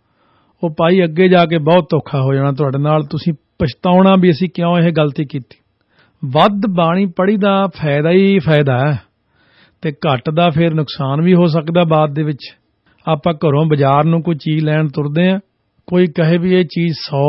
ਉਹ ਭਾਈ ਅੱਗੇ ਜਾ ਕੇ ਬਹੁਤ ਧੋਖਾ ਹੋ ਜਾਣਾ ਤੁਹਾਡੇ ਨਾਲ। ਤੁਸੀਂ ਪਛਤਾਉਣਾ ਵੀ ਅਸੀਂ ਕਿਉਂ ਇਹ ਗਲਤੀ ਕੀਤੀ। ਵੱਧ ਬਾਣੀ ਪੜ੍ਹੀ ਦਾ ਫਾਇਦਾ ਹੀ ਫਾਇਦਾ ਹੈ ਤੇ ਘੱਟ ਦਾ ਫਿਰ ਨੁਕਸਾਨ ਵੀ ਹੋ ਸਕਦਾ ਬਾਅਦ ਦੇ ਵਿੱਚ। ਆਪਾਂ ਘਰੋਂ ਬਾਜ਼ਾਰ ਨੂੰ ਕੋਈ ਚੀਜ਼ ਲੈਣ ਤੁਰਦੇ ਹਾਂ, ਕੋਈ ਕਹੇ ਵੀ ਇਹ ਚੀਜ਼ 100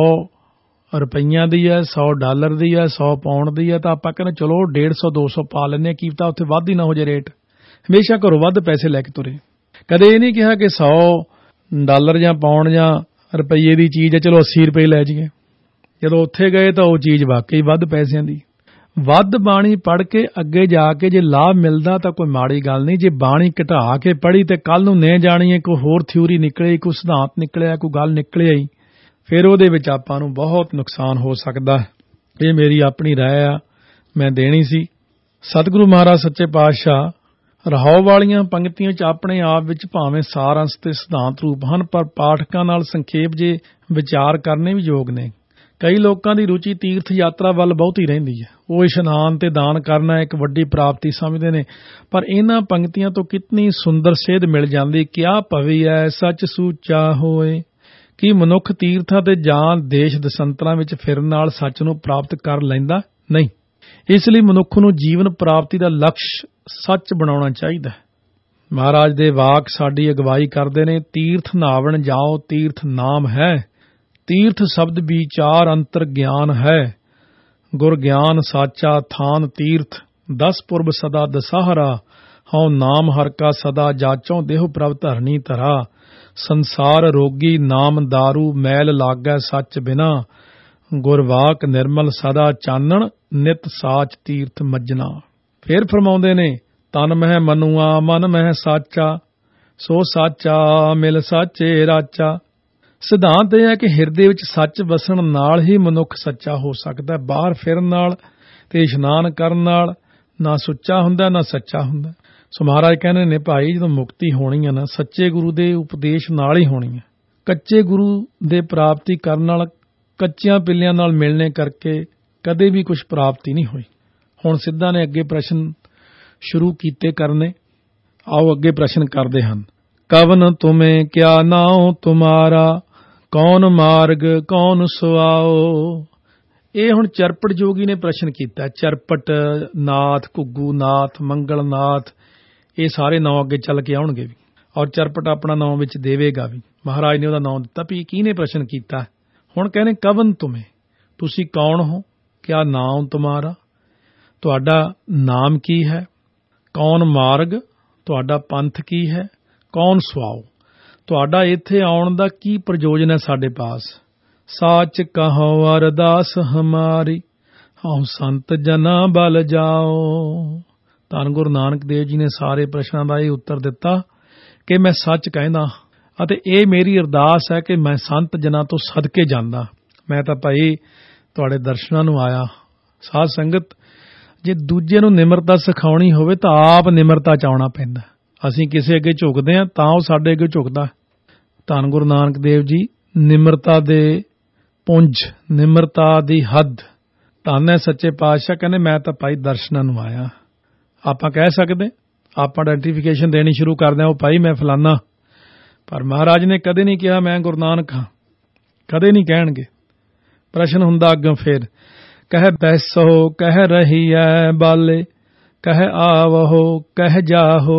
ਰੁਪਈਆਂ ਦੀ ਹੈ, 100 ਡਾਲਰ ਦੀ ਹੈ, 100 ਪਾਉਂਡ ਦੀ ਹੈ, ਤਾਂ ਆਪਾਂ ਕਹਿੰਦੇ ਚਲੋ 150 200 ਪਾ ਲੈਂਦੇ ਹਾਂ, ਕੀ ਪਤਾ ਉੱਥੇ ਵੱਧ ਹੀ ਨਾ ਹੋ ਜੇ ਰੇਟ। ਹਮੇਸ਼ਾ ਘਰੋਂ ਵੱਧ ਪੈਸੇ ਲੈ ਕੇ ਤੁਰੇ। ਕਦੇ ਇਹ ਨਹੀਂ ਕਿਹਾ ਕਿ 100 ਡਾਲਰ ਜਾਂ ਪਾਉਂਡ ਜਾਂ ਰੁਪਈਏ ਦੀ ਚੀਜ਼ ਹੈ ਚਲੋ 80 ਰੁਪਏ ਲੈ ਜਾਈਏ। ਜਦੋਂ ਉੱਥੇ ਗਏ ਤਾਂ ਉਹ ਚੀਜ਼ ਵਾਕਈ ਵੱਧ ਪੈਸਿਆਂ ਦੀ। ਵੱਧ ਬਾਣੀ ਪੜ੍ਹ ਕੇ ਅੱਗੇ ਜਾ ਕੇ ਜੇ ਲਾਭ ਮਿਲਦਾ ਤਾਂ ਕੋਈ ਮਾੜੀ ਗੱਲ ਨਹੀਂ। ਜੇ ਬਾਣੀ ਘਟਾ ਕੇ ਪੜ੍ਹੀ ਤੇ ਕੱਲ ਨੂੰ ਨੇ ਜਾਣੀਏ ਕੋਈ ਹੋਰ ਥਿਊਰੀ ਨਿਕਲੇ, ਕੋਈ ਸਿਧਾਂਤ ਨਿਕਲਿਆ, ਕੋਈ ਗੱਲ ਨਿਕਲੇ ਆਈ, ਫਿਰ ਉਹਦੇ ਵਿੱਚ ਆਪਾਂ ਨੂੰ ਬਹੁਤ ਨੁਕਸਾਨ ਹੋ ਸਕਦਾ ਹੈ। ਇਹ ਮੇਰੀ ਆਪਣੀ ਰਾਏ ਆ, ਮੈਂ ਦੇਣੀ ਸੀ। ਸਤਿਗੁਰੂ ਮਹਾਰਾਜ ਸੱਚੇ ਪਾਤਸ਼ਾਹ ਰਹਾਉ ਵਾਲੀਆਂ ਪੰਕਤੀਆਂ 'ਚ ਆਪਣੇ ਆਪ ਵਿੱਚ ਭਾਵੇਂ ਸਾਰ ਅੰਸ਼ ਤੇ ਸਿਧਾਂਤ ਰੂਪ ਹਨ, ਪਰ ਪਾਠਕਾਂ ਨਾਲ ਸੰਖੇਪ ਜੇ ਵਿਚਾਰ ਕਰਨੇ ਵੀ ਯੋਗ ਨੇ। ਕਈ ਲੋਕਾਂ ਦੀ ਰੁਚੀ ਤੀਰਥ ਯਾਤਰਾ ਵੱਲ ਬਹੁਤੀ ਰਹਿੰਦੀ ਹੈ, ਉਹ ਇਸ਼ਨਾਨ ਤੇ ਦਾਨ ਕਰਨਾ ਇੱਕ ਵੱਡੀ ਪ੍ਰਾਪਤੀ ਸਮਝਦੇ ਨੇ, ਪਰ ਇਹਨਾਂ ਪੰਕਤੀਆਂ ਤੋਂ ਕਿਤਨੀ ਸੁੰਦਰ ਸੇਧ ਮਿਲ ਜਾਂਦੀ। ਕਿਆ ਭਵੀਐ ਸੱਚ ਸੂਚਾ ਹੋਏ, ਕਿ ਮਨੁੱਖ ਤੀਰਥਾਂ ਤੇ ਜਾਂ ਦੇਸ਼ ਦਸੰਤਰਾਂ ਵਿੱਚ ਫਿਰਨ ਨਾਲ ਸੱਚ ਨੂੰ ਪ੍ਰਾਪਤ ਕਰ ਲੈਂਦਾ ਨਹੀਂ। ਇਸ ਲਈ ਮਨੁੱਖ ਨੂੰ ਜੀਵਨ ਪ੍ਰਾਪਤੀ ਦਾ ਲਕਸ਼ ਸੱਚ ਬਣਾਉਣਾ ਚਾਹੀਦਾ ਹੈ। ਮਹਾਰਾਜ ਦੇ ਵਾਕ ਸਾਡੀ ਅਗਵਾਈ ਕਰਦੇ ਨੇ। ਤੀਰਥ ਨਾਵਣ ਜਾਓ ਤੀਰਥ ਨਾਮ ਹੈ, ਤੀਰਥ ਸ਼ਬਦ ਵਿਚਾਰ ਅੰਤਰ ਗਿਆਨ ਹੈ। ਗੁਰ ਗਿਆਨ ਸਾਚਾ ਥਾਨ ਤੀਰਥ, 10 ਪੁਰਬ ਸਦਾ ਦਸਹਰਾ। ਹਉ ਨਾਮ ਹਰ ਕਾ ਸਦਾ ਜਾਚੋਂ, ਦੇਹੁ ਪ੍ਰਭ ਧਰਨੀ ਧਰਾ। ਸੰਸਾਰ ਰੋਗੀ ਨਾਮ ਦਾਰੂ, ਮੈਲ ਲਾਗੈ ਸੱਚ ਬਿਨਾ। ਗੁਰਵਾਕ ਨਿਰਮਲ ਸਦਾ ਚਾਨਣ, ਨਿਤ ਸਾਚ ਤੀਰਥ ਮੱਜਣਾ। ਫੇਰ ਫਰਮਾਉਂਦੇ ਨੇ, ਤਨ ਮਹਿ ਮਨੁਆ ਮਨ ਮਹਿ ਸਾਚਾ, ਸੋ ਸਾਚਾ ਮਿਲ ਸਾਚੇ ਰਾਚਾ। ਸਿਧਾਂਤ ਇਹ ਹੈ ਕਿ ਹਿਰਦੇ ਵਿੱਚ ਸੱਚ ਵਸਣ ਨਾਲ ਹੀ ਮਨੁੱਖ ਸੱਚਾ ਹੋ ਸਕਦਾ। ਬਾਹਰ ਫਿਰਨ ਨਾਲ ਤੇ ਇਸ਼ਨਾਨ ਕਰਨ ਨਾਲ ਨਾ ਸੁੱਚਾ ਹੁੰਦਾ ਨਾ ਸੱਚਾ ਹੁੰਦਾ। ਸੋ ਮਹਾਰਾਜ ਕਹਿੰਦੇ ਨੇ, ਭਾਈ ਜਦੋਂ ਮੁਕਤੀ ਹੋਣੀ ਹੈ ਨਾ, ਸੱਚੇ ਗੁਰੂ ਦੇ ਉਪਦੇਸ਼ ਨਾਲ ਹੀ ਹੋਣੀ ਹੈ। ਕੱਚੇ ਗੁਰੂ ਦੇ ਪ੍ਰਾਪਤੀ ਕਰਨ ਨਾਲ, ਕੱਚਿਆਂ ਪਿੱਲਿਆਂ ਨਾਲ ਮਿਲਣੇ ਕਰਕੇ ਕਦੇ ਵੀ ਕੁਝ ਪ੍ਰਾਪਤੀ ਨਹੀਂ ਹੋਈ। ਹੁਣ ਸਿੱਧਾ ਨੇ ਅੱਗੇ ਪ੍ਰਸ਼ਨ ਸ਼ੁਰੂ ਕੀਤੇ ਕਰਨੇ। ਆਓ ਅੱਗੇ ਪ੍ਰਸ਼ਨ ਕਰਦੇ ਹਨ। ਕਵਨ ਤੁਮੇ ਕਿਆ ਨਾਉ ਤੁਮਾਰਾ, ਕੌਣ ਮਾਰਗ ਕੌਣ ਸੁਆਓ। ਇਹ ਹੁਣ ਚਰਪਟ ਜੋਗੀ ਨੇ ਪ੍ਰਸ਼ਨ ਕੀਤਾ। ਚਰਪਟ ਨਾਥ, ਘੁੱਗੂ ਨਾਥ, ਮੰਗਲ ਨਾਥ, ਇਹ ਸਾਰੇ ਨਾਂ ਅੱਗੇ ਚੱਲ ਕੇ ਆਉਣਗੇ ਵੀ, ਔਰ ਚਰਪਟ ਆਪਣਾ ਨਾਂ ਵਿੱਚ ਦੇਵੇਗਾ ਵੀ। ਮਹਾਰਾਜ ਨੇ ਉਹਦਾ ਨਾਂ ਦਿੱਤਾ ਵੀ ਕਿਹਨੇ ਪ੍ਰਸ਼ਨ ਕੀਤਾ। ਹੁਣ ਕਹਿੰਦੇ, ਕਵਨ ਤੁਮੇ, ਤੁਸੀਂ ਕੌਣ ਹੋ। ਕਿਆ ਨਾਮ ਤੁਮਾਰਾ, ਤੁਹਾਡਾ ਨਾਮ ਕੀ ਹੈ। ਕੌਣ ਮਾਰਗ, ਤੁਹਾਡਾ ਪੰਥ ਕੀ ਹੈ। ਕੌਣ ਸੁਆਓ, ਤੁਹਾਡਾ ਇੱਥੇ ਆਉਣ ਦਾ ਕੀ ਪ੍ਰਯੋਜਨ ਹੈ ਸਾਡੇ ਪਾਸ। ਸਾਚ ਕਹੋ ਅਰਦਾਸ ਹਮਾਰੀ, ਹਉ ਸੰਤ ਜਨਾ ਬਲ ਜਾਓ। ਧੰਨ ਗੁਰੂ ਨਾਨਕ ਦੇਵ ਜੀ ਨੇ ਸਾਰੇ ਪ੍ਰਸ਼ਨਾਂ ਦਾ ਇਹ ਉੱਤਰ ਦਿੱਤਾ ਕਿ ਮੈਂ ਸੱਚ ਕਹਿੰਦਾ ਅਤੇ ਇਹ ਮੇਰੀ ਅਰਦਾਸ ਹੈ ਕਿ ਮੈਂ ਸੰਤ ਜਨਾਂ ਤੋਂ ਸਦਕੇ ਜਾਂਦਾ। ਮੈਂ ਤਾਂ ਭਾਈ ਤੁਹਾਡੇ ਦਰਸ਼ਨਾਂ ਨੂੰ ਆਇਆ। ਸਾਧ ਸੰਗਤ, ਜੇ ਦੂਜੇ ਨੂੰ ਨਿਮਰਤਾ ਸਿਖਾਉਣੀ ਹੋਵੇ ਤਾਂ ਆਪ ਨਿਮਰਤਾ ਚ ਆਉਣਾ ਪੈਂਦਾ। ਅਸੀਂ ਕਿਸੇ ਅੱਗੇ ਝੁਕਦੇ ਹਾਂ ਤਾਂ ਉਹ ਸਾਡੇ ਅੱਗੇ ਝੁਕਦਾ। ਧੰਨ ਗੁਰੂ ਨਾਨਕ ਦੇਵ ਜੀ ਨਿਮਰਤਾ ਦੇ ਪੁੰਜ, ਨਿਮਰਤਾ ਦੀ ਹੱਦ। ਧੰਨ ਹੈ ਸੱਚੇ ਪਾਤਸ਼ਾਹ ਕਹਿੰਦੇ, ਮੈਂ ਤਾਂ ਭਾਈ ਦਰਸ਼ਨਾਂ ਨੂੰ ਆਇਆ। ਆਪਾਂ ਕਹਿ ਸਕਦੇ, ਆਪਾਂ ਆਇਡੈਂਟੀਫਿਕੇਸ਼ਨ ਦੇਣੀ ਸ਼ੁਰੂ ਕਰਦੇ ਹਾਂ, ਉਹ ਭਾਈ ਮੈਂ ਫਲਾਨਾ। ਪਰ ਮਹਾਰਾਜ ਨੇ ਕਦੇ ਨਹੀਂ ਕਿਹਾ ਮੈਂ ਗੁਰੂ ਨਾਨਕ ਹਾਂ, ਕਦੇ ਨਹੀਂ ਕਹਿਣਗੇ। ਪ੍ਰਸ਼ਨ ਹੁੰਦਾ ਅੱਗੋਂ ਫੇਰ, ਕਹਿ ਬੈਸੋ ਕਹਿ ਰਹੀਐ ਬਾਲੇ, ਕਹਿ ਆਵਹੋ ਕਹਿ ਜਾਹੋ।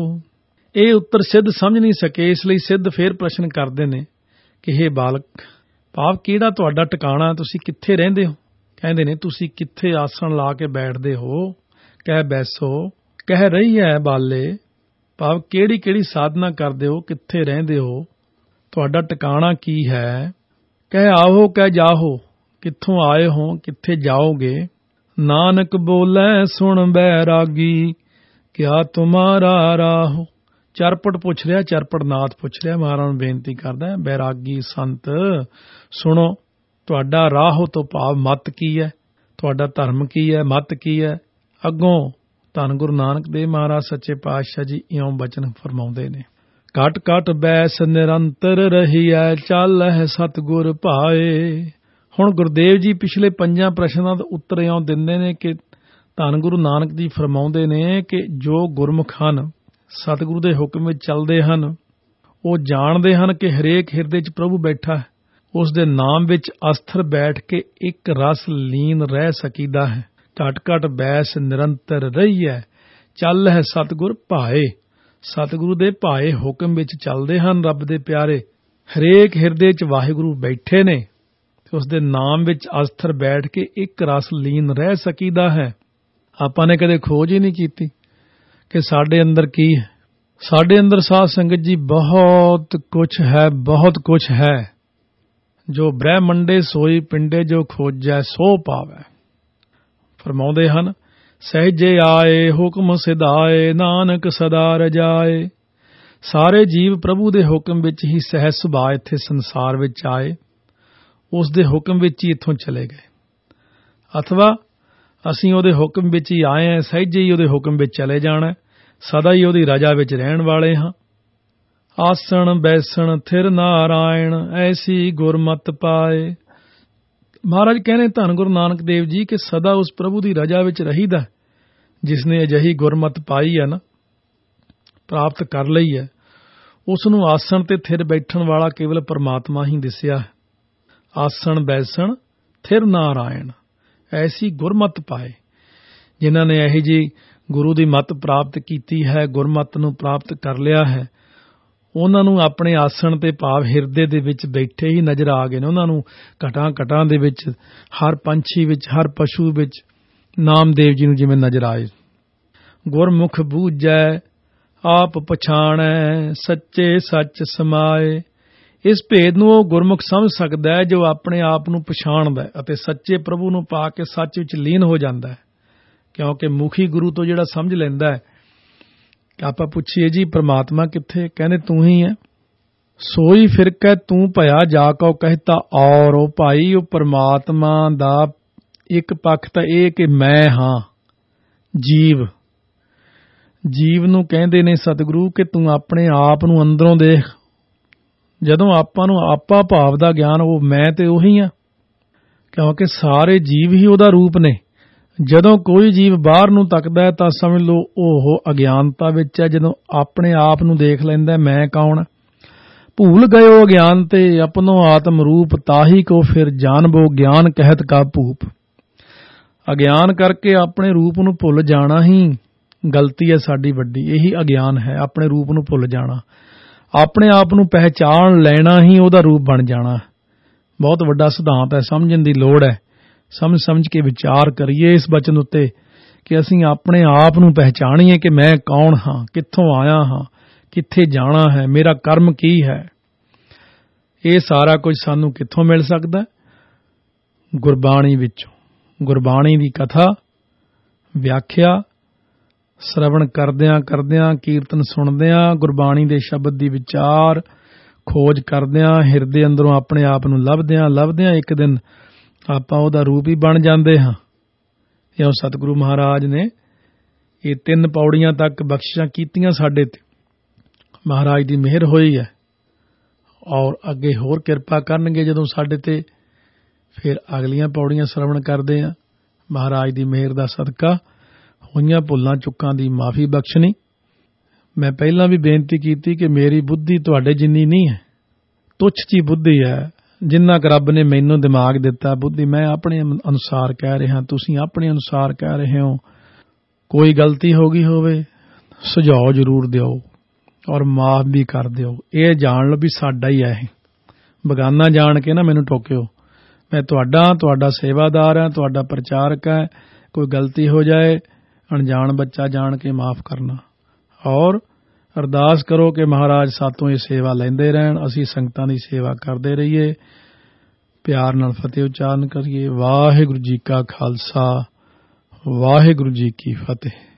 ਇਹ ਉੱਤਰ ਸਿੱਧ ਸਮਝ ਨਹੀਂ ਸਕੇ, ਇਸ ਲਈ ਸਿੱਧ ਫੇਰ ਪ੍ਰਸ਼ਨ ਕਰਦੇ ਨੇ ਕਿ ਹੇ ਬਾਲਕ, ਭਾਵ ਕਿਹੜਾ ਤੁਹਾਡਾ ਟਿਕਾਣਾ, ਤੁਸੀਂ ਕਿੱਥੇ ਰਹਿੰਦੇ ਹੋ। ਕਹਿੰਦੇ ਨੇ, ਤੁਸੀਂ ਕਿੱਥੇ ਆਸਣ ਲਾ ਕੇ ਬੈਠਦੇ ਹੋ। ਕਹਿ ਬੈਸੋ ਕਹਿ ਰਹੀਐ ਬਾਲੇ, ਭਾਵ ਕਿਹੜੀ ਕਿਹੜੀ ਸਾਧਨਾ ਕਰਦੇ ਹੋ, ਕਿੱਥੇ ਰਹਿੰਦੇ ਹੋ, ਤੁਹਾਡਾ ਟਿਕਾਣਾ ਕੀ ਹੈ। ਕਹਿ ਆਵੋ ਕਹਿ ਜਾਹੋ, ਕਿੱਥੋਂ ਆਏ ਹੋ, ਕਿੱਥੇ ਜਾਓਗੇ। ਨਾਨਕ ਬੋਲੇ ਸੁਣ ਬੈਰਾਗੀ, ਕਿਆ ਤੁਮਾਰਾ ਰਾਹੋ। ਚਰਪਟ ਪੁੱਛ ਰਿਹਾ, ਚਰਪਟ ਨਾਥ ਪੁੱਛ ਰਿਹਾ, ਮਹਾਰਾਜ ਨੂੰ ਬੇਨਤੀ ਕਰਦਾ, ਬੈਰਾਗੀ ਸੰਤ ਸੁਣੋ, ਤੁਹਾਡਾ ਰਾਹੋ ਤੋਂ ਭਾਵ ਮਤ ਕੀ ਹੈ, ਤੁਹਾਡਾ ਧਰਮ ਕੀ ਹੈ, ਮਤ ਕੀ ਹੈ। ਅੱਗੋਂ ਧੰਨ ਗੁਰੂ ਨਾਨਕ ਦੇਵ ਮਹਾਰਾਜ ਸੱਚੇ ਪਾਤਸ਼ਾਹ ਜੀ ਇਉਂ ਬਚਨ ਫਰਮਾਉਂਦੇ ਨੇ, ਘਟ ਘਟ ਬੈਸ ਨਿਰੰਤਰ ਰਹੀਐ, ਚੱਲਹਿ ਸਤਿਗੁਰ ਭਾਏ। ਹੁਣ ਗੁਰਦੇਵ ਜੀ ਪਿਛਲੇ 5 ਪ੍ਰਸ਼ਨਾਂ ਦਾ ਉੱਤਰ ਇਉਂ ਦਿੰਦੇ ਨੇ ਕਿ ਧੰਨ ਗੁਰੂ ਨਾਨਕ ਜੀ ਫਰਮਾਉਂਦੇ ਨੇ ਕਿ ਜੋ ਗੁਰਮੁਖ ਹਨ, ਸਤਿਗੁਰੂ ਦੇ ਹੁਕਮ ਵਿੱਚ ਚੱਲਦੇ ਹਨ, ਉਹ ਜਾਣਦੇ ਹਨ ਕਿ ਹਰੇਕ ਹਿਰਦੇ 'ਚ ਪ੍ਰਭੂ ਬੈਠਾ ਹੈ। ਉਸ ਦੇ ਨਾਮ ਵਿੱਚ ਅਸਥਿਰ ਬੈਠ ਕੇ ਇੱਕ ਰਸ ਲੀਨ ਰਹਿ ਸਕੀਦਾ ਹੈ। ਘਟ ਘਟ ਬੈਸ ਨਿਰੰਤਰ ਰਹੀਐ, ਚੱਲ ਹੈ ਸਤਿਗੁਰ ਭਾਏ। ਸਤਿਗੁਰੂ ਦੇ ਭਾਏ ਹੁਕਮ ਵਿੱਚ ਚੱਲਦੇ ਹਨ ਰੱਬ ਦੇ ਪਿਆਰੇ। ਹਰੇਕ ਹਿਰਦੇ 'ਚ ਵਾਹਿਗੁਰੂ ਬੈਠੇ ਨੇ ਤੇ ਉਸ ਦੇ ਨਾਮ ਵਿੱਚ ਅਸਥਿਰ ਬੈਠ ਕੇ ਇੱਕ ਰਸ ਲੀਨ ਰਹਿ ਸਕੀਦਾ ਹੈ। ਆਪਾਂ ਨੇ ਕਦੇ ਖੋਜ ਹੀ ਨਹੀਂ ਕੀਤੀ ਕਿ ਸਾਡੇ ਅੰਦਰ ਕੀ ਹੈ। ਸਾਡੇ ਅੰਦਰ ਸਾਧ ਸੰਗਤ ਜੀ ਬਹੁਤ ਕੁਝ ਹੈ, ਬਹੁਤ ਕੁਝ ਹੈ। ਜੋ ਬ੍ਰਹਮੰਡੇ ਸੋਈ ਪਿੰਡੇ, ਜੋ ਖੋਜੈ ਸੋ ਪਾਵੈ। ਫਰਮਾਉਂਦੇ ਹਨ, ਸਹਿਜੇ ਆਏ ਹੁਕਮ ਸਿਧਾਏ, ਨਾਨਕ ਸਦਾ ਰਜਾਏ। ਸਾਰੇ ਜੀਵ ਪ੍ਰਭੂ ਦੇ ਹੁਕਮ ਵਿੱਚ ਹੀ ਸਹਿਜ ਸੁਭਾਅ ਇੱਥੇ ਸੰਸਾਰ ਵਿੱਚ ਆਏ, ਉਸ ਦੇ ਹੁਕਮ ਵਿੱਚ ਹੀ ਇੱਥੋਂ ਚਲੇ ਗਏ। ਅਥਵਾ ਅਸੀਂ ਉਹਦੇ ਹੁਕਮ ਵਿੱਚ ਹੀ ਆਏ ਹਾਂ, ਸਹਿਜੇ ਹੀ ਉਹਦੇ ਹੁਕਮ ਵਿੱਚ ਚਲੇ ਜਾਣਾ, ਸਦਾ ਹੀ ਉਹਦੀ ਰਜਾ ਵਿੱਚ ਰਹਿਣ ਵਾਲੇ ਹਾਂ। ਆਸਣ ਬੈਸਣ ਥਿਰ ਨਾਰਾਇਣ, ਐਸੀ ਗੁਰਮਤ ਪਾਏ। ਮਹਾਰਾਜ ਕਹਿੰਦੇ ਧੰਨ ਗੁਰੂ ਨਾਨਕ ਦੇਵ ਜੀ ਕਿ ਸਦਾ ਉਸ ਪ੍ਰਭੂ ਦੀ ਰਜਾ ਵਿੱਚ ਰਹੀਦਾ ਜਿਸ ਨੇ ਅਜਿਹੀ ਗੁਰਮਤ ਪਾਈ ਹੈ ਨਾ, ਪ੍ਰਾਪਤ ਕਰ ਲਈ ਹੈ। ਉਸ ਨੂੰ ਆਸਣ ਤੇ ਥਿਰ ਬੈਠਣ ਵਾਲਾ ਕੇਵਲ ਪਰਮਾਤਮਾ ਹੀ ਦਿਸਿਆ ਹੈ। ਆਸਣ ਬੈਸਣ ਥਿਰ ਨਾਰਾਇਣ, ਐਸੀ ਗੁਰਮਤ ਪਾਏ। ਜਿਨ੍ਹਾਂ ਨੇ ਇਹੋ ਜਿਹੀ ਗੁਰੂ ਦੀ ਮੱਤ ਪ੍ਰਾਪਤ ਕੀਤੀ ਹੈ, ਗੁਰਮਤਿ ਨੂੰ ਪ੍ਰਾਪਤ ਕਰ ਲਿਆ ਹੈ, ਉਹਨਾਂ ਨੂੰ ਆਪਣੇ ਆਸਣ ਤੇ ਭਾਵ ਹਿਰਦੇ ਦੇ ਵਿੱਚ ਬੈਠੇ ਹੀ ਨਜ਼ਰ ਆ ਗਏ ਨੇ। ਉਹਨਾਂ ਨੂੰ ਘਟਾਂ ਦੇ ਵਿੱਚ, ਹਰ ਪੰਛੀ ਵਿੱਚ, ਹਰ ਪਸ਼ੂ ਵਿੱਚ ਨਾਮਦੇਵ ਜੀ ਨੂੰ ਜਿਵੇਂ ਨਜ਼ਰ ਆਏ। ਗੁਰਮੁਖ ਬੂਝੈ ਆਪ ਪਛਾਣੈ, ਸੱਚੇ ਸੱਚ ਸਮਾਏ। ਇਸ ਭੇਦ ਨੂੰ ਉਹ ਗੁਰਮੁਖ ਸਮਝ ਸਕਦਾ ਹੈ ਜੋ ਆਪਣੇ ਆਪ ਨੂੰ ਪਛਾਣਦਾ ਅਤੇ ਸੱਚੇ ਪ੍ਰਭੂ ਨੂੰ ਪਾ ਕੇ ਸੱਚ ਵਿੱਚ ਲੀਨ ਹੋ ਜਾਂਦਾ ਹੈ। ਕਿਉਂਕਿ ਮੁਖੀ ਗੁਰੂ ਤੋਂ ਜਿਹੜਾ ਸਮਝ ਲੈਂਦਾ ਹੈ, ਆਪਾਂ ਪੁੱਛੀਏ ਜੀ ਪ੍ਰਮਾਤਮਾ ਕਿੱਥੇ, ਕਹਿੰਦੇ ਤੂੰ ਹੀ ਹੈ। ਸੋਈ ਫਿਰਕੈ ਤੂੰ ਭਇਆ ਜਾ ਕਉ ਕਹਿਤਾ ਔਰ। ਉਹ ਭਾਈ ਉਹ ਪ੍ਰਮਾਤਮਾ ਦਾ ਇੱਕ ਪੱਖ ਤਾਂ ਇਹ ਕਿ ਮੈਂ ਹਾਂ ਜੀਵ। ਜੀਵ ਨੂੰ ਕਹਿੰਦੇ ਨੇ ਸਤਿਗੁਰੂ ਕਿ ਤੂੰ ਆਪਣੇ ਆਪ ਨੂੰ ਅੰਦਰੋਂ ਦੇਖ। ਜਦੋਂ ਆਪਾਂ ਨੂੰ ਆਪਾ ਭਾਵ ਦਾ ਗਿਆਨ, ਉਹ ਮੈਂ ਤੇ ਉਹੀ ਆ, ਕਿਉਂਕਿ ਸਾਰੇ ਜੀਵ ਹੀ ਉਹਦਾ ਰੂਪ ਨੇ। ਜਦੋਂ ਕੋਈ ਜੀਵ ਬਾਹਰ ਨੂੰ ਤੱਕਦਾ ਹੈ ਤਾਂ ਸਮਝ ਲਓ ਉਹ ਅਗਿਆਨਤਾ ਵਿੱਚ ਹੈ। ਜਦੋਂ ਆਪਣੇ ਆਪ ਨੂੰ ਦੇਖ ਲੈਂਦਾ ਮੈਂ ਕੌਣ, ਭੂਲ ਗਇਓ ਅਗਿਆਨ ਤੇ ਆਪਣੋ ਆਤਮ ਰੂਪ, ਤਾਹੀ ਕੋ ਫਿਰ ਜਾਣਬੋ ਗਿਆਨ ਕਹਿਤ ਕਾ ਭੂਪ। ਅਗਿਆਨ ਕਰਕੇ ਆਪਣੇ ਰੂਪ ਨੂੰ ਭੁੱਲ ਜਾਣਾ ਹੀ ਗਲਤੀ ਹੈ ਸਾਡੀ ਵੱਡੀ। ਇਹੀ ਅਗਿਆਨ ਹੈ, ਆਪਣੇ ਰੂਪ ਨੂੰ ਭੁੱਲ ਜਾਣਾ। ਆਪਣੇ ਆਪ ਨੂੰ ਪਹਿਚਾਣ ਲੈਣਾ ਹੀ ਉਹਦਾ ਰੂਪ ਬਣ ਜਾਣਾ। ਬਹੁਤ ਵੱਡਾ ਸਿਧਾਂਤ ਹੈ, ਸਮਝਣ ਦੀ ਲੋੜ ਹੈ। ਸਮਝ ਕੇ ਵਿਚਾਰ ਕਰੀਏ ਇਸ ਬਚਨ ਉੱਤੇ ਕਿ ਅਸੀਂ ਆਪਣੇ ਆਪ ਨੂੰ ਪਹਿਚਾਣੀਏ ਕਿ ਮੈਂ ਕੌਣ ਹਾਂ, ਕਿੱਥੋਂ ਆਇਆ ਹਾਂ, ਕਿੱਥੇ ਜਾਣਾ ਹੈ, ਮੇਰਾ ਕਰਮ ਕੀ ਹੈ। ਇਹ ਸਾਰਾ ਕੁਝ ਸਾਨੂੰ ਕਿੱਥੋਂ ਮਿਲ ਸਕਦਾ? ਗੁਰਬਾਣੀ ਵਿੱਚੋਂ। ਗੁਰਬਾਣੀ ਦੀ ਕਥਾ, ਵਿਆਖਿਆ, ਸ਼ਰਵਣ ਕਰਦਿਆਂ ਕੀਰਤਨ ਸੁਣਦਿਆਂ, ਗੁਰਬਾਣੀ ਦੇ ਸ਼ਬਦ ਦੀ ਵਿਚਾਰ, ਖੋਜ ਕਰਦਿਆਂ, ਹਿਰਦੇ ਅੰਦਰੋਂ ਆਪਣੇ ਆਪ ਨੂੰ ਲੱਭਦਿਆਂ ਇੱਕ ਦਿਨ ਆਪਾਂ ਉਹਦਾ ਰੂਪ ਹੀ ਬਣ ਜਾਂਦੇ ਹਾਂ। ਇਉਂ ਸਤਿਗੁਰੂ ਮਹਾਰਾਜ ਨੇ ਇਹ 3 ਪੌੜੀਆਂ ਤੱਕ ਬਖਸ਼ਿਸ਼ਾਂ ਕੀਤੀਆਂ ਸਾਡੇ ਤੇ। ਮਹਾਰਾਜ ਦੀ ਮਿਹਰ ਹੋਈ ਹੈ ਔਰ ਅੱਗੇ ਹੋਰ ਕਿਰਪਾ ਕਰਨਗੇ ਜਦੋਂ ਸਾਡੇ ਤੇ। ਫਿਰ ਅਗਲੀਆਂ ਪੌੜੀਆਂ ਸ਼ਰਵਣ ਕਰਦੇ ਹਾਂ। ਮਹਾਰਾਜ ਦੀ ਮਿਹਰ ਦਾ ਸਦਕਾ ਹੋਈਆਂ ਭੁੱਲਾਂ ਚੁੱਕਾਂ ਦੀ ਮਾਫੀ ਬਖਸ਼ਣੀ। ਮੈਂ ਪਹਿਲਾਂ ਵੀ ਬੇਨਤੀ ਕੀਤੀ ਕਿ ਮੇਰੀ ਬੁੱਧੀ ਤੁਹਾਡੇ ਜਿੰਨੀ ਨਹੀਂ ਹੈ, ਤੁੱਛ ਜੀ ਬੁੱਧੀ ਹੈ। ਜਿੰਨਾ ਕੁ ਰੱਬ ਨੇ ਮੈਨੂੰ ਦਿਮਾਗ ਦਿੱਤਾ, ਬੁੱਧੀ, ਮੈਂ ਆਪਣੇ ਅਨੁਸਾਰ ਕਹਿ ਰਿਹਾ, ਤੁਸੀਂ ਆਪਣੇ ਅਨੁਸਾਰ ਕਹਿ ਰਹੇ ਹੋ। ਕੋਈ ਗਲਤੀ ਹੋ ਗਈ ਹੋਵੇ ਸੁਝਾਅ ਜ਼ਰੂਰ ਦਿਓ ਔਰ ਮਾਫ ਵੀ ਕਰ ਦਿਓ। ਇਹ ਜਾਣ ਲਓ ਵੀ ਸਾਡਾ ਹੀ ਹੈ, ਬਗਾਨਾ ਜਾਣ ਕੇ ਨਾ ਮੈਨੂੰ ਟੋਕਿਓ। ਮੈਂ ਤੁਹਾਡਾ ਸੇਵਾਦਾਰ ਹਾਂ, ਤੁਹਾਡਾ ਪ੍ਰਚਾਰਕ ਹੈ। ਕੋਈ ਗਲਤੀ ਹੋ ਜਾਏ, ਅਣਜਾਣ ਬੱਚਾ ਜਾਣ ਕੇ ਮਾਫ ਕਰਨਾ। ਔਰ ਅਰਦਾਸ ਕਰੋ ਕਿ ਮਹਾਰਾਜ ਸਾਤੋਂ ਇਹ ਸੇਵਾ ਲੈਂਦੇ ਰਹਿਣ, ਅਸੀਂ ਸੰਗਤਾਂ ਦੀ ਸੇਵਾ ਕਰਦੇ ਰਹੀਏ। ਪਿਆਰ ਨਾਲ ਫਤਿਹ ਉਚਾਰਨ ਕਰੀਏ। ਵਾਹਿਗੁਰੂ ਜੀ ਕਾ ਖਾਲਸਾ, ਵਾਹਿਗੁਰੂ ਜੀ ਕੀ ਫਤਿਹ।